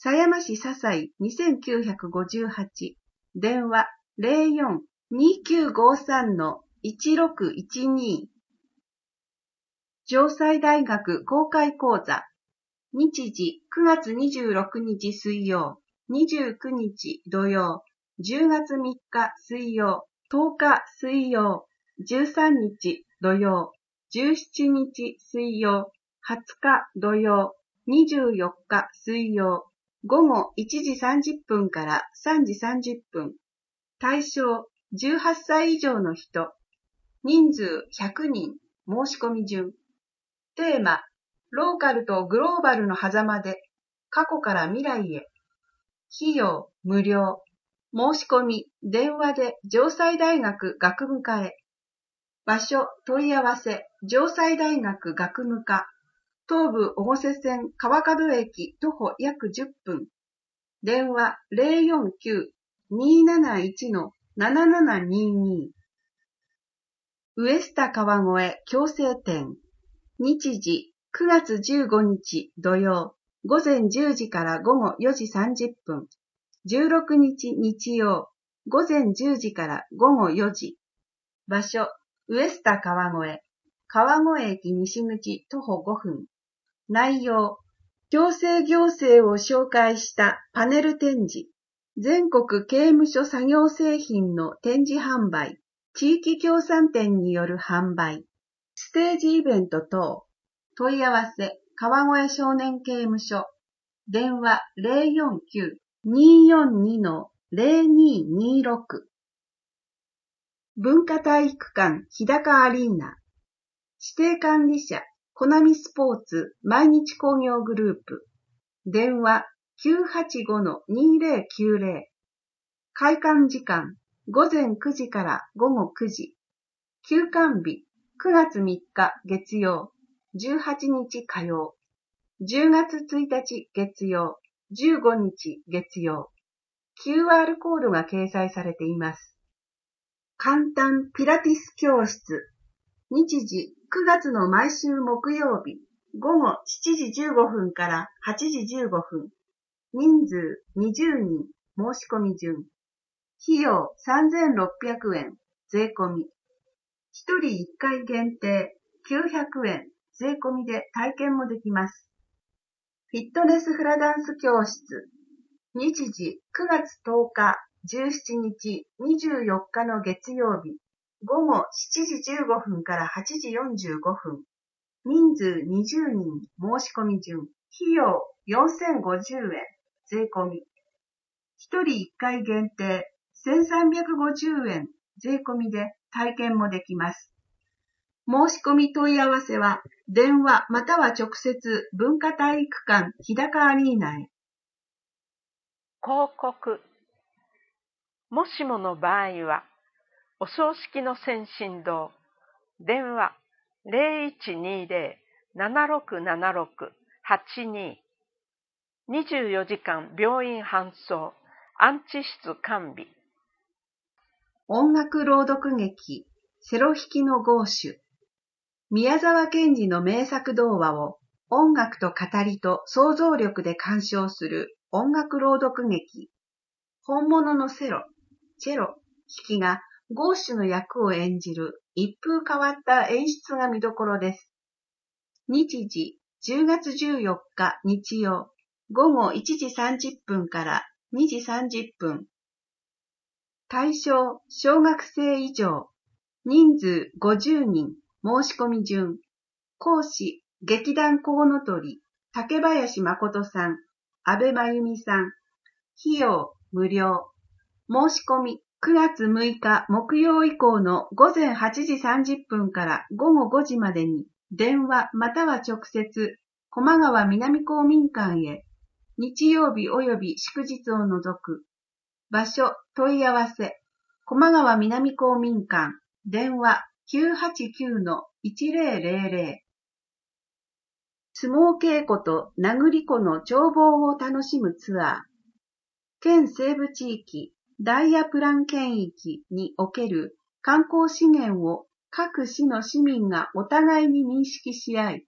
狭山市葛西にせんきゅうひゃくごじゅうはち、電話 ゼロよん にきゅうごさん いちろくいちに。城西大学公開講座。日時くがつにじゅうろくにち水曜、にじゅうくにち土曜、じゅうがつみっか水曜、とおか水曜、じゅうさんにち土曜、じゅうしちにち水曜、はつか土曜、にじゅうよっか水曜、ごごいちじさんじゅっぷんからさんじさんじゅっぷん。対象じゅうはっさい以上の人。人数ひゃくにん。申し込み順。テーマ、ローカルとグローバルの狭間で、過去から未来へ。費用、無料。申し込み、電話で城西大学学務課へ。場所、問い合わせ、城西大学学務課。東武越生線川角駅徒歩約じゅっぷん。電話 ゼロよんきゅう にーなないち ななななにーにー。ウエスタ川越矯正店。日時くがつじゅうごにち土曜、ごぜんじゅうじからごごよじさんじゅっぷん。じゅうろくにち日曜、ごぜんじゅうじからごごよじ。場所、ウエスタ川越。川越駅西口徒歩ごふん。内容、矯正行政を紹介したパネル展示。全国刑務所作業製品の展示販売。地域協賛店による販売。ステージイベント等。問い合わせ、川越少年刑務所。電話 ゼロよんきゅう にーよんに ゼロにーにーろく。文化体育館日高アリーナ。指定管理者、コナミスポーツ毎日工業グループ。電話 きゅうはちご にーぜろきゅうぜろ。開館時間、ごぜんくじからごごくじ。休館日、くがつみっか月曜、じゅうはちにち火曜。じゅうがつついたち月曜、じゅうごにち月曜。キューアール コードが掲載されています。簡単ピラティス教室。日時くがつの毎週木曜日、ごごしちじじゅうごふんからはちじじゅうごふん。人数にじゅうにん。申し込み順。費用さんぜんろっぴゃくえん。税込み。ひとりいっかい限定きゅうひゃくえん。税込みで体験もできます。フィットネスフラダンス教室。日時くがつとおか、じゅうしちにち、にじゅうよっかの月曜日。ごごしちじじゅうごふんからはちじよんじゅうごふん。人数にじゅうにん。申し込み順。費用よんせんごじゅうえん。税込み。ひとりいっかい限定せんさんびゃくごじゅうえん。税込みで体験もできます。申し込み問い合わせは、電話または直接文化体育館日高アリーナへ。 広告。もしもの場合は、お葬式の先進堂、電話 ゼロいちにゼロ ななろくななろく はちに。にじゅうよじかん病院搬送、安置室完備。 音楽朗読劇、セロ弾きのゴーシュ。宮沢賢治の名作童話を音楽と語りと想像力で鑑賞する音楽朗読劇。本物のセロ、チェロ、弾きがゴーシュの役を演じる一風変わった演出が見どころです。日時じゅうがつじゅうよっか日曜、ごごいちじさんじゅっぷんからにじさんじゅっぷん。対象、小学生以上。人数ごじゅうにん。申し込み順。講師、劇団コウノトリ、竹林誠さん、安倍真由美さん。費用、無料。申し込み、くがつむいか木曜以降のごぜんはちじさんじゅっぷんからごごごじまでに、電話または直接、駒川南公民館へ。日曜日及び祝日を除く。場所、問い合わせ。駒川南公民館。電話 きゅうはちきゅう いちぜろぜろぜろ。相撲稽古と殴り子の眺望を楽しむツアー。県西部地域、ダイヤプラン圏域における観光資源を各市の市民がお互いに認識し合い、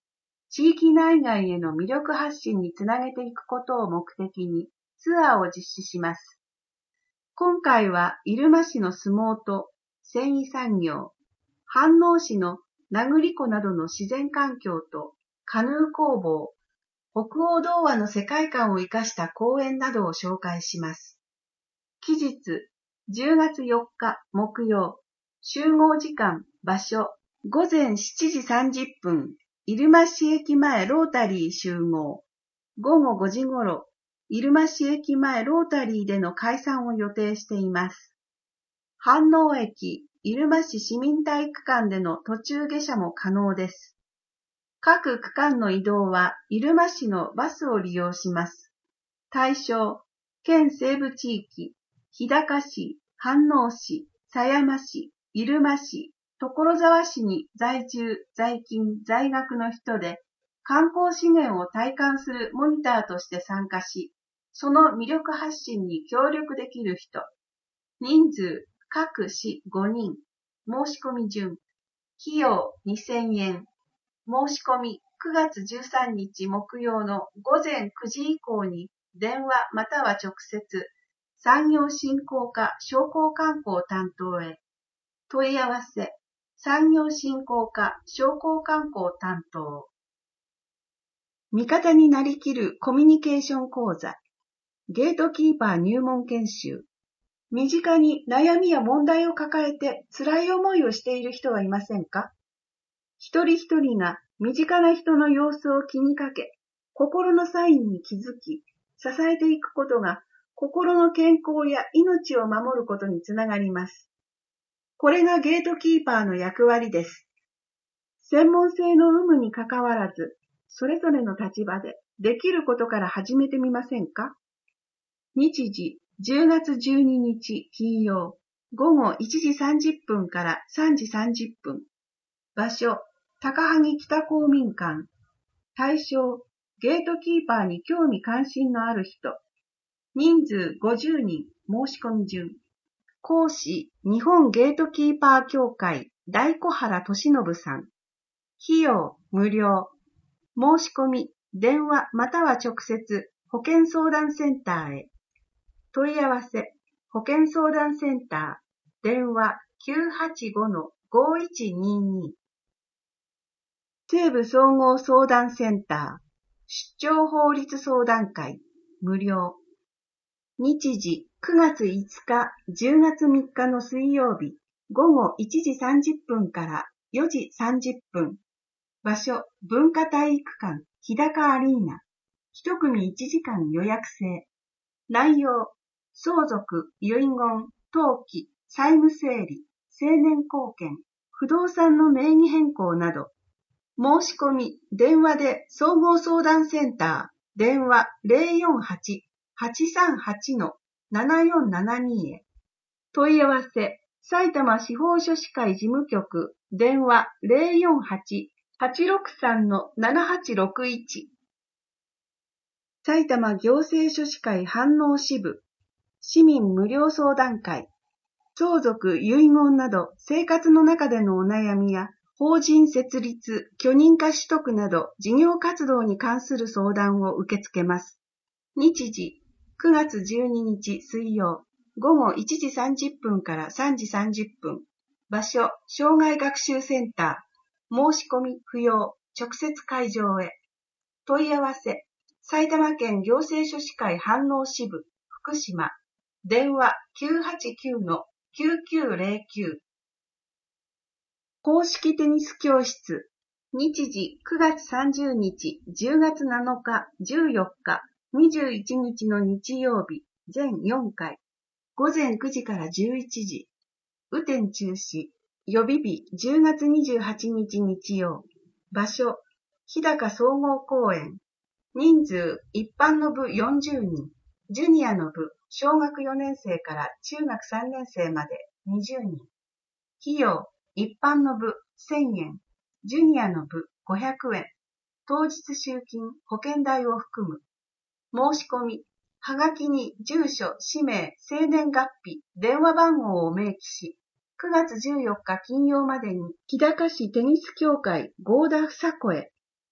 地域内外への魅力発信につなげていくことを目的にツアーを実施します。今回は入間市の相撲と繊維産業、飯能市の名栗湖などの自然環境とカヌー工房、北欧童話の世界観を生かした公園などを紹介します。期日、じゅうがつよっか木曜、集合時間、場所、ごぜんしちじさんじゅっぷん、入間市駅前ロータリー集合。ごごごじごろ、入間市駅前ロータリーでの開催を予定しています。飯能駅、入間市市民体育館での途中下車も可能です。各区間の移動は入間市のバスを利用します。対象、県西部地域、日高市、飯能市、狭山市、入間市、所沢市に在住、在勤、在学の人で、観光資源を体感するモニターとして参加し、その魅力発信に協力できる人。人数、各市ごにん。申し込み順。費用にせんえん。申し込みくがつじゅうさんにち木曜のごぜんくじ以降に電話または直接産業振興課商工観光担当へ。問い合わせ産業振興課商工観光担当。味方になりきるコミュニケーション講座。ゲートキーパー入門研修。身近に悩みや問題を抱えて辛い思いをしている人はいませんか？一人一人が身近な人の様子を気にかけ、心のサインに気づき、支えていくことが心の健康や命を守ることにつながります。これがゲートキーパーの役割です。専門性の有無にかかわらず、それぞれの立場でできることから始めてみませんか？日時、じゅうがつじゅうににち金曜、ごごいちじさんじゅっぷんからさんじさんじゅっぷん。場所、高萩北公民館。対象、ゲートキーパーに興味関心のある人。人数ごじゅうにん、申し込み順。講師、日本ゲートキーパー協会、大小原俊信さん。費用、無料。申し込み、電話または直接、保健相談センターへ。問い合わせ、保健相談センター、電話 きゅうはちごのごいちにに。西部総合相談センター、出張法律相談会、無料。日時、くがついつか、じゅうがつみっかの水曜日、ごごいちじさんじゅっぷんからよじさんじゅっぷん。場所、文化体育館、日高アリーナ。一組いちじかん予約制。内容、相続、遺言、登記、債務整理、成年後見、不動産の名義変更など。申し込み、電話で総合相談センター、電話 ゼロよんはち はちさんはち ななよんななに へ。問い合わせ、埼玉司法書士会事務局、電話 ゼロよんはち はちろくさん ななはちろくいち。埼玉行政書士会飯能支部、市民無料相談会、相続、遺言など生活の中でのお悩みや、法人設立、許認可取得など事業活動に関する相談を受け付けます。日時、くがつじゅうににち水曜、ごごいちじさんじゅっぷんからさんじさんじゅっぷん。場所、障害学習センター。申し込み不要、直接会場へ。問い合わせ、埼玉県行政書士会飯能支部、福島。電話 きゅうはちきゅうのきゅうきゅうゼロきゅう。公式テニス教室。日時くがつさんじゅうにち、じゅうがつなのか、じゅうよっか、にじゅういちにちの日曜日、全よんかい。ごぜんくじからじゅういちじ。雨天中止。予備日じゅうがつにじゅうはちにち日曜。場所、日高総合公園。人数、一般の部よんじゅうにん。ジュニアの部、小学よねんせいから中学さんねんせいまでにじゅうにん。費用、一般の部せんえん。ジュニアの部ごひゃくえん。当日集金、保険代を含む。申し込み、はがきに住所、氏名、生年月日、電話番号を明記し、くがつじゅうよっか金曜までに日高市テニス協会合田房子へ。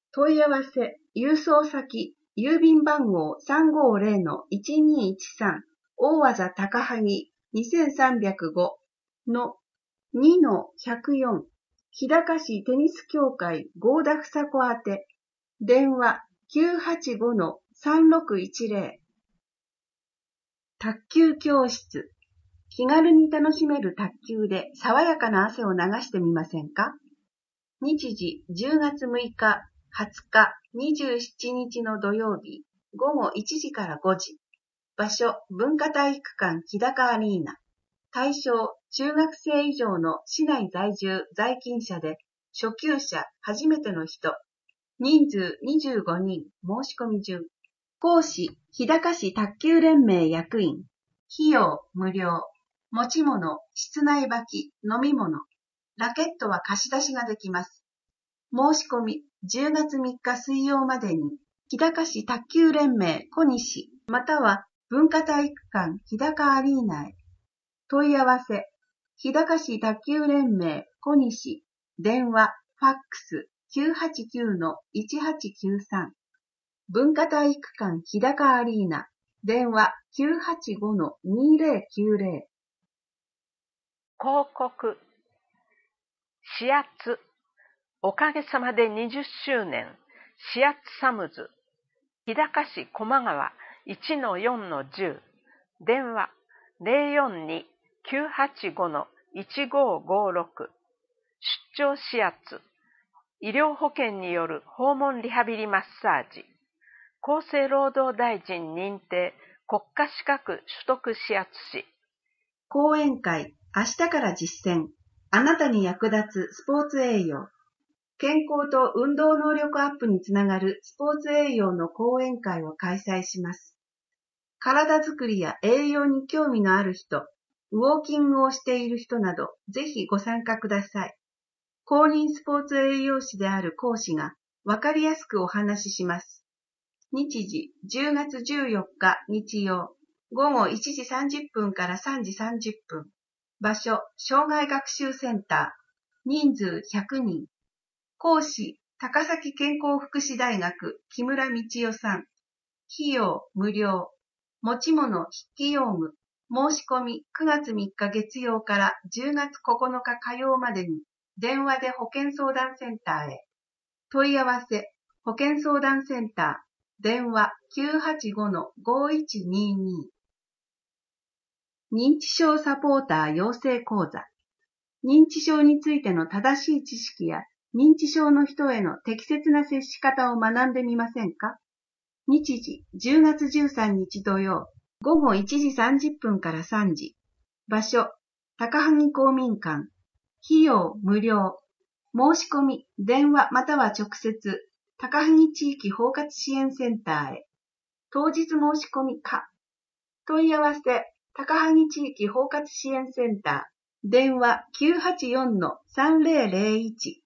問い合わせ、郵送先、郵便番号 さんごゼロのいちにいちさん 大技高萩 にせんさんびゃくご の にのひゃくよん 日高市テニス協会合田房子宛て、電話 きゅうはちごのさんろくいちゼロ。卓球教室。気軽に楽しめる卓球で爽やかな汗を流してみませんか？日時じゅうがつむいか、はつか、にじゅうしちにちの土曜日、ごごいちじからごじ。場所、文化体育館日高アリーナ。対象、中学生以上の市内在住、在勤者で、初級者、初めての人。人数にじゅうごにん、申し込み順。講師、日高市卓球連盟役員。費用、無料。持ち物、室内履き、飲み物。ラケットは貸し出しができます。申し込み、じゅうがつみっか水曜までに、日高市卓球連盟小西、または文化体育館日高アリーナへ。問い合わせ、日高市卓球連盟小西、電話、ファックス きゅうはちきゅうのいちはちきゅうさん。文化体育館日高アリーナ、電話 きゅうはちごのにゼロきゅうゼロ。 広告。始圧。おかげさまでにじゅっしゅうねん。始圧サムズ。日高市駒川 いちのよんのじゅう。電話 ゼロよんに きゅうはちごのいちごごろく。出張始圧。医療保険による訪問リハビリマッサージ。厚生労働大臣認定国家資格取得始圧師。 講演会、明日から実践。あなたに役立つスポーツ栄養。健康と運動能力アップにつながるスポーツ栄養の講演会を開催します。体づくりや栄養に興味のある人、ウォーキングをしている人など、ぜひご参加ください。公認スポーツ栄養士である講師がわかりやすくお話しします。日時、じゅうがつじゅうよっか日曜、ごごいちじさんじゅっぷんからさんじさんじゅっぷん。場所、障害学習センター。人数ひゃくにん。講師、高崎健康福祉大学、木村道代さん。費用、無料。持ち物、筆記用具。申し込み、くがつみっか月曜からじゅうがつここのか火曜までに、電話で保健相談センターへ。問い合わせ、保健相談センター。電話 きゅうはちごのごいちにに。認知症サポーター養成講座。認知症についての正しい知識や認知症の人への適切な接し方を学んでみませんか？日時、じゅうがつじゅうさんにち土曜、ごごいちじさんじゅっぷんからさんじ。場所、高萩公民館。費用、無料。申し込み、電話または直接、高萩地域包括支援センターへ。当日申し込みか。問い合わせ、高萩地域包括支援センター。電話 きゅうはちよんのさんゼロゼロいち。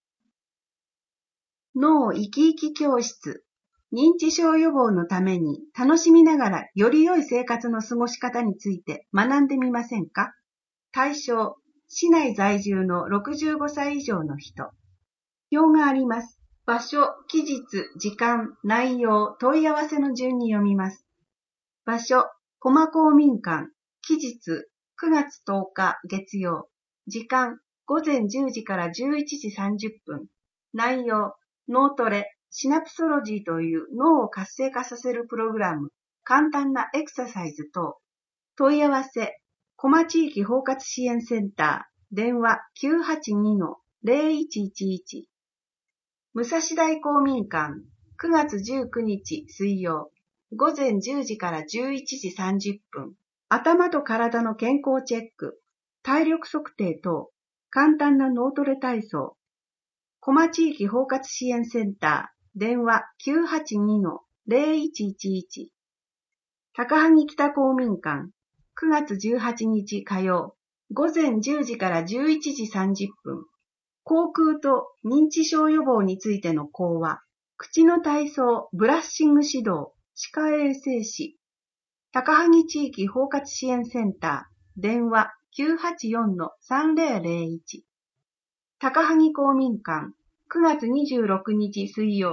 脳生き生き教室。認知症予防のために楽しみながらより良い生活の過ごし方について学んでみませんか？対象、市内在住のろくじゅうごさい以上の人。表があります。場所、期日、時間、内容、問い合わせの順に読みます。場所、駒公民館。期日、くがつとおか月曜。時間、ごぜんじゅうじからじゅういちじさんじゅっぷん。内容、脳トレ、シナプソロジーという脳を活性化させるプログラム、簡単なエクササイズ等。問い合わせ、駒地域包括支援センター。電話 きゅうはちにのゼロいちいちいち。武蔵大公民館。くがつじゅうくにち水曜。ごぜんじゅうじからじゅういちじさんじゅっぷん。頭と体の健康チェック、体力測定等、簡単な脳トレ体操。駒地域包括支援センター。電話 きゅうはちにのゼロいちいちいち。高萩北公民館。くがつじゅうはちにち火曜。ごぜんじゅうじからじゅういちじさんじゅっぷん。口腔と認知症予防についての講話。口の体操、ブラッシング指導、歯科衛生士。高萩地域包括支援センター。電話 きゅうはちよんのさんゼロゼロいち。高萩公民館。くがつにじゅうろくにち水曜。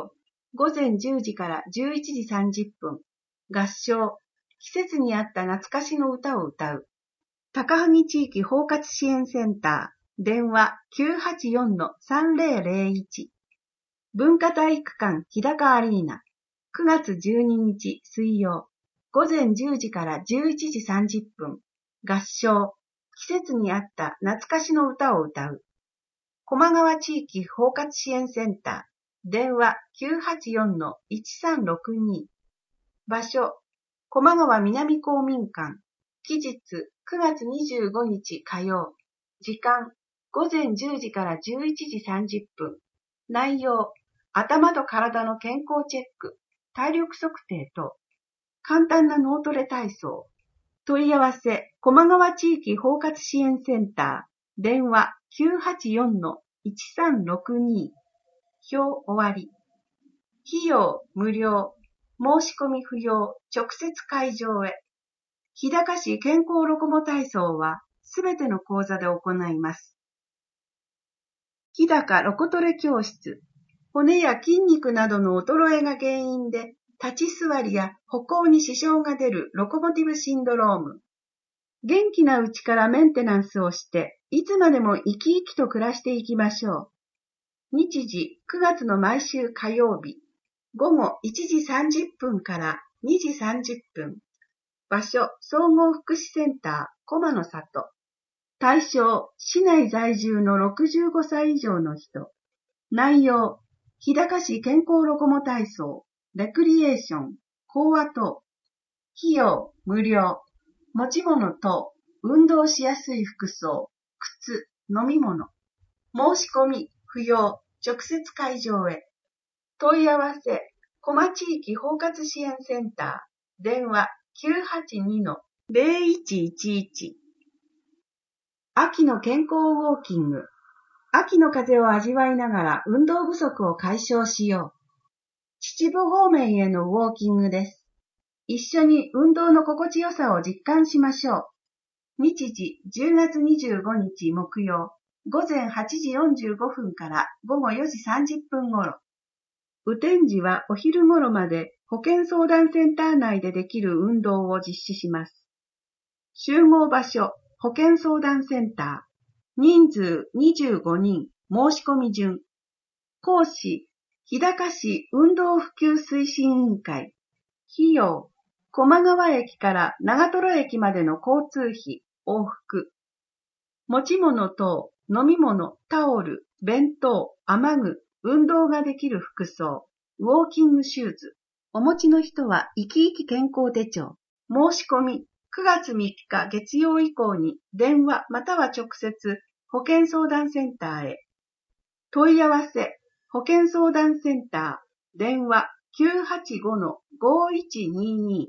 午前じゅうじからじゅういちじさんじゅっぷん、合唱、季節に合った懐かしの歌を歌う。高萩地域包括支援センター、電話 きゅうはちよんのさんぜろぜろいち。文化体育館日高アリーナ、くがつじゅうににち水曜、午前じゅうじからじゅういちじさんじゅっぷん、合唱、季節に合った懐かしの歌を歌う。高麗川地域包括支援センター、電話 きゅうはちよんのいちさんろくに。場所、高麗川南公民館。期日、くがつにじゅうごにち火曜。時間、午前じゅうじからじゅういちじさんじゅっぷん。内容、頭と体の健康チェック、体力測定等。簡単な脳トレ体操。問い合わせ、高麗川地域包括支援センター、電話 きゅうはちよんのいちさんろくに。表終わり。費用無料。申し込み不要。直接会場へ。日高市健康ロコモ体操はすべての講座で行います。日高ロコトレ教室。骨や筋肉などの衰えが原因で立ち座りや歩行に支障が出るロコモティブシンドローム。元気なうちからメンテナンスをして、いつまでも生き生きと暮らしていきましょう。日時、くがつの毎週火曜日、午後いちじさんじゅっぷんからにじさんじゅっぷん。場所、総合福祉センター、駒の里。対象、市内在住のろくじゅうごさい以上の人。内容、日高市健康ロコモ体操、レクリエーション、講話等。費用、無料。持ち物等、運動しやすい服装、靴、飲み物。申し込み、不要、直接会場へ。問い合わせ、高麗地域包括支援センター、電話 きゅうはちにのぜろいちいちいち。秋の健康ウォーキング。秋の風を味わいながら運動不足を解消しよう。秩父方面へのウォーキングです。一緒に運動の心地よさを実感しましょう。日時じゅうがつにじゅうごにち木曜、午前はちじよんじゅうごふんからごごよじさんじゅっぷん頃。雨天時はお昼頃まで保健相談センター内でできる運動を実施します。集合場所、保健相談センター。人数にじゅうごにん、申し込み順。講師、日高市運動普及推進委員会。費用、高麗川駅から長瀞駅までの交通費、往復。持ち物等、飲み物、タオル、弁当、雨具、運動ができる服装、ウォーキングシューズ。お持ちの人は生き生き健康手帳。申し込み、くがつみっか月曜以降に電話または直接保健相談センターへ。問い合わせ、保健相談センター、電話 きゅうはちごのごいちにに。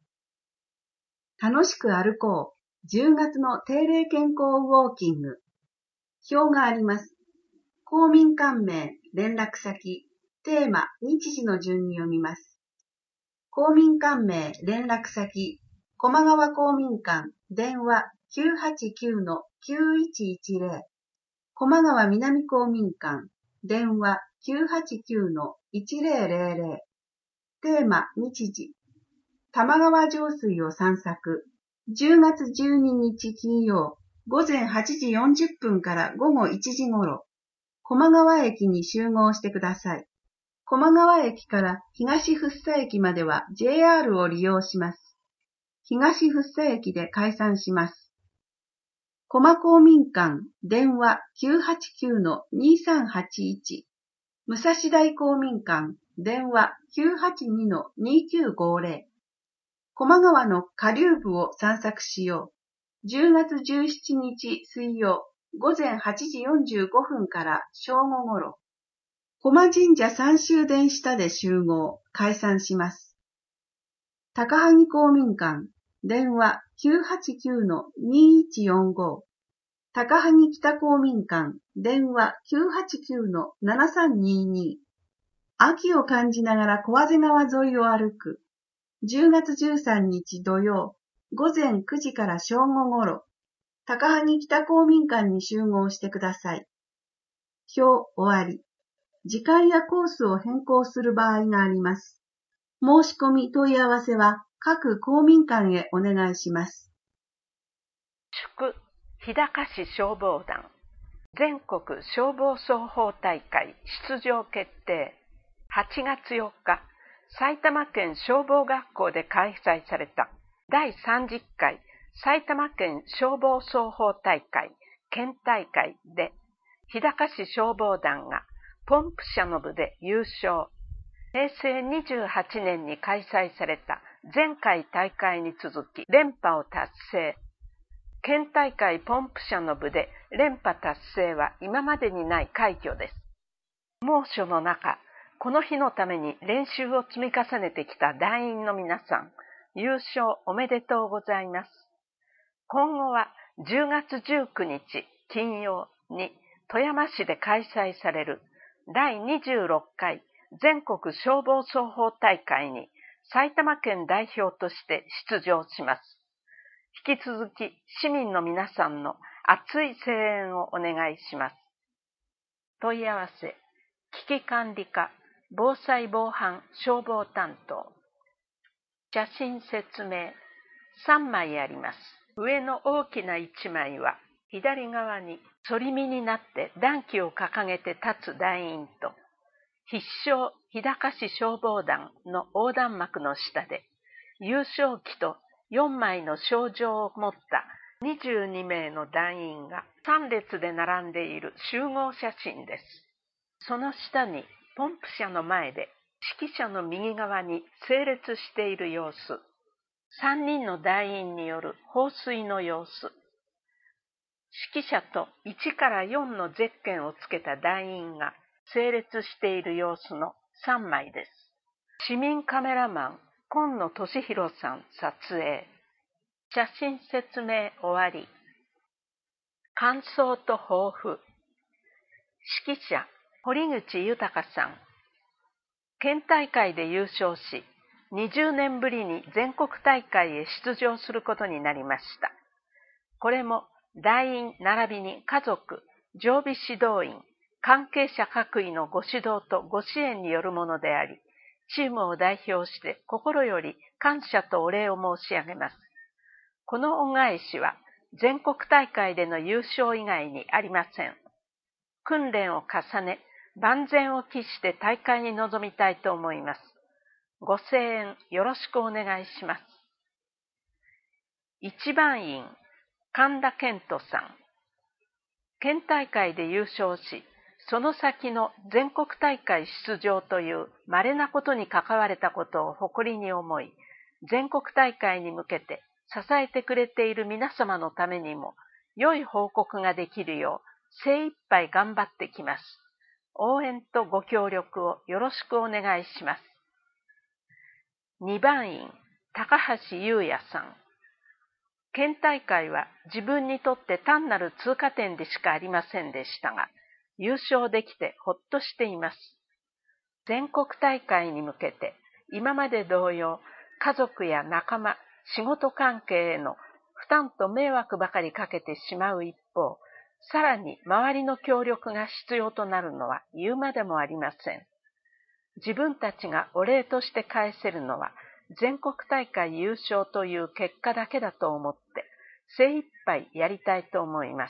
楽しく歩こう。じゅうがつの定例健康ウォーキング。表があります。公民館名、連絡先、テーマ、日時の順に読みます。公民館名、連絡先、高麗川公民館、電話 きゅうはちきゅうのきゅういちいちぜろ。高麗川南公民館、電話 きゅうはちきゅうのいちぜろぜろぜろ。テーマ、日時。玉川上水を散策。じゅうがつじゅうににち金曜、午前はちじよんじゅっぷんからごごいちじ頃。高麗川駅に集合してください。高麗川駅から東福生駅までは ジェイアール を利用します。東福生駅で解散します。高麗公民館、電話 きゅうはちきゅうのにさんはちいち。武蔵台公民館、電話 きゅうはちにのにきゅうごぜろ。高麗川の下流部を散策しよう。じゅうがつじゅうしちにち水曜、午前はちじよんじゅうごふんから正午頃。高麗神社三周殿下で集合、解散します。高萩公民館、電話 きゅうはちきゅうのにいちよんご。高萩北公民館、電話 きゅうはちきゅうのななさんにに。秋を感じながら小畔川沿いを歩く。じゅうがつじゅうさんにち土曜、午前くじから正午頃、高萩北公民館に集合してください。表終わり。 時間やコースを変更する場合があります。申し込み問い合わせは各公民館へお願いします。 祝日高市消防団全国消防操法大会出場決定。はちがつよっか、埼玉県消防学校で開催されただいさんじゅっかい埼玉県消防操法大会県大会で、日高市消防団がポンプ車の部で優勝。へいせいにじゅうはちねんに開催された前回大会に続き連覇を達成。県大会ポンプ車の部で連覇達成は今までにない快挙です。猛暑の中、この日のために練習を積み重ねてきた団員の皆さん、優勝おめでとうございます。今後はじゅうがつじゅうくにち金曜に富山市で開催されるだいにじゅうろっかい全国消防操法大会に埼玉県代表として出場します。引き続き市民の皆さんの熱い声援をお願いします。問い合わせ、危機管理課防災防犯消防担当。写真説明さんまいあります。上の大きないちまいは左側に反り身になって団旗を掲げて立つ団員と、必勝日高市消防団の横断幕の下で優勝旗とよんまいの賞状を持ったにじゅうにめいの団員がさんれつで並んでいる集合写真です。その下にポンプ車の前で指揮者の右側に整列している様子、さんにんの団員による放水の様子、指揮者といちからよんのゼッケンをつけた団員が整列している様子のさんまいです。市民カメラマン今野俊弘さん撮影。写真説明終わり。感想と抱負。指揮者堀口豊さん。県大会で優勝し、にじゅうねんぶりに全国大会へ出場することになりました。これも団員並びに家族、常備指導員、関係者各位のご指導とご支援によるものであり、チームを代表して心より感謝とお礼を申し上げます。この恩返しは全国大会での優勝以外にありません。訓練を重ね、万全を期して大会に臨みたいと思います。ご声援よろしくお願いします。一番員、神田健人さん。県大会で優勝し、その先の全国大会出場という稀なことに関われたことを誇りに思い、全国大会に向けて支えてくれている皆様のためにも良い報告ができるよう精一杯頑張ってきます。応援とご協力をよろしくお願いします。にばん員、高橋優也さん。県大会は自分にとって単なる通過点でしかありませんでしたが、優勝できてほっとしています。全国大会に向けて、今まで同様、家族や仲間、仕事関係への負担と迷惑ばかりかけてしまう一方、さらに周りの協力が必要となるのは言うまでもありません。自分たちがお礼として返せるのは、全国大会優勝という結果だけだと思って、精一杯やりたいと思います。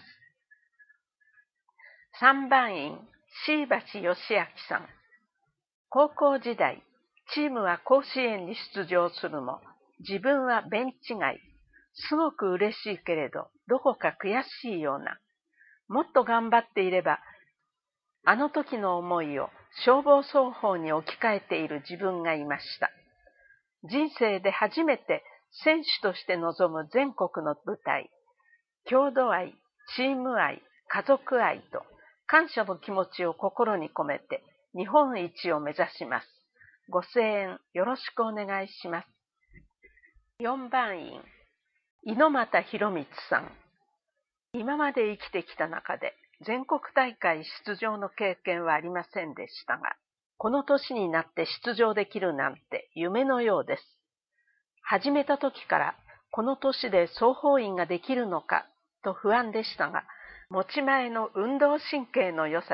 さんばん員、椎橋義明さん。高校時代、チームは甲子園に出場するも、自分はベンチ外。すごく嬉しいけれど、どこか悔しいような。もっと頑張っていれば、あの時の思いを消防操法に置き換えている自分がいました。人生で初めて選手として臨む全国の舞台。郷土愛、チーム愛、家族愛と感謝の気持ちを心に込めて日本一を目指します。ご声援よろしくお願いします。よんばん員、猪俣博光さん。今まで生きてきた中で全国大会出場の経験はありませんでしたが、この年になって出場できるなんて夢のようです。始めた時からこの年で総法員ができるのかと不安でしたが、持ち前の運動神経の良さで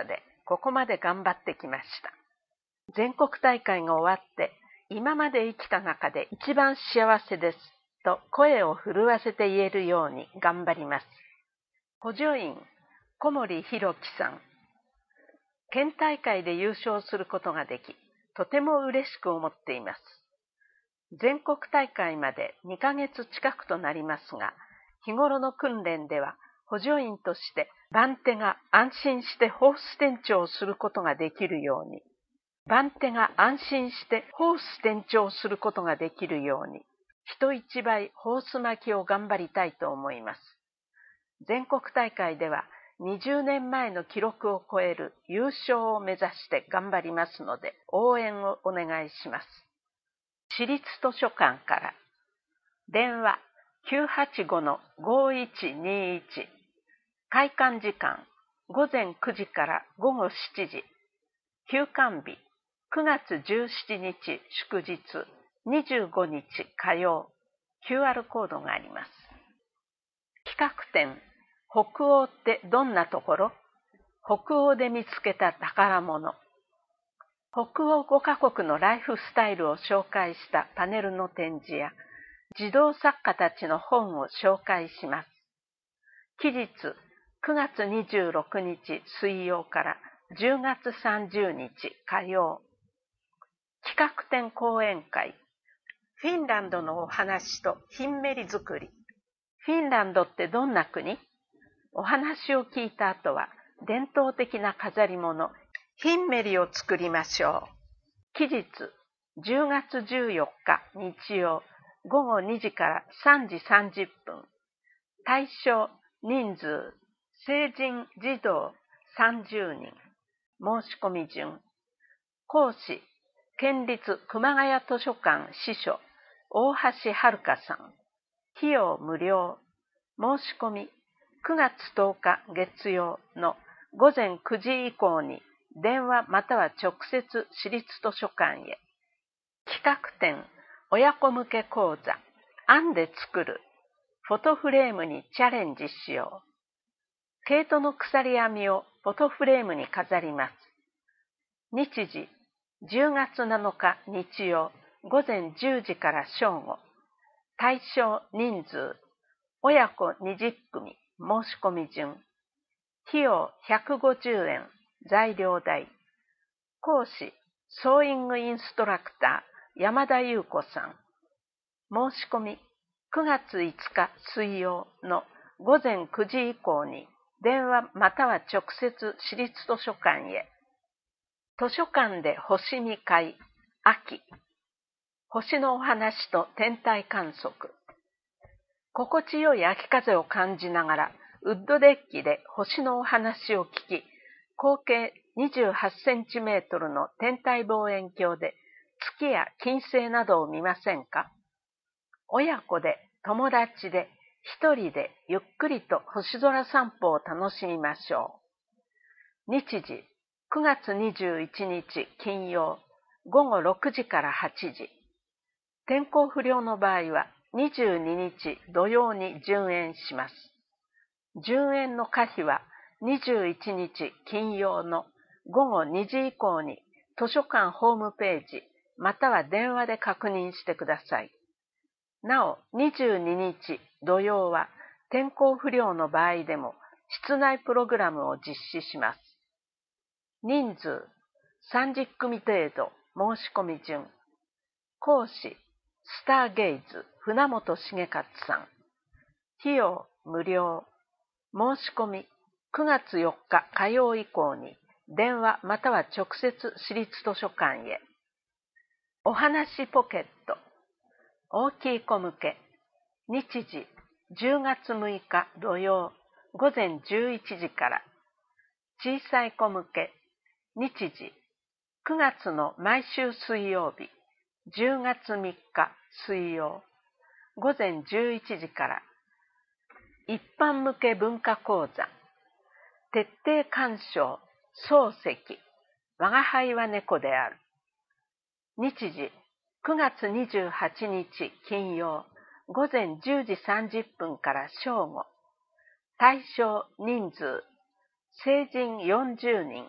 ここまで頑張ってきました。全国大会が終わって、今まで生きた中で一番幸せですと声を震わせて言えるように頑張ります。補助員、小森弘樹さん。県大会で優勝することができ、とても嬉しく思っています。全国大会までにかげつ近くとなりますが、日頃の訓練では補助員として番手が安心してホース転調することができるように、番手が安心してホース転調することができるように、人一倍ホース巻きを頑張りたいと思います。全国大会ではにじゅうねんまえの記録を超える優勝を目指して頑張りますので、応援をお願いします。市立図書館から。電話 きゅうはちごのごいちにいち。開館時間ごぜんくじからごごしちじ。休館日くがつじゅうしちにち祝日にじゅうごにち火曜。キューアール コードがあります。企画展、北欧ってどんなところ？北欧で見つけた宝物。北欧ごカ国のライフスタイルを紹介したパネルの展示や、児童作家たちの本を紹介します。期日くがつにじゅうろくにち水曜からじゅうがつさんじゅうにち火曜。企画展講演会、フィンランドのお話とヒンメリ作り。フィンランドってどんな国？お話を聞いた後は、伝統的な飾り物、ヒンメリを作りましょう。期日じゅうがつじゅうよっか日曜ごごにじからさんじさんじゅっぷん。対象人数成人児童さんじゅうにん。申し込み順。講師県立熊谷図書館司書大橋遥さん。費用無料。申し込みくがつとおか月曜のごぜんくじ以降に電話または直接市立図書館へ。企画展、親子向け講座、編んで作る、フォトフレームにチャレンジしよう。毛糸の鎖編みをフォトフレームに飾ります。日時、じゅうがつなのか日曜、ごぜんじゅうじから正午。対象人数、親子にじゅっくみ、申し込み順。費用ひゃくごじゅうえん、材料代。講師、ソーイングインストラクター、山田優子さん。申し込み、くがついつか水曜のごぜんくじ以降に電話または直接市立図書館へ。図書館で星見会、秋。星のお話と天体観測。心地よい秋風を感じながら、ウッドデッキで星のお話を聞き、合計にじゅうはちセンチメートルの天体望遠鏡で月や金星などを見ませんか？親子で、友達で、一人でゆっくりと星空散歩を楽しみましょう。日時、くがつにじゅういちにち金曜、ごごろくじからはちじ。天候不良の場合はにじゅうににち土曜に順延します。順延の可否はにじゅういちにち金曜のごごにじ以降に図書館ホームページまたは電話で確認してください。なお、にじゅうににち土曜は天候不良の場合でも室内プログラムを実施します。人数さんじゅっくみ程度、申し込み順。講師スターゲイズ船本重勝さん。費用無料。申し込みくがつよっか火曜以降に電話または直接市立図書館へ。お話ポケット。大きい子向け。日時じゅうがつむいか土曜ごぜんじゅういちじから。小さい子向け。日時くがつの毎週水曜日じゅうがつみっか水曜ごぜんじゅういちじから。一般向け文化講座。徹底鑑賞漱石我が輩は猫である。日時くがつにじゅうはちにち金曜ごぜんじゅうじさんじゅっぷんから正午。対象人数成人よんじゅうにん。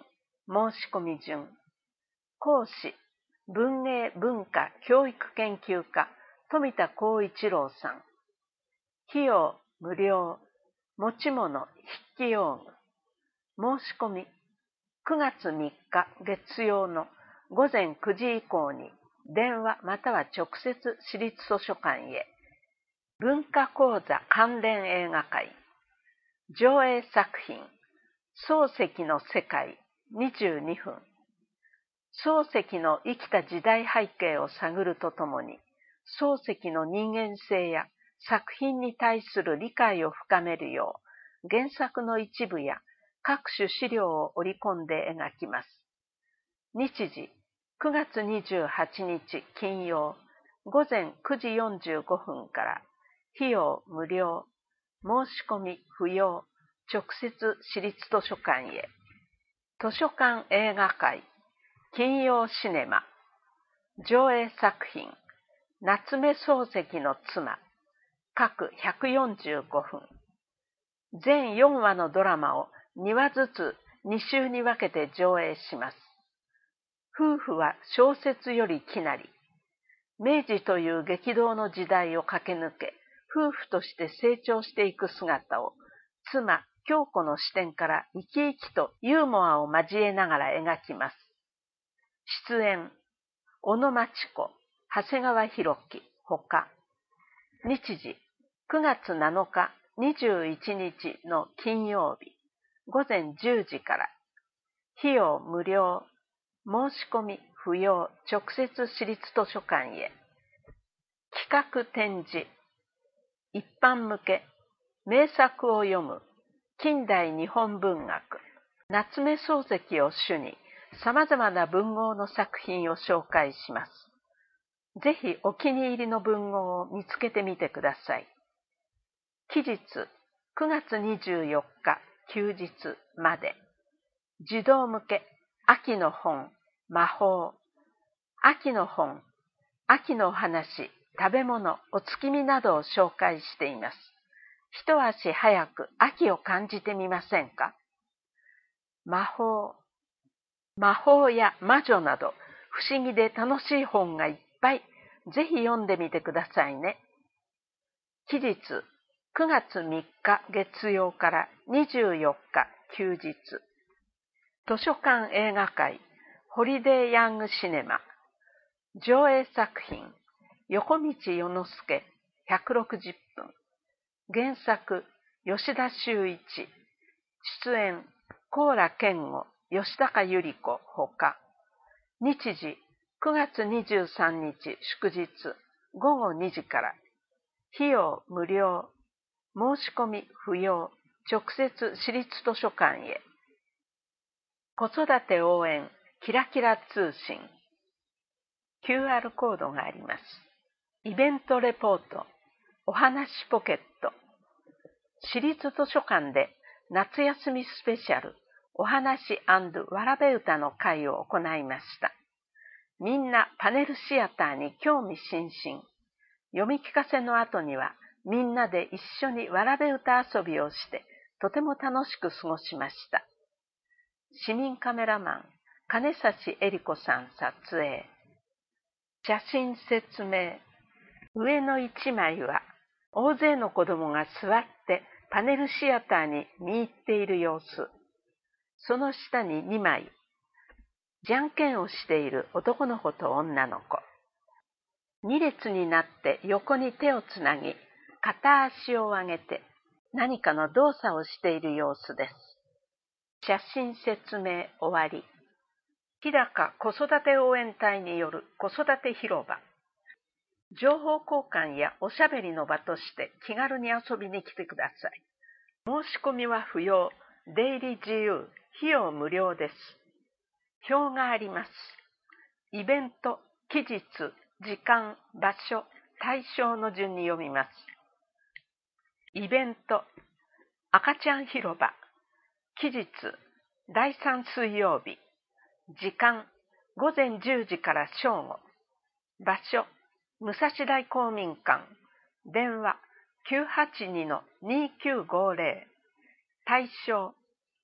申し込み順。講師、文芸文化教育研究家、富田光一郎さん。費用無料。持ち物筆記用具。申し込み、くがつみっか月曜のごぜんくじ以降に電話または直接市立図書館へ。文化講座関連映画会。上映作品、漱石の世界にじゅうにふん。漱石の生きた時代背景を探るとともに、漱石の人間性や作品に対する理解を深めるよう、原作の一部や各種資料を織り込んで描きます。日時、くがつにじゅうはちにち金曜、ごぜんくじよんじゅうごふんから、費用無料、申し込み不要、直接市立図書館へ。図書館映画会、金曜シネマ。上映作品、夏目漱石の妻。各ひゃくよんじゅうごふん。全よんわのドラマをにわずつに週に分けて上映します。夫婦は小説よりきなり。明治という激動の時代を駆け抜け、夫婦として成長していく姿を、妻、京子の視点から生き生きとユーモアを交えながら描きます。出演、小野真知子、長谷川博己、ほか。日時、くがつなのかにじゅういちにちの金曜日、ごぜんじゅうじから。費用無料、申し込み不要、直接市立図書館へ。企画展示、一般向け、名作を読む、近代日本文学、夏目漱石を主に、様々な文豪の作品を紹介します。ぜひお気に入りの文豪を見つけてみてください。期日、くがつにじゅうよっか休日まで。児童向け、秋の本、魔法。秋の本、秋のお話、食べ物、お月見などを紹介しています。一足早く秋を感じてみませんか？魔法。魔法や魔女など不思議で楽しい本がいっぱい。ぜひ読んでみてくださいね。期日、くがつみっか月曜からにじゅうよっか休日。図書館映画会、ホリデーヤングシネマ。上映作品、横道世之助、ひゃくろくじゅっぷん。原作、吉田修一。出演、高良健吾、吉高由里子ほか。日時、くがつにじゅうさんにち祝日、ごごにじから。費用無料、申し込み不要、直接市立図書館へ。子育て応援、キラキラ通信。キューアール コードがあります。イベントレポート、お話ポケット。市立図書館で夏休みスペシャル、お話&わらべ歌の会を行いました。みんなパネルシアターに興味津々。読み聞かせの後にはみんなで一緒にわらべ歌遊びをしてとても楽しく過ごしました。市民カメラマン、金指恵里子さん撮影。写真説明。上の一枚は大勢の子供が座ってパネルシアターに見入っている様子。その下ににまい。じゃんけんをしている男の子と女の子。二列になって横に手をつなぎ、片足を上げて何かの動作をしている様子です。写真説明終わり。日高子育て応援隊による子育て広場。情報交換やおしゃべりの場として気軽に遊びに来てください。申し込みは不要、出入り自由、費用無料です。表があります。イベント、期日、時間、場所、対象の順に読みます。イベント、赤ちゃん広場。期日、だいさん水曜日。時間、ごぜんじゅうじから正午。場所、武蔵大公民館。電話、きゅうはちにのにきゅうごぜろ。対象、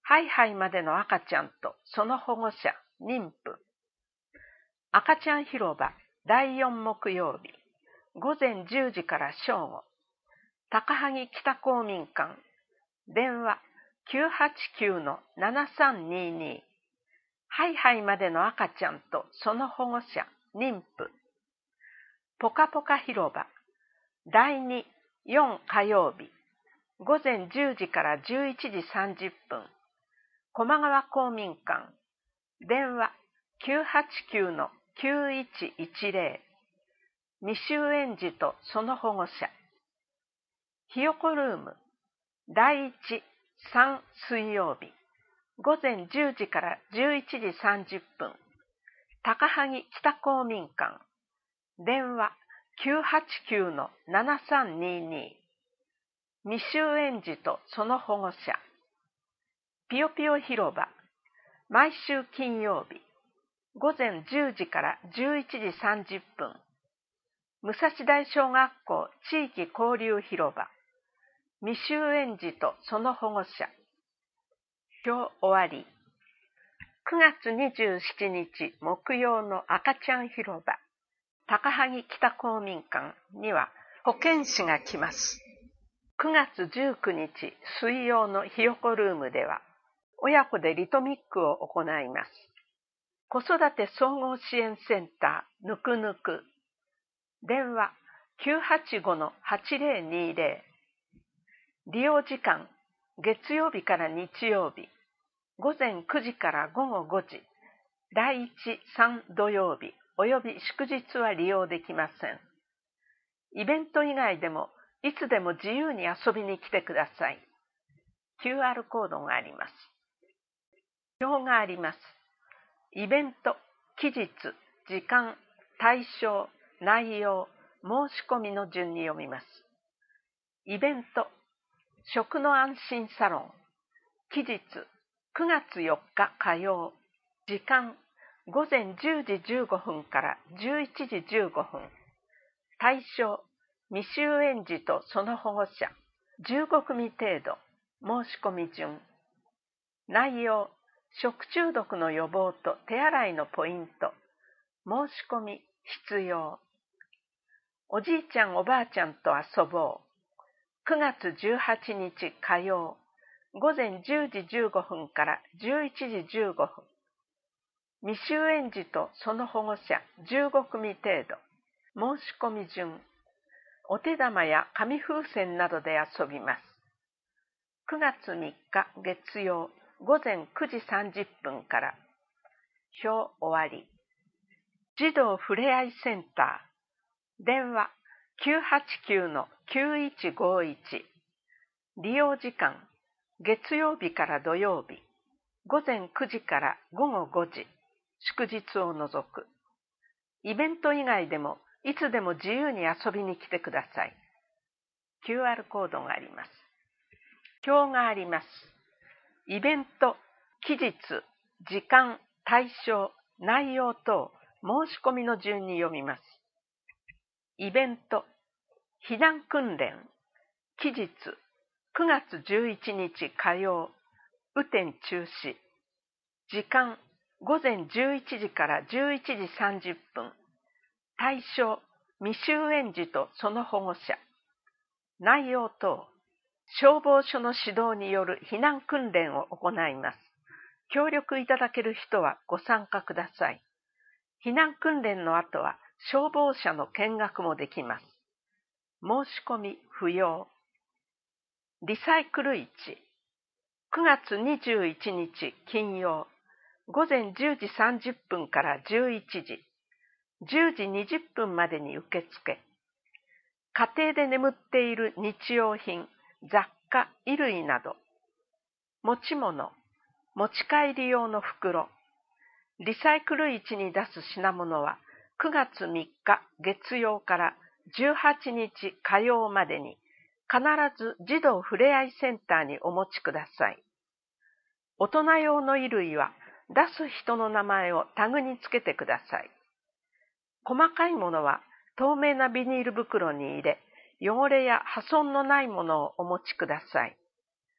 ハイハイまでの赤ちゃんとその保護者、妊婦。赤ちゃん広場だいよん木曜日、ごぜんじゅうじから正午。高萩北公民館。電話 きゅうはちきゅうのななさんにーにー。ハイハイまでの赤ちゃんとその保護者、妊婦。ポカポカ広場だいに、よん火曜日、ごぜんじゅうじからじゅういちじさんじゅっぷん。駒川公民館。電話 きゅうはちきゅうのきゅういちいちぜろ。未就園児とその保護者。ひよこルームだいいち、さん水曜日、ごぜんじゅうじからじゅういちじさんじゅっぷん。高萩北公民館。電話きゅうはちきゅうのななさんにーにー。未就園児とその保護者。ぴよぴよ広場毎週金曜日、ごぜんじゅうじからじゅういちじさんじゅっぷん。武蔵大小学校地域交流広場未就園児とその保護者。表終わり。くがつにじゅうしちにち木曜の赤ちゃん広場高萩北公民館には保健師が来ます。くがつじゅうくにち水曜のひよこルームでは親子でリトミックを行います。子育て総合支援センターぬくぬく。電話きゅうはちごのはちぜろにぜろ。利用時間月曜日から日曜日、ごぜんくじからごごごじ、だいいち、さん土曜日および祝日は利用できません。イベント以外でもいつでも自由に遊びに来てください。キューアール コードがあります。表があります。イベント、期日、時間、対象、内容、申し込みの順に読みます。イベント、食の安心サロン。期日、くがつよっか火曜。時間、ごぜんじゅうじじゅうごふんからじゅういちじじゅうごふん。対象、未就園児とその保護者。じゅうごくみ程度。申し込み順。内容、食中毒の予防と手洗いのポイント。申し込み必要。おじいちゃんおばあちゃんと遊ぼう。くがつじゅうはちにち火曜。ごぜんじゅうじじゅうごふんからじゅういちじじゅうごふん。未就園児とその保護者じゅうごくみ程度。申し込み順。お手玉や紙風船などで遊びます。くがつみっか月曜ごぜんくじさんじゅっぷんから。表終わり。児童ふれあいセンター。電話きゅうはちきゅうのきゅういちごいち。利用時間月曜日から土曜日、ごぜんくじからごごごじ、祝日を除く。イベント以外でもいつでも自由に遊びに来てください。キューアール コードがあります。表があります。イベント、期日、時間、対象、内容等、申し込みの順に読みます。イベント、避難訓練、期日、くがつじゅういちにち火曜、雨天中止。時間、ごぜんじゅういちじからじゅういちじさんじゅっぷん。対象、未就園児とその保護者。内容等、消防署の指導による避難訓練を行います。協力いただける人はご参加ください。避難訓練の後は消防車の見学もできます。申し込み不要。リサイクル市。くがつにじゅういちにち金曜、ごぜんじゅうじさんじゅっぷんからじゅういちじ、じゅうじにじゅっぷんまでに受付。家庭で眠っている日用品、雑貨、衣類など、持ち物、持ち帰り用の袋、リサイクル市に出す品物はくがつみっか月曜からじゅうはちにち火曜までに必ず児童ふれあいセンターにお持ちください。大人用の衣類は出す人の名前をタグにつけてください。細かいものは透明なビニール袋に入れ、汚れや破損のないものをお持ちください。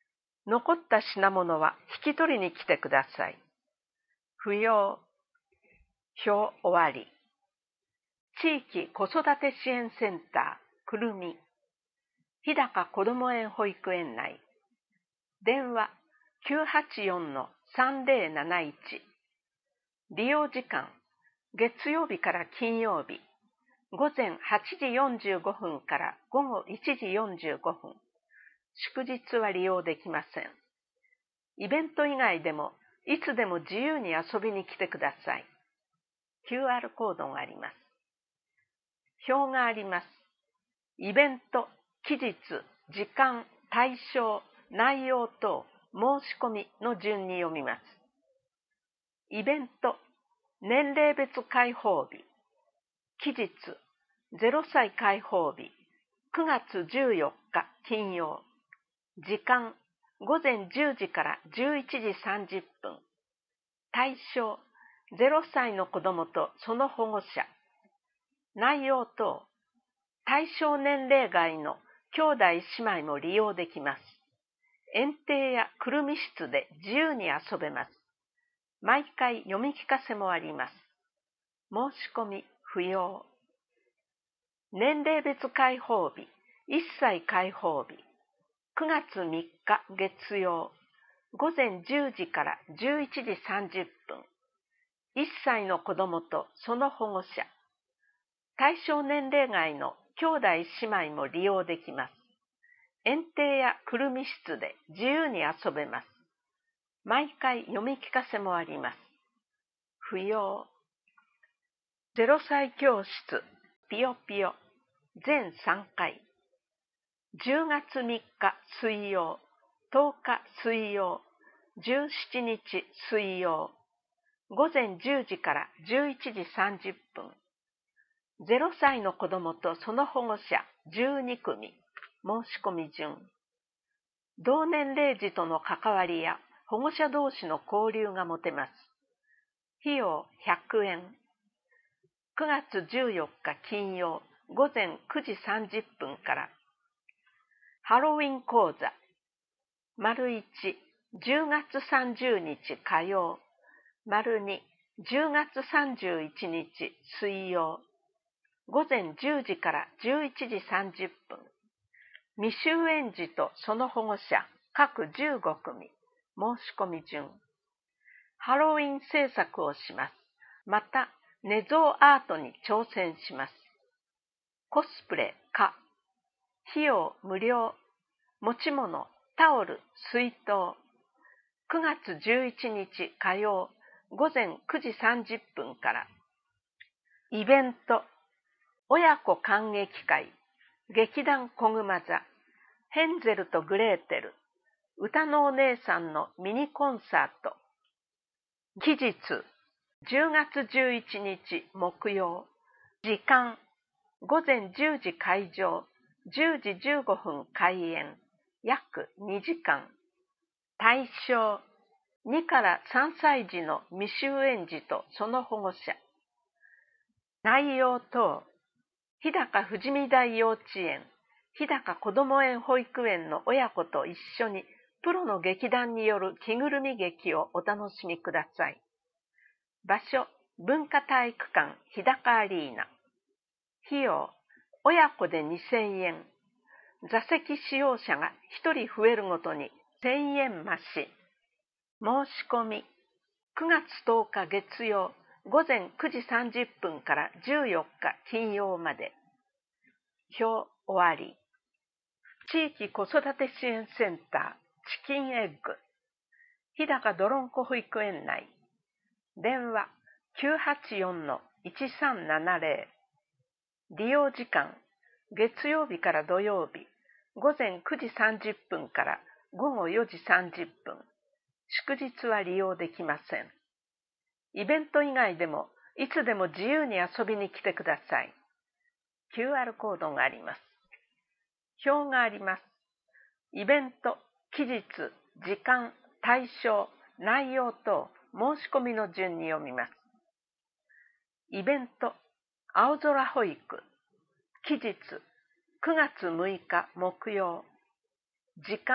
残った品物は引き取りに来てください。不要。表終わり。地域子育て支援センター、くるみ。日高こども園保育園内。電話 きゅうはちよんのさんぜろなないち。利用時間、月曜日から金曜日、午前はちじよんじゅうごふんから午後いちじよんじゅうごふん。祝日は利用できません。イベント以外でも、いつでも自由に遊びに来てください。キューアール コードがあります。表があります。イベント、期日、時間、対象、内容等、申し込みの順に読みます。イベント、年齢別開放日。期日、ゼロさい開放日、くがつじゅうよっか金曜。時間、ごぜんじゅうじからじゅういちじさんじゅっぷん。対象、ゼロさいの子どもとその保護者。内容等、対象年齢外の兄弟姉妹も利用できます。園庭やくるみ室で自由に遊べます。毎回読み聞かせもあります。申し込み不要。年齢別開放日、いっさい開放日。くがつみっか月曜、ごぜんじゅうじからじゅういちじさんじゅっぷん。いっさいの子どもとその保護者。対象年齢外の兄弟姉妹も利用できます。園庭やくるみ室で自由に遊べます。毎回読み聞かせもあります。不要。ゼロさい教室、ぴよぴよ、全さんかい。じゅうがつみっか水曜、とおか水曜、じゅうしちにち水曜、ごぜんじゅうじからじゅういちじさんじゅっぷん。ゼロさいの子どもとその保護者じゅうにくみ、申し込み順。同年齢児との関わりや保護者同士の交流が持てます。費用ひゃくえん。くがつじゅうよっか金曜、ごぜんくじさんじゅっぷんから。ハロウィン講座。丸いち、じゅうがつさんじゅうにち火曜。丸に、じゅうがつさんじゅういちにち水曜。ごぜんじゅうじからじゅういちじさんじゅっぷん。未就園児とその保護者各じゅうごくみ、申し込み順。ハロウィン制作をします。また、寝像アートに挑戦します。コスプレ可。費用無料。持ち物、タオル、水筒。くがつじゅういちにち火曜、ごぜんくじさんじゅっぷんから。イベント、親子観劇会、劇団こぐま座、ヘンゼルとグレーテル、歌のお姉さんのミニコンサート。期日、じゅうがつじゅういちにち木曜。時間、ごぜんじゅうじ開場、じゅうじじゅうごふん開演、約にじかん。対象、にからさんさい児の未就園児とその保護者。内容等、日高富士見台幼稚園、日高こども園保育園の親子と一緒にプロの劇団による着ぐるみ劇をお楽しみください。場所、文化体育館日高アリーナ。費用、親子でにせんえん。座席使用者がひとり増えるごとにせんえん増し。申し込み、くがつとおか月曜、ごぜんくじさんじゅっぷんからじゅうよっか金曜まで。表終わり。地域子育て支援センター、チキンエッグ。日高どろんこ保育園内。電話 きゅうはちよんのいちさんななぜろ。利用時間、月曜日から土曜日、ごぜんくじさんじゅっぷんからごごよじさんじゅっぷん。祝日は利用できません。イベント以外でも、いつでも自由に遊びに来てください。キューアール コードがあります。表があります。イベント、期日、時間、対象、内容等、申し込みの順に読みます。イベント、青空保育。期日、くがつむいか木曜。時間、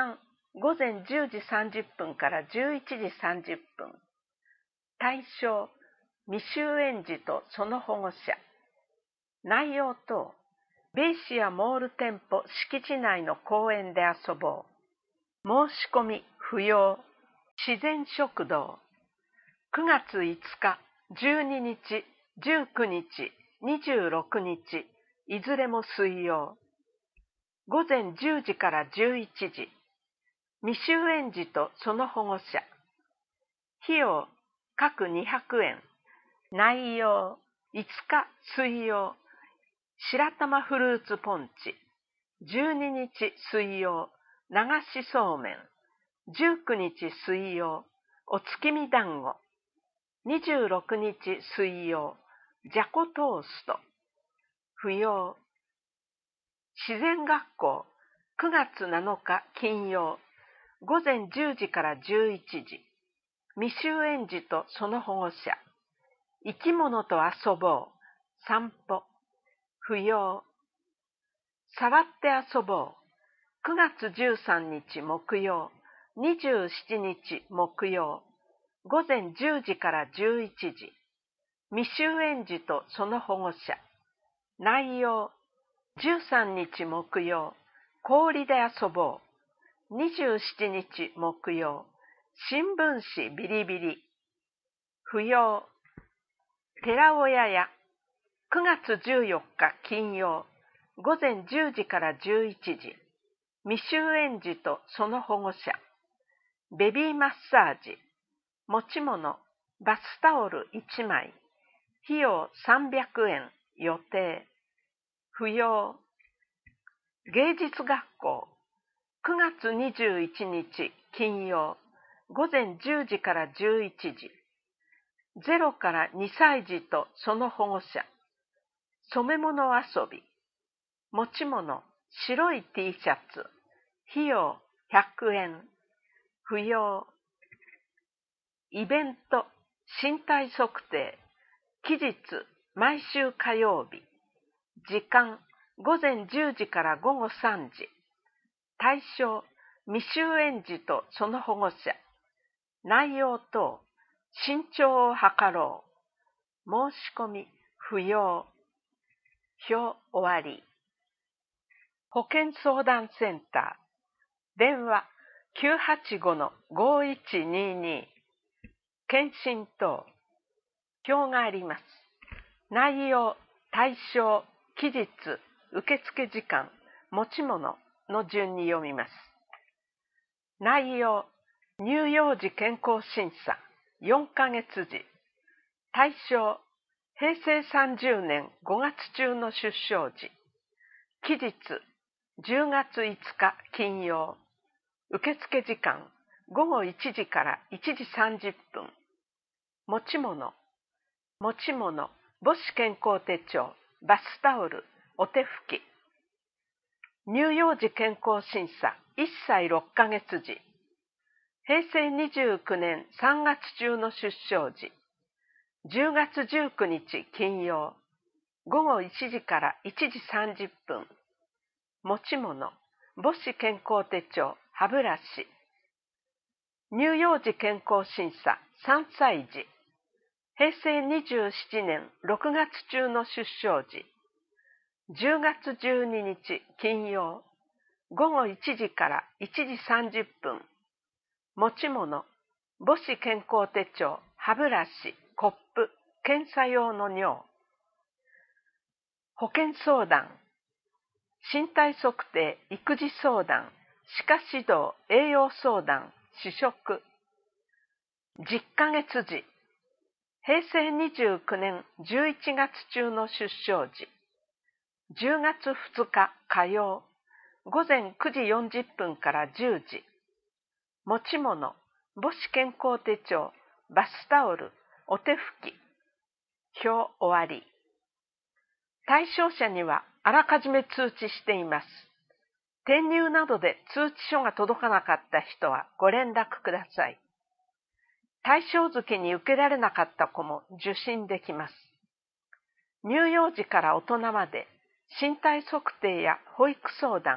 午前じゅうじさんじゅっぷんからじゅういちじさんじゅっぷん。対象、未就園児とその保護者。内容等、ベイシアモール店舗敷地内の公園で遊ぼう。申し込み不要。自然食堂。くがついつか、じゅうににち、じゅうくにち、にじゅうろくにち、いずれも水曜。午前じゅうじからじゅういちじ。未就園児とその保護者。費用、各にひゃくえん。内容、いつか水曜。白玉フルーツポンチ。じゅうににち水曜。流しそうめん。じゅうくにち水曜。お月見団子。にじゅうろくにち水曜。じゃこトースト。不要。自然学校。くがつなのか金曜。午前じゅうじからじゅういちじ。未就園児とその保護者。生き物と遊ぼう。散歩。不要。触って遊ぼう。くがつじゅうさんにち木曜。にじゅうしちにち木曜。午前じゅうじからじゅういちじ。未就園児とその保護者。内容。じゅうさんにち木曜。氷で遊ぼう。にじゅうしちにち木曜。新聞紙ビリビリ。不要。寺尾屋や。くがつじゅうよっか金曜。午前じゅうじからじゅういちじ。未就園児とその保護者。ベビーマッサージ。持ち物。バスタオルいちまい。費用さんびゃくえん。予定。不要。芸術学校。くがつにじゅういちにち金曜。午前じゅうじからじゅういちじ。ゼロからにさい児とその保護者。染め物遊び。持ち物。白い T シャツ。費用ひゃくえん。不要。イベント。身体測定。期日。毎週火曜日。時間。午前じゅうじからごごさんじ。対象。未就園児とその保護者。内容等。身長を測ろう。申し込み不要。表終わり。保健相談センター。電話 きゅうはちごのごいちにに。検診等。表があります。内容、対象、期日、受付時間、持ち物の順に読みます。内容、乳幼児健康審査、よんかげつじ。対象、へいせいさんじゅうねんごがつ中の出生時。期日、じゅうがついつか金曜。受付時間、ごごいちじからいちじさんじゅっぷん。持ち物、持ち物、母子健康手帳、バスタオル、お手拭き。乳幼児健康審査、いっさいろっかげつじ。へいせいにじゅうきゅうねんさんがつ中の出生時。じゅうがつじゅうくにち金曜。ごごいちじからいちじさんじゅっぷん。持ち物、母子健康手帳、歯ブラシ。乳幼児健康審査、さんさい児。へいせいにじゅうななねんろくがつ中の出生時。じゅうがつじゅうににち金曜。ごごいちじからいちじさんじゅっぷん。持ち物、母子健康手帳、歯ブラシ、コップ、検査用の尿。保健相談。身体測定、育児相談、歯科指導、栄養相談、試食。じゅっかげつじ。へいせいにじゅうきゅうねんじゅういちがつ中の出生時。じゅうがつふつか火曜。ごぜんくじよんじゅっぷんからじゅうじ。持ち物、母子健康手帳、バスタオル、お手拭き。表終わり。対象者にはあらかじめ通知しています。転入などで通知書が届かなかった人はご連絡ください。対象月に受けられなかった子も受診できます。乳幼児から大人まで身体測定や保育相談、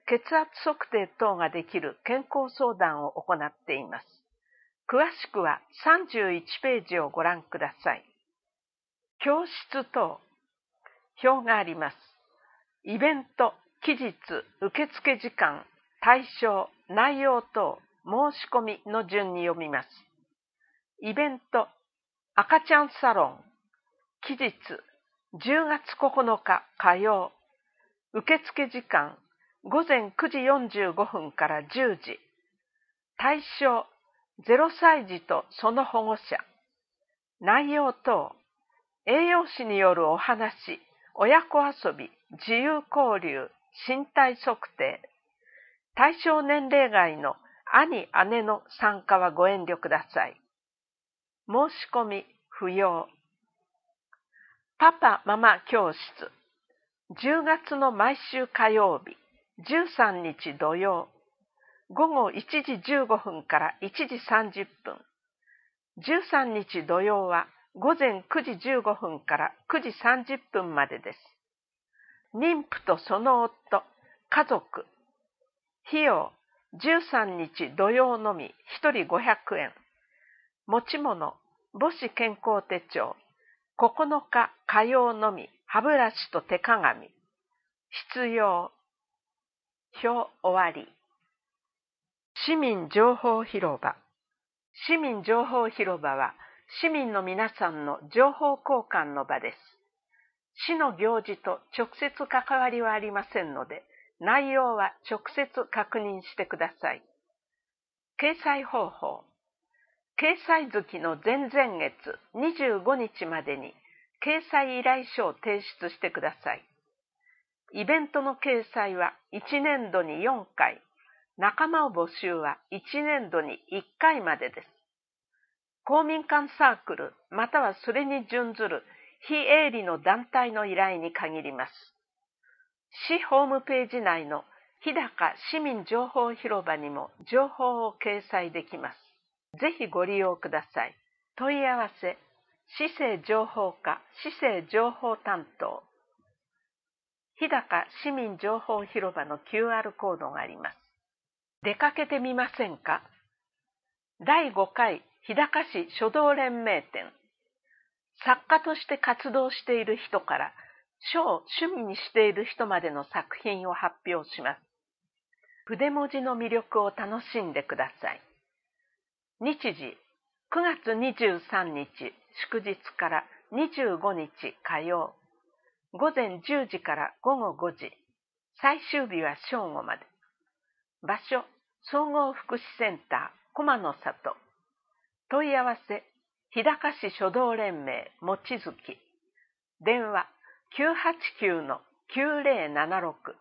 血圧測定等ができる健康相談を行っています。詳しくはさんじゅういちページをご覧ください。教室等、表があります。イベント、期日、受付時間、対象、内容等、申し込みの順に読みます。イベント、赤ちゃんサロン、期日、じゅうがつここのか火曜、受付時間、ごぜんくじよんじゅうごふんからじゅうじ、対象、ゼロさいじとその保護者、内容等、栄養士によるお話、親子遊び、自由交流、身体測定、対象年齢外の兄・姉の参加はご遠慮ください。申し込み不要。パパ・ママ教室、じゅうがつの毎週火曜日、じゅうさんにち土曜、ごごいちじじゅうごふんからいちじさんじゅっぷん、じゅうさんにち土曜はごぜんくじじゅうごふんからくじさんじゅっぷんまでです。妊婦とその夫、家族、費用、じゅうさんにち土曜のみひとりごひゃくえん、持ち物、母子健康手帳、ここのか火曜のみ歯ブラシと手鏡、必要、表終わり。市民情報広場。市民情報広場は市民の皆さんの情報交換の場です。市の行事と直接関わりはありませんので、内容は直接確認してください。掲載方法。掲載月の前々月にじゅうごにちまでに掲載依頼書を提出してください。イベントの掲載はいちねんどによんかい、仲間を募集はいちねんどにいっかいまでです。公民館サークルまたはそれに準ずる非営利の団体の依頼に限ります。市ホームページ内の日高市民情報広場にも情報を掲載できます。ぜひご利用ください。問い合わせ、市政情報課市政情報担当。日高市民情報広場の キューアール コードがあります。出かけてみませんか？だいごかい日高市書道連盟展。作家として活動している人から書を趣味にしている人までの作品を発表します。筆文字の魅力を楽しんでください。日時、くがつにじゅうさんにち祝日からにじゅうごにち火曜、ごぜんじゅうじからごごごじ、最終日は正午まで。場所、総合福祉センター、駒の里。問い合わせ、日高市書道連盟、もちづき。電話、きゅうはちきゅうのきゅうぜろななろく。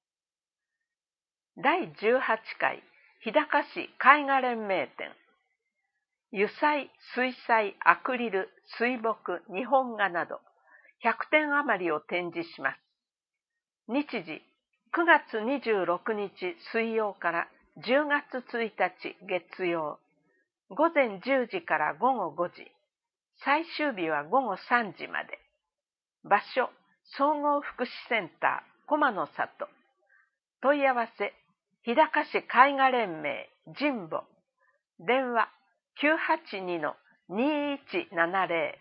だいじゅうはちかい日高市絵画連盟展。油彩、水彩、アクリル、水墨、日本画などひゃくてん余りを展示します。日時、くがつにじゅうろくにち水曜からじゅうがつついたち月曜、ごぜんじゅうじからごごごじ、最終日はごごさんじまで。場所、総合福祉センター、駒の里。問い合わせ、日高市絵画連盟、神保。電話、きゅうはちにのにいちななぜ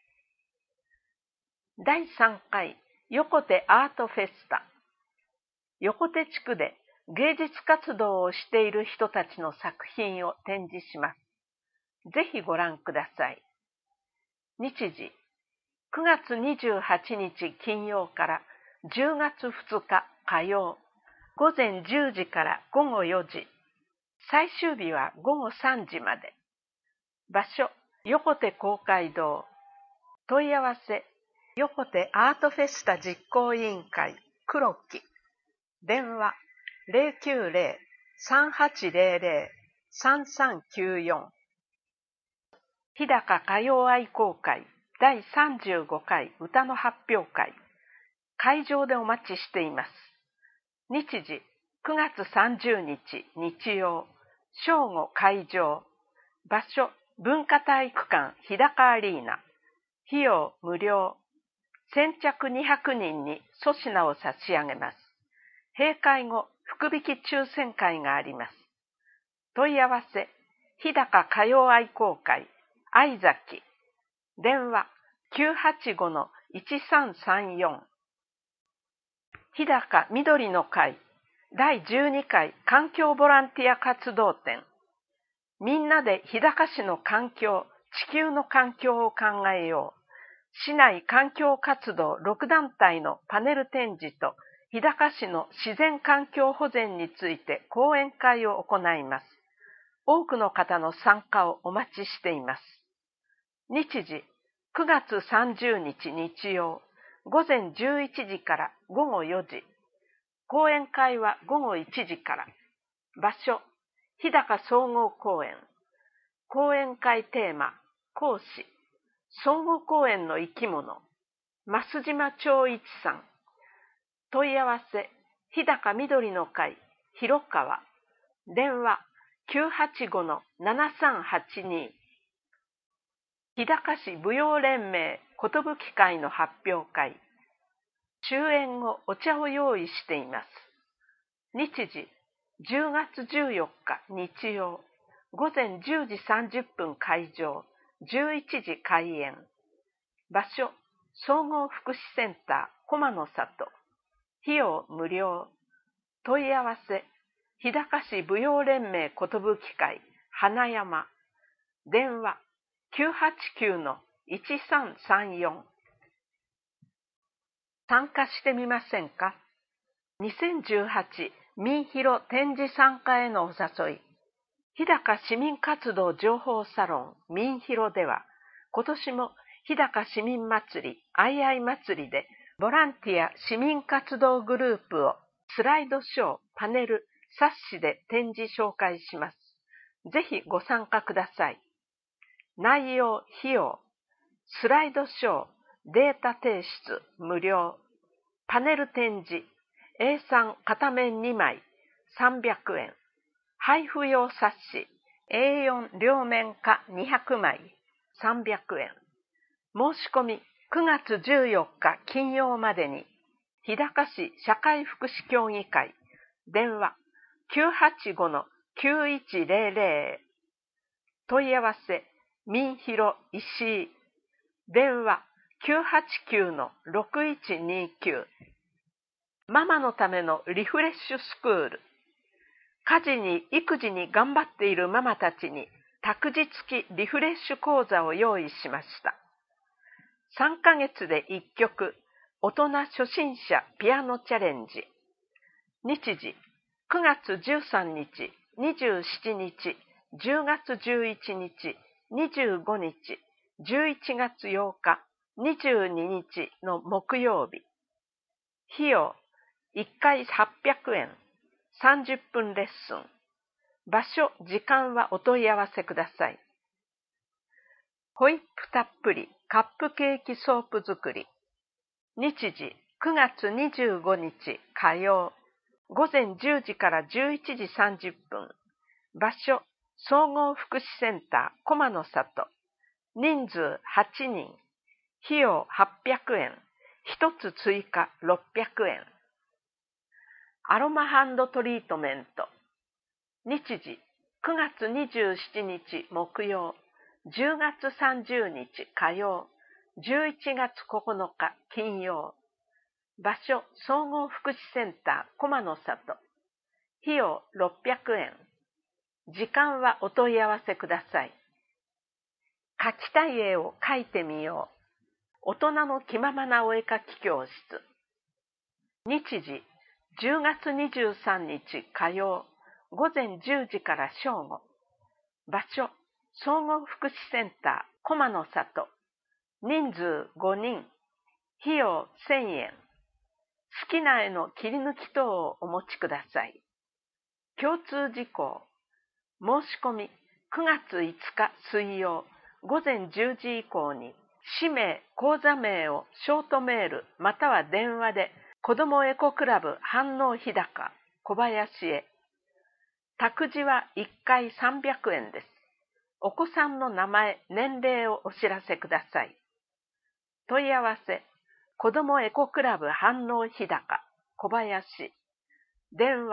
ろ。だいさんかい横手アートフェスタ。横手地区で芸術活動をしている人たちの作品を展示します。ぜひご覧ください。日時、くがつにじゅうはちにち金曜からじゅうがつふつか火曜、ごぜんじゅうじからごごよじ、最終日はごごさんじまで。場所、横手公会堂。問い合わせ、横手アートフェスタ実行委員会、黒木。電話、ゼロきゅうゼロ さんはちゼロゼロ さんさんきゅうよん。日高歌謡愛好会だいさんじゅうごかい歌の発表会。会場でお待ちしています。日時、くがつさんじゅうにち日曜、正午会場。場所、文化体育館日高アリーナ。費用無料。先着にひゃくにんに粗品を差し上げます。閉会後、 福引き抽選会があります。問い合わせ、日高歌謡愛好会、愛崎、電話 きゅうはちごのいちさんさんよん。日高緑の会、だいじゅうにかい環境ボランティア活動展。みんなで日高市の環境、地球の環境を考えよう。市内環境活動ろくだんたいのパネル展示と、日高市の自然環境保全について講演会を行います。多くの方の参加をお待ちしています。日時、くがつさんじゅうにち日曜、ごぜんじゅういちじからごごよじ。講演会はごごいちじから。場所、日高総合公園。講演会テーマ、講師、総合公園の生き物、増島長一さん。問い合わせ、日高緑の会、広川。電話、きゅうはちごのななさんはちに。日高市舞踊連盟寿会の発表会。終演後お茶を用意しています。日時、じゅうがつじゅうよっか日曜、ごぜんじゅうじさんじゅっぷん開場、じゅういちじ開演。場所、総合福祉センター駒の里。費用無料。問い合わせ、日高市舞踊連盟寿会花山。電話、きゅうはちきゅうのいちさんさんよん。参加してみませんか？にせんじゅうはち民広展示参加へのお誘い。日高市民活動情報サロン民広では、今年も日高市民祭りあいあい祭りでボランティア市民活動グループをスライドショー、パネル、冊子で展示紹介します。ぜひご参加ください。内容、費用、スライドショー、データ提出無料。パネル展示、エーさん 片面にまいさんびゃくえん。配布用冊子、エーよん 両面化にひゃくまいさんびゃくえん。申し込みくがつじゅうよっか金曜までに。日高市社会福祉協議会。電話きゅうはちごのきゅういちぜろぜろ。問い合わせ、民広石井。電話きゅうはちきゅうのろくいちにきゅう。ママのためのリフレッシュスクール。家事に育児に頑張っているママたちに託児付きリフレッシュ講座を用意しました。さんかげつでいっきょく、大人初心者ピアノチャレンジ。日時、くがつじゅうさんにち、にじゅうしちにち、じゅうがつじゅういちにち、にじゅうごにち、じゅういちがつようか、にじゅうににちの木曜日。費用、いっかいはっぴゃくえん、さんじゅっぷんレッスン。場所、時間はお問い合わせください。ホイップたっぷりカップケーキソープ作り。日時、くがつにじゅうごにち火曜、ごぜんじゅうじからじゅういちじさんじゅっぷん。場所、総合福祉センター駒の里。人数はちにん。費用はっぴゃくえん。ひとつ追加ろっぴゃくえん。アロマハンドトリートメント。日時、くがつにじゅうしちにち木曜、じゅうがつさんじゅうにち火曜、じゅういちがつここのか金曜。場所、総合福祉センター駒の里。費用ろっぴゃくえん。時間はお問い合わせください。描きたい絵を描いてみよう。大人の気ままなお絵描き教室。日時、じゅうがつにじゅうさんにち火曜、ごぜんじゅうじから正午。場所、総合福祉センター駒の里。人数ごにん。費用せんえん。好きな絵の切り抜き等をお持ちください。共通事項。申し込みくがついつか水曜ごぜんじゅうじ以降に氏名、口座名をショートメールまたは電話で子どもエコクラブ飯能日高小林へ。託児はいっかいさんびゃくえんです。お子さんの名前、年齢をお知らせください。問い合わせ、子どもエコクラブ飯能日高小林。電話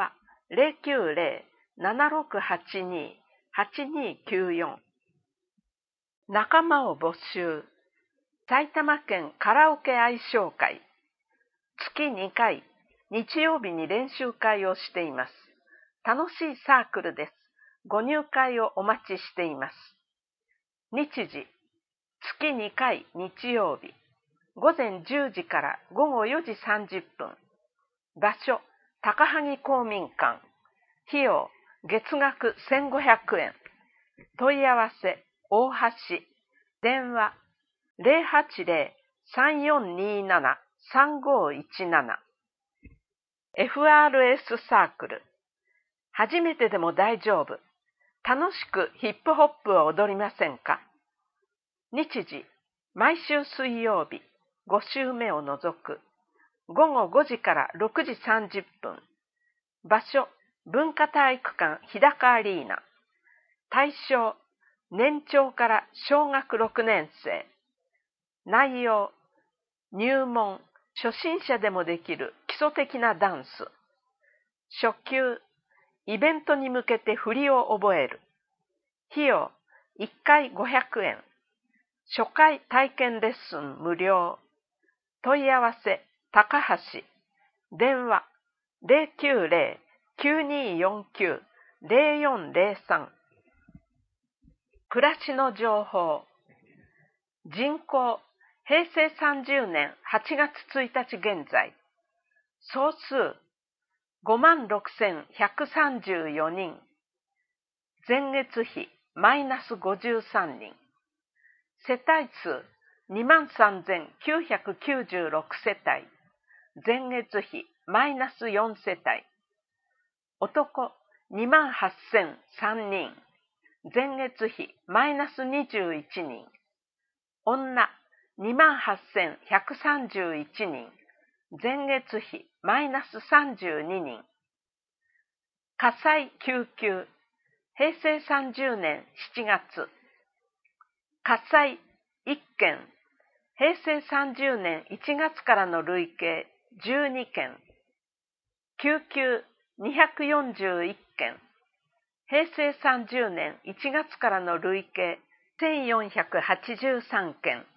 ゼロきゅうゼロ ななろくはちに はちにきゅうよん。仲間を募集。埼玉県カラオケ愛唱会。月にかい、日曜日に練習会をしています。楽しいサークルです。ご入会をお待ちしています。日時、月にかい日曜日、ごぜんじゅうじからごごよじさんじゅっぷん。場所、高萩公民館。費用、月額せんごひゃくえん。問い合わせ、大橋。電話、ゼロはちゼロ さんよんになな さんごいちなな。エフアールエス サークル。初めてでも大丈夫。楽しくヒップホップを踊りませんか？日時、毎週水曜日、ご週目を除く。ごごごじからろくじさんじゅっぷん。場所、文化体育館日高アリーナ。対象、年長から小学ろくねん生。内容、入門、初心者でもできる基礎的なダンス。初級、イベントに向けて振りを覚える。費用、いっかいごひゃくえん。初回体験レッスン無料。問い合わせ、高橋。電話、ゼロきゅうゼロ きゅうによんきゅう ゼロよんゼロさん。暮らしの情報。人口、へいせいさんじゅうねんはちがつついたち現在。総数、ごまんろくせんひゃくさんじゅうよにん。前月比、マイナスごじゅうさんにん。世帯数、にまんさんぜんきゅうひゃくきゅうじゅうろくせたい。前月比、マイナスよんせたい。男、にまんはっせんさんにん。前月比、マイナスにじゅういちにん。女、にまんはっせんひゃくさんじゅういちにん。前月比、マイナスさんじゅうににん。火災救急、へいせいさんじゅうねんしちがつ。火災いっけん、へいせいさんじゅうねんいちがつからの累計じゅうにけん。救急にひゃくよんじゅういっけん。へいせいさんじゅうねんいちがつからの累計せんよんひゃくはちじゅうさんけん。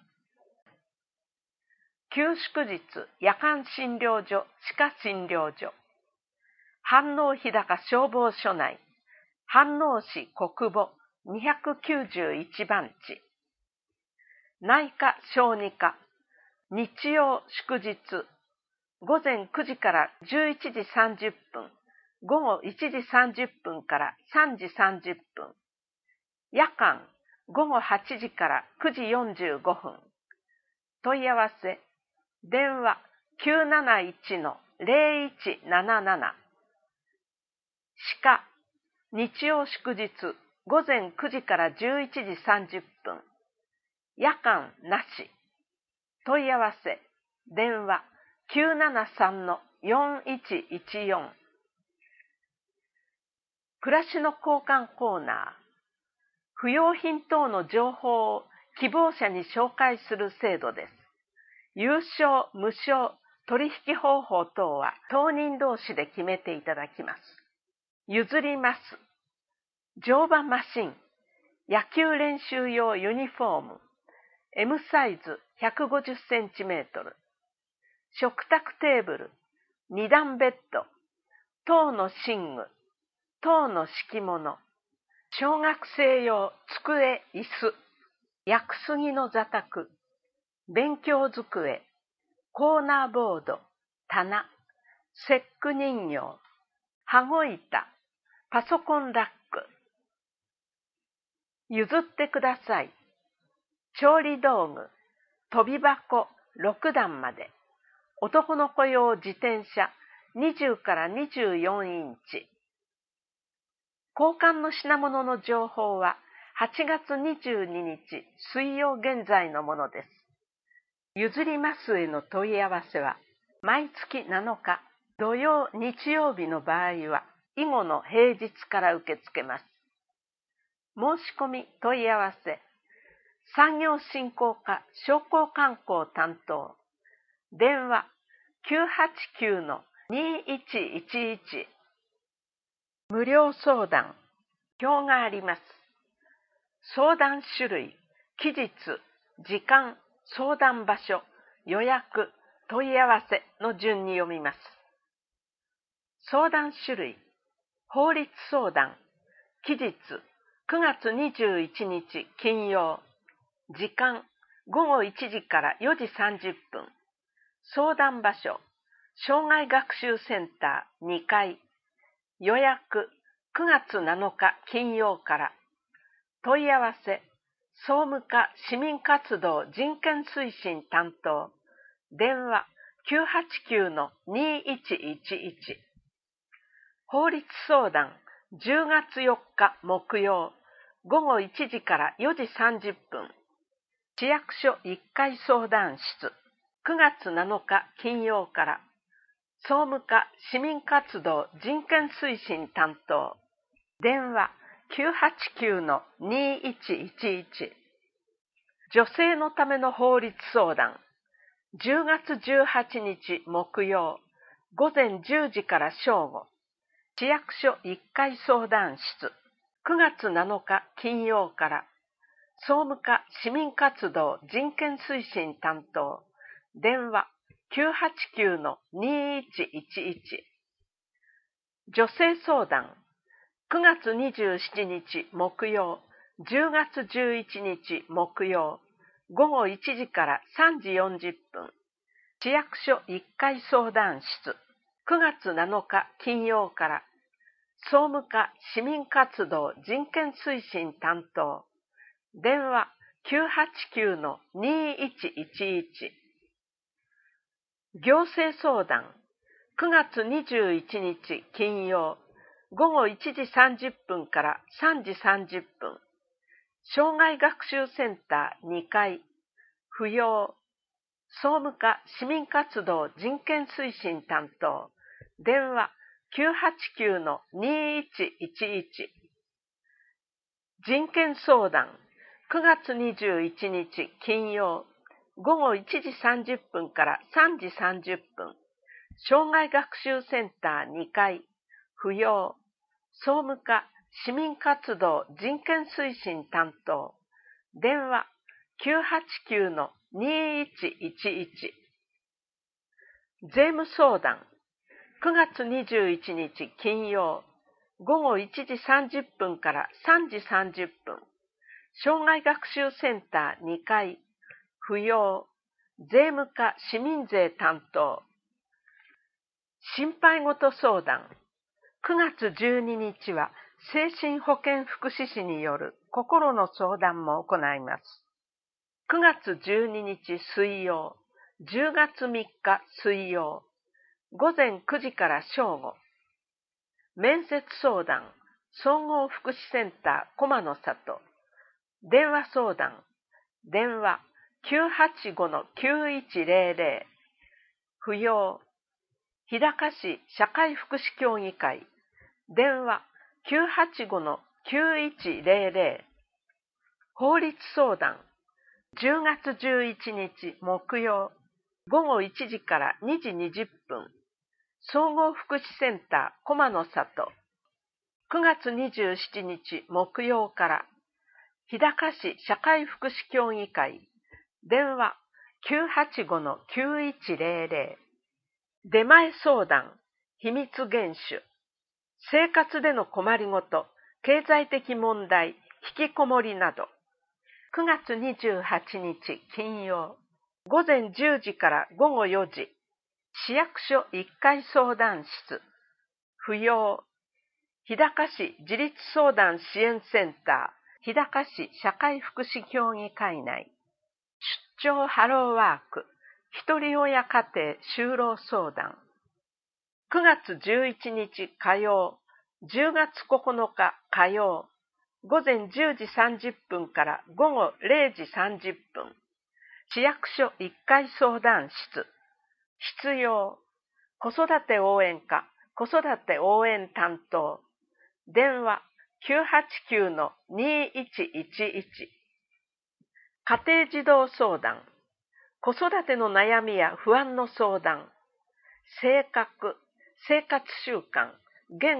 休祝日夜間診療所歯科診療所。飯能日高消防署内。飯能市国母にひゃくきゅうじゅういちばんち。内科小児科。日曜祝日。ごぜんくじからじゅういちじさんじゅっぷん。ごごいちじさんじゅっぷんからさんじさんじゅっぷん。夜間ごごはちじからくじよんじゅうごふん。問い合わせ。電話 きゅうなないちのゼロいちなななな。歯科、日曜祝日ごぜんくじからじゅういちじさんじゅっぷん。夜間なし。問い合わせ。電話 きゅうななさんのよんいちいちよん。暮らしの交換コーナー。不用品等の情報を希望者に紹介する制度です。有償、無償、取引方法等は当人同士で決めていただきます。譲ります。乗馬マシン、野球練習用ユニフォーム、M サイズひゃくごじゅっセンチメートル、食卓テーブル、二段ベッド、塔の寝具、塔の敷物、小学生用机、椅子、屋久杉の座卓、勉強机、コーナーボード、棚、節句人形、羽子板、パソコンラック。譲ってください。調理道具、飛び箱ろくだんまで。男の子用自転車にじゅうからにじゅうよんインチ。交換の品物の情報ははちがつにじゅうににち水曜現在のものです。譲りますへの問い合わせは、毎月なのか土曜、日曜日の場合は以後の平日から受け付けます。申し込み問い合わせ。産業振興課商工観光担当。電話 きゅうはちきゅうのにいちいちいち。 無料相談、表があります。相談種類、期日、時間、相談場所、予約、問い合わせの順に読みます。相談種類、法律相談、期日、くがつにじゅういちにち金曜、時間、ごごいちじからよじさんじゅっぷん、相談場所、障害学習センターにかい、予約、くがつなのか金曜から、問い合わせ、総務課市民活動人権推進担当、電話 きゅうはちきゅうのにいちいちいち。法律相談、じゅうがつよっか木曜、ごごいちじからよじさんじゅっぷん。市役所いっかい相談室、くがつなのか金曜から、総務課市民活動人権推進担当、電話 きゅうはちきゅうのにいちいちいち。女性のための法律相談、じゅうがつじゅうはちにち木曜、ごぜんじゅうじから正午、市役所いっかい相談室、くがつなのか金曜から、総務課市民活動人権推進担当、電話 きゅうはちきゅうのにいちいちいち。女性相談、くがつにじゅうしちにち木曜、じゅうがつじゅういちにち木曜、ごごいちじからさんじよんじゅっぷん、市役所いっかい相談室、くがつなのか金曜から、総務課市民活動人権推進担当、電話 きゅうはちきゅうのにいちいちいち。行政相談、くがつにじゅういちにち金曜、ごごいちじさんじゅっぷんからさんじさんじゅっぷん、障害学習センターにかい、扶養、総務課市民活動人権推進担当、電話 きゅうはちきゅうのにいちいちいち。人権相談、くがつにじゅういちにち金曜、ごごいちじさんじゅっぷんからさんじさんじゅっぷん、障害学習センターにかい、扶養、総務課市民活動人権推進担当、電話 きゅうはちきゅうのにいちいちいち。税務相談、くがつにじゅういちにち金曜、ごごいちじさんじゅっぷんからさんじさんじゅっぷん、障害学習センターにかい、扶養、税務課市民税担当。心配事相談、くがつじゅうににちは精神保健福祉士による心の相談も行います。くがつじゅうににち水曜、じゅうがつみっか水曜、ごぜんくじから正午。面接相談、総合福祉センター駒の里。電話相談、電話 きゅうはちごのきゅういちぜろぜろ。扶養、日高市社会福祉協議会。電話 きゅうはちごのきゅういちぜろぜろ。法律相談、じゅうがつじゅういちにち木曜、ごごいちじからにじにじゅっぷん、総合福祉センター駒の里。くがつにじゅうしちにち木曜から、日高市社会福祉協議会、電話 きゅうはちごのきゅういちぜろぜろ。出前相談、秘密厳守。生活での困りごと、経済的問題、引きこもりなど。くがつにじゅうはちにち金曜、ごぜんじゅうじからごごよじ、市役所いっかい相談室、扶養、日高市自立相談支援センター、日高市社会福祉協議会内、出張ハローワーク、ひとり親家庭就労相談。くがつじゅういちにち火曜、じゅうがつここのか火曜、ごぜんじゅうじさんじゅっぷんからごごれいじさんじゅっぷん、市役所いっかい相談室、必要、子育て応援課、子育て応援担当、電話 きゅうはちきゅうのにいちいちいち。家庭児童相談、子育ての悩みや不安の相談、性格、生活習慣、言語、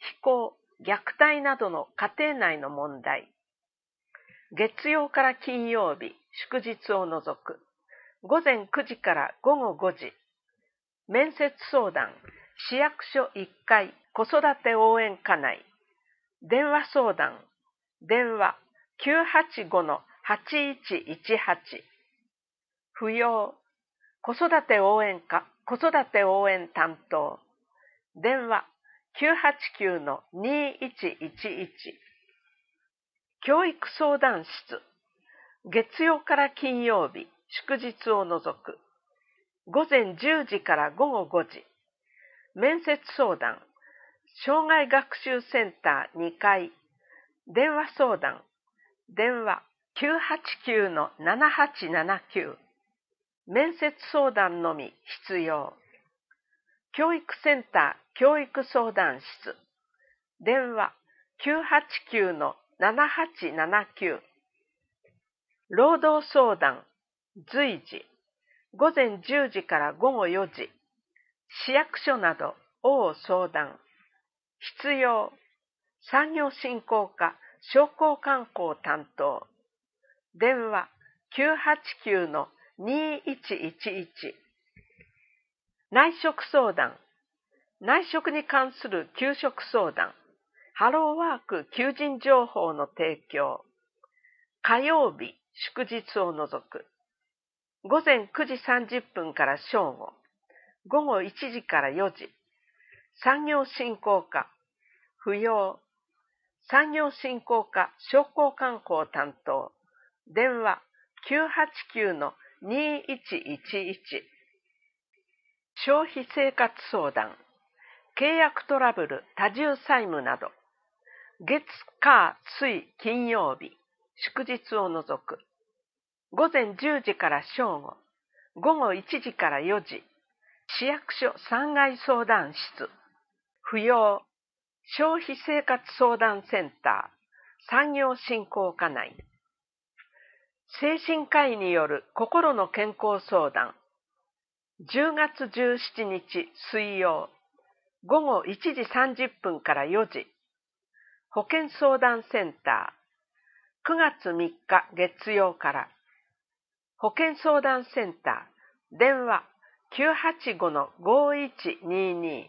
非行、虐待などの家庭内の問題。月曜から金曜日、祝日を除く。午前くじから午後ごじ。面接相談、市役所いっかい子育て応援課内。電話相談、電話 きゅうはちごのはちいちいちはち。不要、子育て応援課、子育て応援担当。電話 きゅうはちきゅうのにいちいちいち。教育相談室、月曜から金曜日、祝日を除く。午前じゅうじから午後ごじ。面接相談、障害学習センターにかい。電話相談、電話 きゅうはちきゅうのななはちななきゅう。面接相談のみ必要。教育センター教育相談室、電話 きゅうはちきゅうのななはちななきゅう。労働相談、随時、午前じゅうじから午後よじ。市役所など応相談。必要、産業振興課商工観光担当。電話 きゅうはちきゅうのにいちいちいち。内職相談、内職に関する給食相談。ハローワーク求人情報の提供。火曜日、祝日を除く。午前くじさんじゅっぷんから正午。午後いちじからよじ。産業振興課、不要。産業振興課商工観光担当。電話 きゅうはちきゅうのにいちいちいち。消費生活相談、契約トラブル多重債務など。月、火、水、金曜日、祝日を除く。午前じゅうじから正午。午後いちじからよじ。市役所さんがい相談室。不要。消費生活相談センター。産業振興課内。精神科医による心の健康相談。じゅうがつじゅうしちにち水曜。午後いちじさんじゅっぷんからよじ。保健相談センター。くがつみっか月曜から。保健相談センター。電話 きゅうはちごのごいちにに。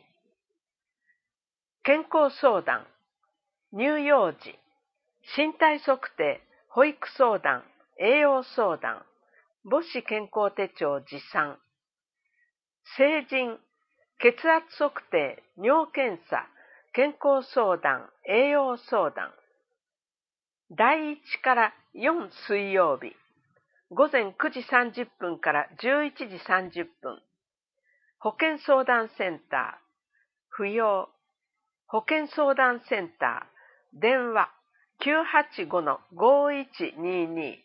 健康相談、乳幼児、身体測定、保育相談、栄養相談、母子健康手帳持参。成人、血圧測定、尿検査、健康相談、栄養相談。だいいちからよん水曜日、午前くじさんじゅっぷんからじゅういちじさんじゅっぷん。保健相談センター、不要。保健相談センター、電話 きゅうはちごのごいちにに。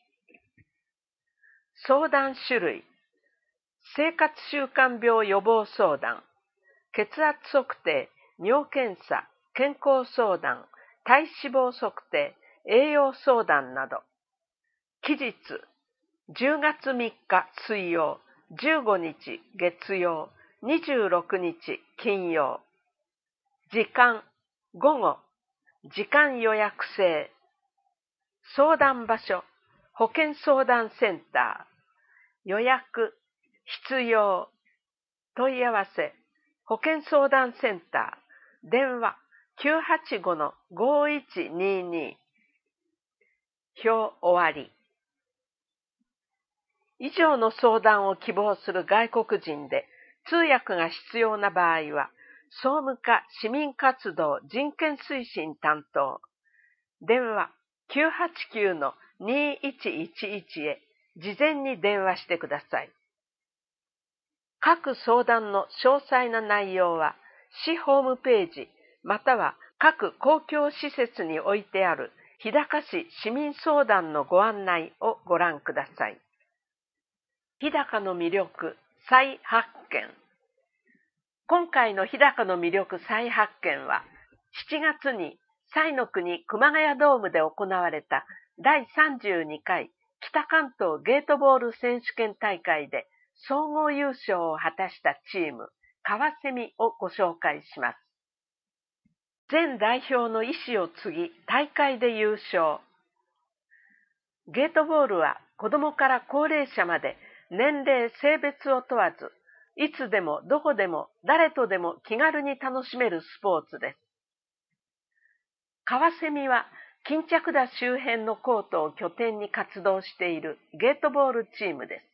相談種類、生活習慣病予防相談、血圧測定、尿検査、健康相談、体脂肪測定、栄養相談など。期日、じゅうがつみっか水曜、じゅうごにち月曜、にじゅうろくにち金曜。時間、午後、時間予約制。相談場所、保健相談センター。予約、必要。問い合わせ、保健相談センター。電話、きゅうはちごのごいちにに。表終わり。以上の相談を希望する外国人で通訳が必要な場合は、総務課市民活動人権推進担当。電話 きゅうはちきゅうのにいちいちいち へ事前に電話してください。各相談の詳細な内容は市ホームページまたは各公共施設に置いてある日高市市民相談のご案内をご覧ください。日高の魅力再発見。今回の日高の魅力再発見は、しちがつに彩の国熊谷ドームで行われただいさんじゅうにかい北関東ゲートボール選手権大会で総合優勝を果たしたチーム、川蝉をご紹介します。 前代表の意思を継ぎ、大会で優勝。ゲートボールは子供から高齢者まで年齢、性別を問わず、いつでもどこでも誰とでも気軽に楽しめるスポーツです。カワセミは巾着田周辺のコートを拠点に活動しているゲートボールチームです。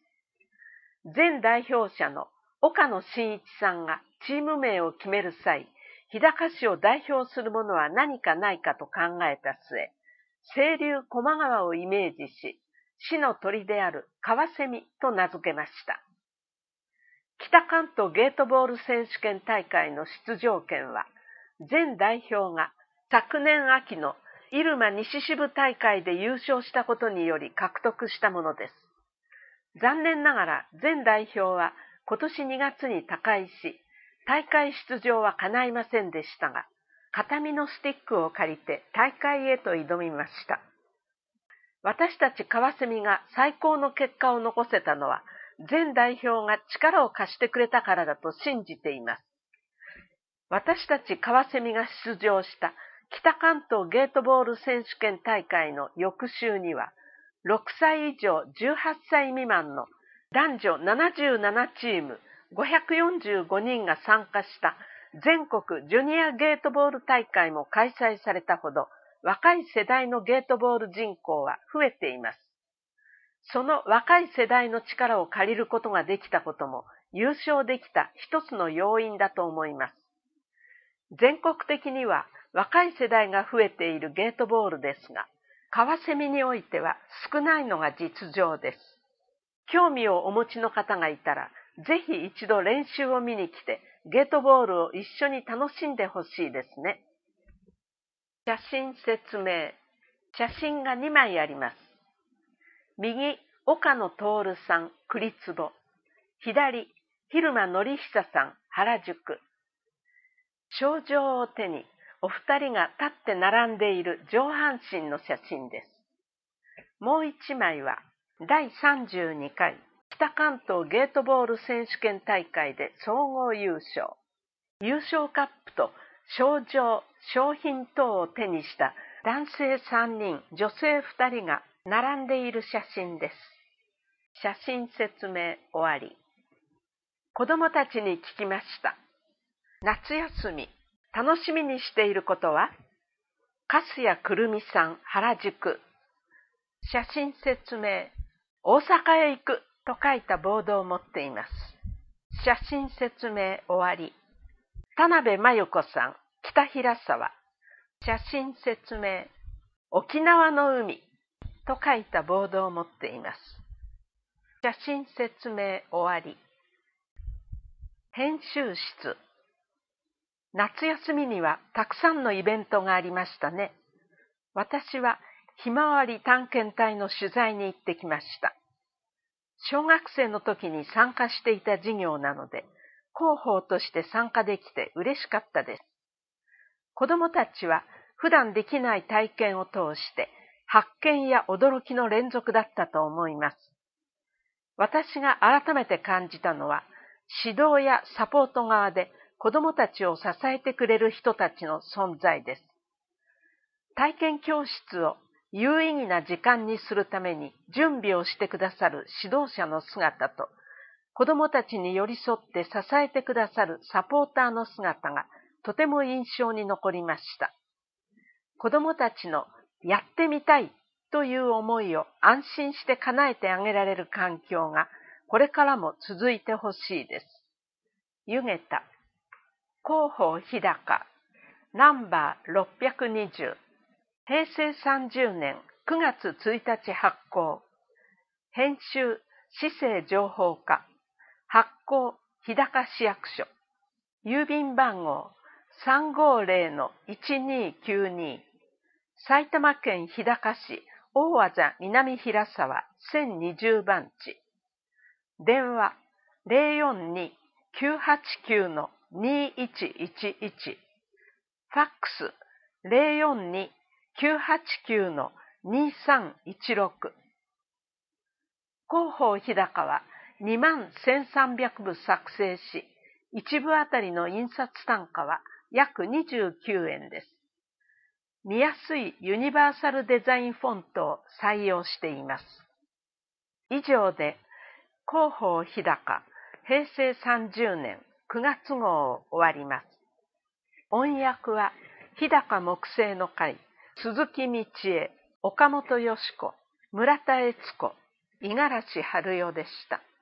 前代表者の岡野真一さんがチーム名を決める際、日高市を代表するものは何かないかと考えた末、清流高麗川をイメージし、市の鳥であるカワセミと名付けました。北関東ゲートボール選手権大会の出場権は、前代表が昨年秋の入間西支部大会で優勝したことにより獲得したものです。残念ながら前代表は今年にがつに他界し、大会出場は叶いませんでしたが、形見のスティックを借りて大会へと挑みました。私たちカワセミが最高の結果を残せたのは、前代表が力を貸してくれたからだと信じています。私たちカワセミが出場した北関東ゲートボール選手権大会の翌週には、ろくさい以上じゅうはっさい未満の男女ななじゅうななチームごひゃくよんじゅうごにんが参加した全国ジュニアゲートボール大会も開催されたほど、若い世代のゲートボール人口は増えています。その若い世代の力を借りることができたことも優勝できた一つの要因だと思います。全国的には若い世代が増えているゲートボールですが、カワセミにおいては少ないのが実情です。興味をお持ちの方がいたら、ぜひ一度練習を見に来て、ゲートボールを一緒に楽しんでほしいですね。写真説明。写真がにまいあります。右、岡野徹さん、栗坪。左、蛭間則久さん、原宿。賞状を手に、お二人が立って並んでいる上半身の写真です。もう一枚は、だいさんじゅうにかい北関東ゲートボール選手権大会で総合優勝。優勝カップと賞状、商品等を手にした男性さんにん、女性ふたりが並んでいる写真です。写真説明終わり。子供たちに聞きました。夏休み、楽しみにしていることは？粕谷くるみさん、原宿。写真説明。大阪へ行くと書いたボードを持っています。写真説明終わり。田辺真由子さん、北平沢。写真説明。沖縄の海と書いたボードを持っています。写真説明終わり。編集室。夏休みにはたくさんのイベントがありましたね。私はひまわり探検隊の取材に行ってきました。小学生の時に参加していた授業なので、広報として参加できて嬉しかったです。子どもたちは普段できない体験を通して発見や驚きの連続だったと思います。私が改めて感じたのは、指導やサポート側で子どもたちを支えてくれる人たちの存在です。体験教室を有意義な時間にするために準備をしてくださる指導者の姿と、子どもたちに寄り添って支えてくださるサポーターの姿がとても印象に残りました。子どもたちのやってみたいという思いを安心して叶えてあげられる環境がこれからも続いてほしいです。湯桁、広報日高、ナンバーろっぴゃくにじゅう、へいせいさんじゅうねんくがつついたち発行。編集、市政情報課。発行、日高市役所。郵便番号 さんごーぜろのいちにーきゅうにー。埼玉県日高市大字南平沢せんにじゅうばんち。電話 ゼロよんにーきゅうはちきゅうのにいちいちいち。ファックス ゼロよんにーきゅうはちきゅうのにさんいちろく。広報日高はにまんせんさんびゃくぶ作成し、いちぶあたりの印刷単価は約にじゅうきゅうえんです。見やすいユニバーサルデザインフォントを採用しています。以上で、広報日高へいせいさんじゅうねんくがつ号を終わります。音訳は日高木星の会、鈴木道恵、岡本よし子、村田悦子、五十嵐春代でした。